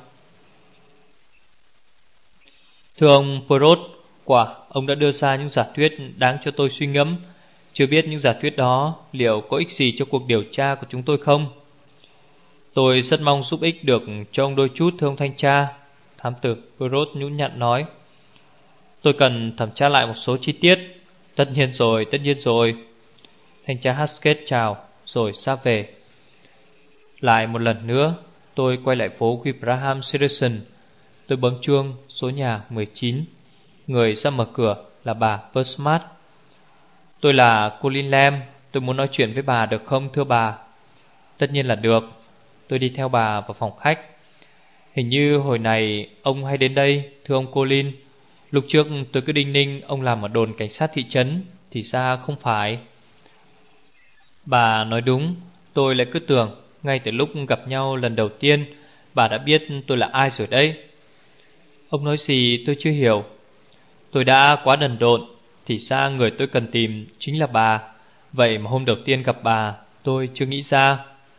thưa ông Poirot, quả ông đã đưa ra những giả thuyết đáng cho tôi suy ngẫm. Chưa biết những giả thuyết đó liệu có ích gì cho cuộc điều tra của chúng tôi không? Tôi rất mong giúp ích được cho ông đôi chút, thưa ông thanh tra. Thám tử Poirot nhún nhặn nói, tôi cần thẩm tra lại một số chi tiết. Tất nhiên rồi, tất nhiên rồi. Thanh tra Haskett chào rồi ra về. Lại một lần nữa tôi quay lại phố Wilbraham Citizen. Tôi bấm chuông số nhà mười chín. Người ra mở cửa là bà Versmart. Tôi là Colin Lamb, tôi muốn nói chuyện với bà được không thưa bà? Tất nhiên là được. Tôi đi theo bà vào phòng khách. Hình như hồi này ông hay đến đây, thưa ông Colin. Lúc trước tôi cứ đinh ninh ông làm ở đồn cảnh sát thị trấn, thì ra không phải. Bà nói đúng. Tôi lại cứ tưởng ngay từ lúc gặp nhau lần đầu tiên bà đã biết tôi là ai rồi đấy. Ông nói gì tôi chưa hiểu. Tôi đã quá đần độn. Thì ra người tôi cần tìm chính là bà. Vậy mà hôm đầu tiên gặp bà tôi chưa nghĩ ra.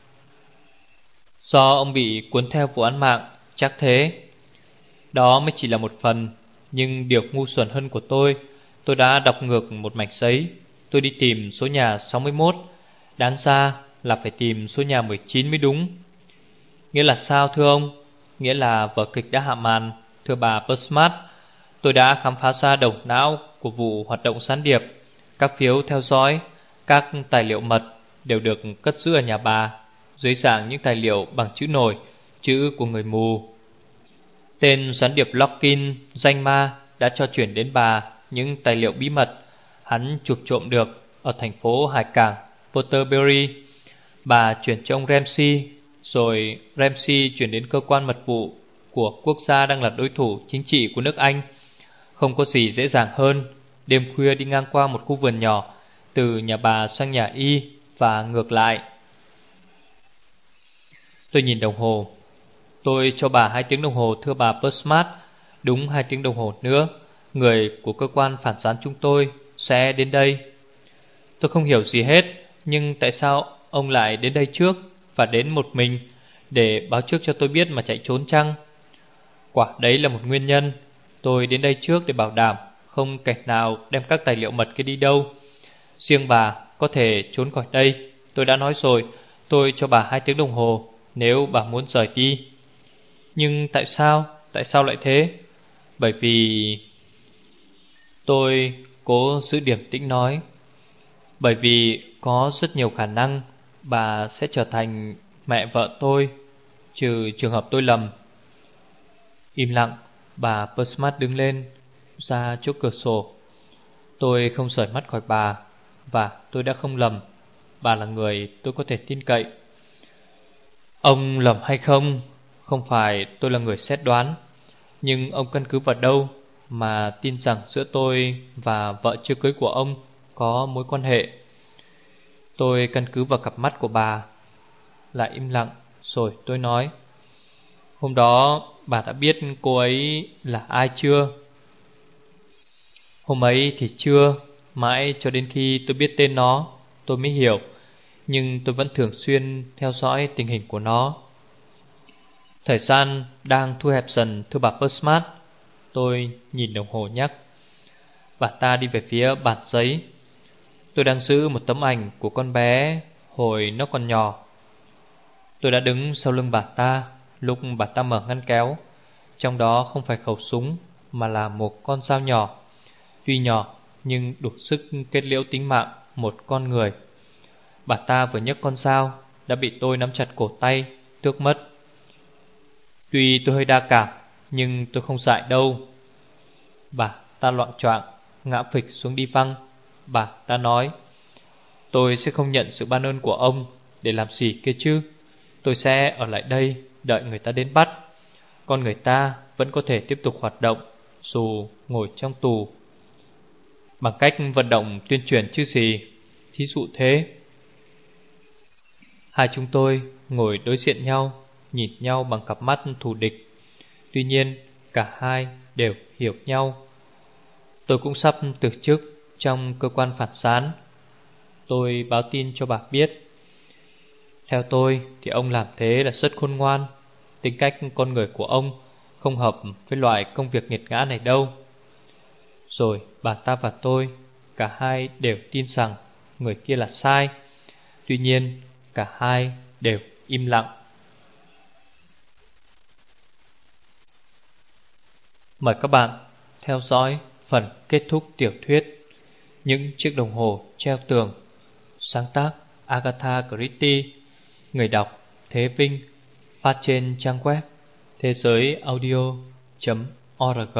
Do ông bị cuốn theo vụ án mạng, chắc thế. Đó mới chỉ là một phần. Nhưng điều ngu xuẩn hơn của tôi, tôi đã đọc ngược một mảnh giấy. Tôi đi tìm số nhà sáu mươi mốt, đáng ra là phải tìm số nhà mười chín mới đúng. Nghĩa là sao thưa ông? Nghĩa là vở kịch đã hạ màn, thưa bà Bursmart. Tôi đã khám phá ra đầu não của vụ hoạt động gián điệp. Các phiếu theo dõi, các tài liệu mật đều được cất giữ ở nhà bà, dưới dạng những tài liệu bằng chữ nổi, chữ của người mù. Tên gián điệp Lockin, danh ma, đã cho chuyển đến bà những tài liệu bí mật hắn chụp trộm được ở thành phố hải cảng Porterbury. Bà chuyển cho ông Ramsey, rồi Ramsey chuyển đến cơ quan mật vụ của quốc gia đang là đối thủ chính trị của nước Anh. Không có gì dễ dàng hơn. Đêm khuya đi ngang qua một khu vườn nhỏ, từ nhà bà sang nhà Y và ngược lại. Tôi nhìn đồng hồ. Tôi cho bà hai tiếng đồng hồ thưa bà Bursmart. Đúng hai tiếng đồng hồ nữa, người của cơ quan phản gián chúng tôi sẽ đến đây. Tôi không hiểu gì hết, nhưng tại sao ông lại đến đây trước và đến một mình, để báo trước cho tôi biết mà chạy trốn chăng? Quả đấy là một nguyên nhân. Tôi đến đây trước để bảo đảm không kẻ nào đem các tài liệu mật kia đi đâu. Riêng bà có thể trốn khỏi đây. Tôi đã nói rồi, tôi cho bà hai tiếng đồng hồ nếu bà muốn rời đi. Nhưng tại sao? Tại sao lại thế? Bởi vì... Tôi cố giữ điềm tĩnh nói. Bởi vì có rất nhiều khả năng bà sẽ trở thành mẹ vợ tôi, trừ trường hợp tôi lầm. Im lặng, bà Bursmart đứng lên, ra chỗ cửa sổ. Tôi không rời mắt khỏi bà, và tôi đã không lầm. Bà là người tôi có thể tin cậy. Ông lầm hay không, không phải tôi là người xét đoán. Nhưng ông căn cứ vào đâu mà tin rằng giữa tôi và vợ chưa cưới của ông có mối quan hệ? Tôi căn cứ vào cặp mắt của bà. Lại im lặng, rồi tôi nói. Hôm đó bà đã biết cô ấy là ai chưa? Hôm ấy thì chưa. Mãi cho đến khi tôi biết tên nó, tôi mới hiểu. Nhưng tôi vẫn thường xuyên theo dõi tình hình của nó. Thời gian đang thu hẹp dần thưa bà Bursmart. Tôi nhìn đồng hồ nhắc. Bà ta đi về phía bàn giấy. Tôi đang giữ một tấm ảnh của con bé hồi nó còn nhỏ. Tôi đã đứng sau lưng bà ta lúc bà ta mở ngăn kéo. Trong đó không phải khẩu súng, mà là một con dao nhỏ. Tuy nhỏ nhưng đủ sức kết liễu tính mạng một con người. Bà ta vừa nhấc con dao đã bị tôi nắm chặt cổ tay, tước mất. Tuy tôi hơi đa cảm, nhưng tôi không dại đâu. Bà ta loạng choạng ngã phịch xuống đi văng. Bà ta nói, tôi sẽ không nhận sự ban ơn của ông. Để làm gì kia chứ? Tôi sẽ ở lại đây đợi người ta đến bắt. Con người ta vẫn có thể tiếp tục hoạt động dù ngồi trong tù. Bằng cách vận động tuyên truyền chứ gì. Thí dụ thế. Hai chúng tôi ngồi đối diện nhau, nhìn nhau bằng cặp mắt thù địch. Tuy nhiên cả hai đều hiểu nhau. Tôi cũng sắp từ chức trong cơ quan phản gián. Tôi báo tin cho bà biết. Theo tôi thì ông làm thế là rất khôn ngoan. Tính cách con người của ông không hợp với loại công việc nghiệt ngã này đâu. Rồi bà ta và tôi, cả hai đều tin rằng người kia là sai. Tuy nhiên cả hai đều im lặng. Mời các bạn theo dõi phần kết thúc tiểu thuyết Những chiếc đồng hồ treo tường. Sáng tác Agatha Christie. Người đọc Thế Vinh. Phát trên trang web thế giới audio chấm org.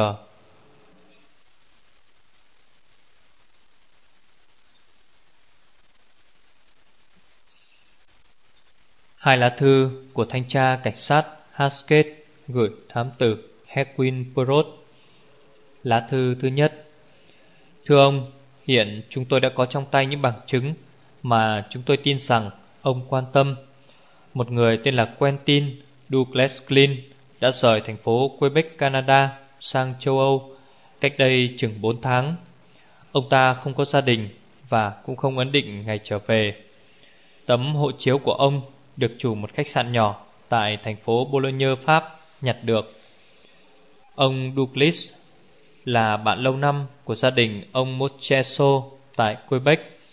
Hai lá thư của thanh tra cảnh sát Haskett gửi thám tử Hedwin Perot. Lá thư thứ nhất. Thưa ông, hiện chúng tôi đã có trong tay những bằng chứng mà chúng tôi tin rằng ông quan tâm. Một người tên là Quentin Douglas Glynn đã rời thành phố Quebec, Canada sang châu Âu cách đây chừng bốn tháng. Ông ta không có gia đình và cũng không ấn định ngày trở về. Tấm hộ chiếu của ông được chủ một khách sạn nhỏ tại thành phố Boulogne, Pháp nhặt được. Ông Douglas là bạn lâu năm của gia đình ông Mocheso tại Quebec.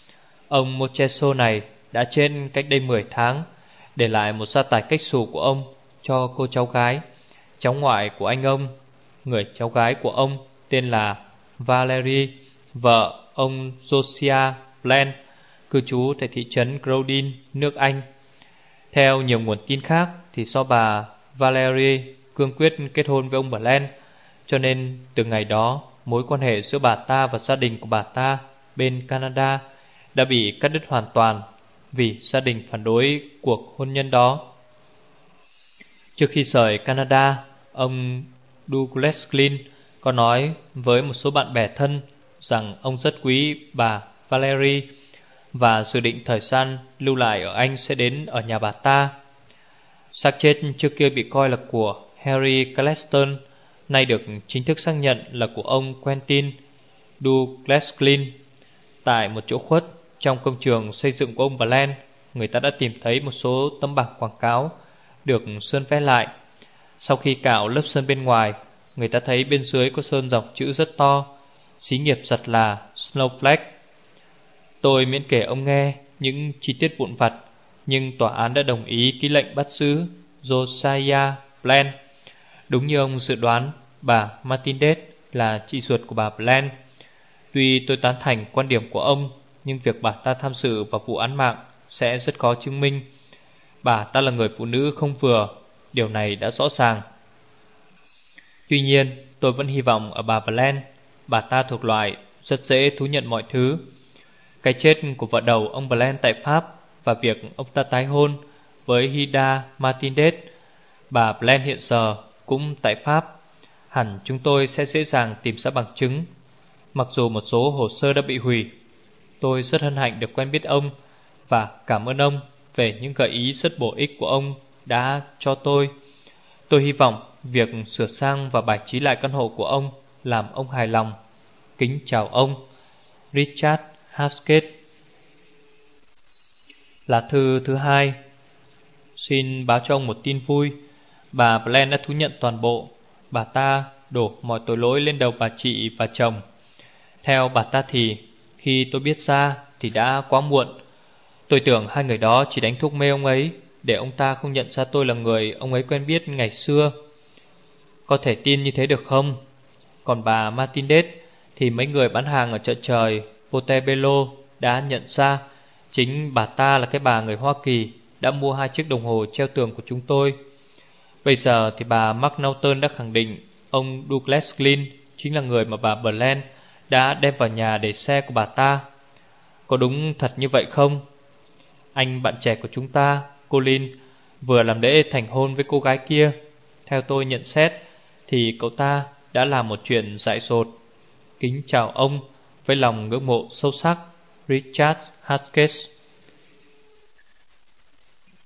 Ông Mocheso này đã chết cách đây mười tháng, để lại một gia tài cách xù của ông cho cô cháu gái, cháu ngoại của anh ông. Người cháu gái của ông tên là Valerie, vợ ông Josiah Bland, cư trú tại thị trấn Groudin, nước Anh. Theo nhiều nguồn tin khác thì do bà Valerie cương quyết kết hôn với ông Bland, cho nên từ ngày đó mối quan hệ giữa bà ta và gia đình của bà ta bên Canada đã bị cắt đứt hoàn toàn vì gia đình phản đối cuộc hôn nhân đó. Trước khi rời Canada, ông Douglas Glynn có nói với một số bạn bè thân rằng ông rất quý bà Valerie và dự định thời gian lưu lại ở Anh sẽ đến ở nhà bà ta. Xác chết trước kia bị coi là của Harry Claston, nay được chính thức xác nhận là của ông Quentin Douglas Glynn. Tại một chỗ khuất trong công trường xây dựng của ông Bland, người ta đã tìm thấy một số tấm bảng quảng cáo được sơn vẽ lại. Sau khi cạo lớp sơn bên ngoài, người ta thấy bên dưới có sơn dòng chữ rất to: xí nghiệp giặt là Snowflake. Tôi miễn kể ông nghe những chi tiết vụn vặt, nhưng tòa án đã đồng ý ký lệnh bắt giữ Josiah Bland. Đúng như ông dự đoán, bà Martinez là chị ruột của bà Bland. Tuy tôi tán thành quan điểm của ông, nhưng việc bà ta tham dự vào vụ án mạng sẽ rất khó chứng minh. Bà ta là người phụ nữ không vừa, điều này đã rõ ràng. Tuy nhiên, tôi vẫn hy vọng ở bà Bland. Bà ta thuộc loại rất dễ thú nhận mọi thứ. Cái chết của vợ đầu ông Bland tại Pháp và việc ông ta tái hôn với Hilda Martinez, bà Bland hiện giờ cũng tại Pháp, hẳn chúng tôi sẽ dễ dàng tìm ra bằng chứng. Mặc dù một số hồ sơ đã bị hủy, tôi rất hân hạnh được quen biết ông và cảm ơn ông về những gợi ý rất bổ ích của ông đã cho tôi. Tôi hy vọng việc sửa sang và bài trí lại căn hộ của ông làm ông hài lòng. Kính chào ông, Richard Haskett. Lá thư thứ hai. Xin báo cho ông một tin vui. Bà Bland đã thú nhận toàn bộ. Bà ta đổ mọi tội lỗi lên đầu bà chị và chồng. Theo bà ta thì khi tôi biết ra thì đã quá muộn. Tôi tưởng hai người đó chỉ đánh thuốc mê ông ấy để ông ta không nhận ra tôi là người ông ấy quen biết ngày xưa. Có thể tin như thế được không? Còn bà Martinez thì mấy người bán hàng ở chợ trời Portobello đã nhận ra chính bà ta là cái bà người Hoa Kỳ đã mua hai chiếc đồng hồ treo tường của chúng tôi. Bây giờ thì bà McNaughton đã khẳng định ông Douglas Glynn chính là người mà bà Bland đã đem vào nhà để xe của bà ta. Có đúng thật như vậy không? Anh bạn trẻ của chúng ta, Colin, vừa làm lễ thành hôn với cô gái kia. Theo tôi nhận xét thì cậu ta đã làm một chuyện dại dột. Kính chào ông với lòng ngưỡng mộ sâu sắc, Richard Haskett.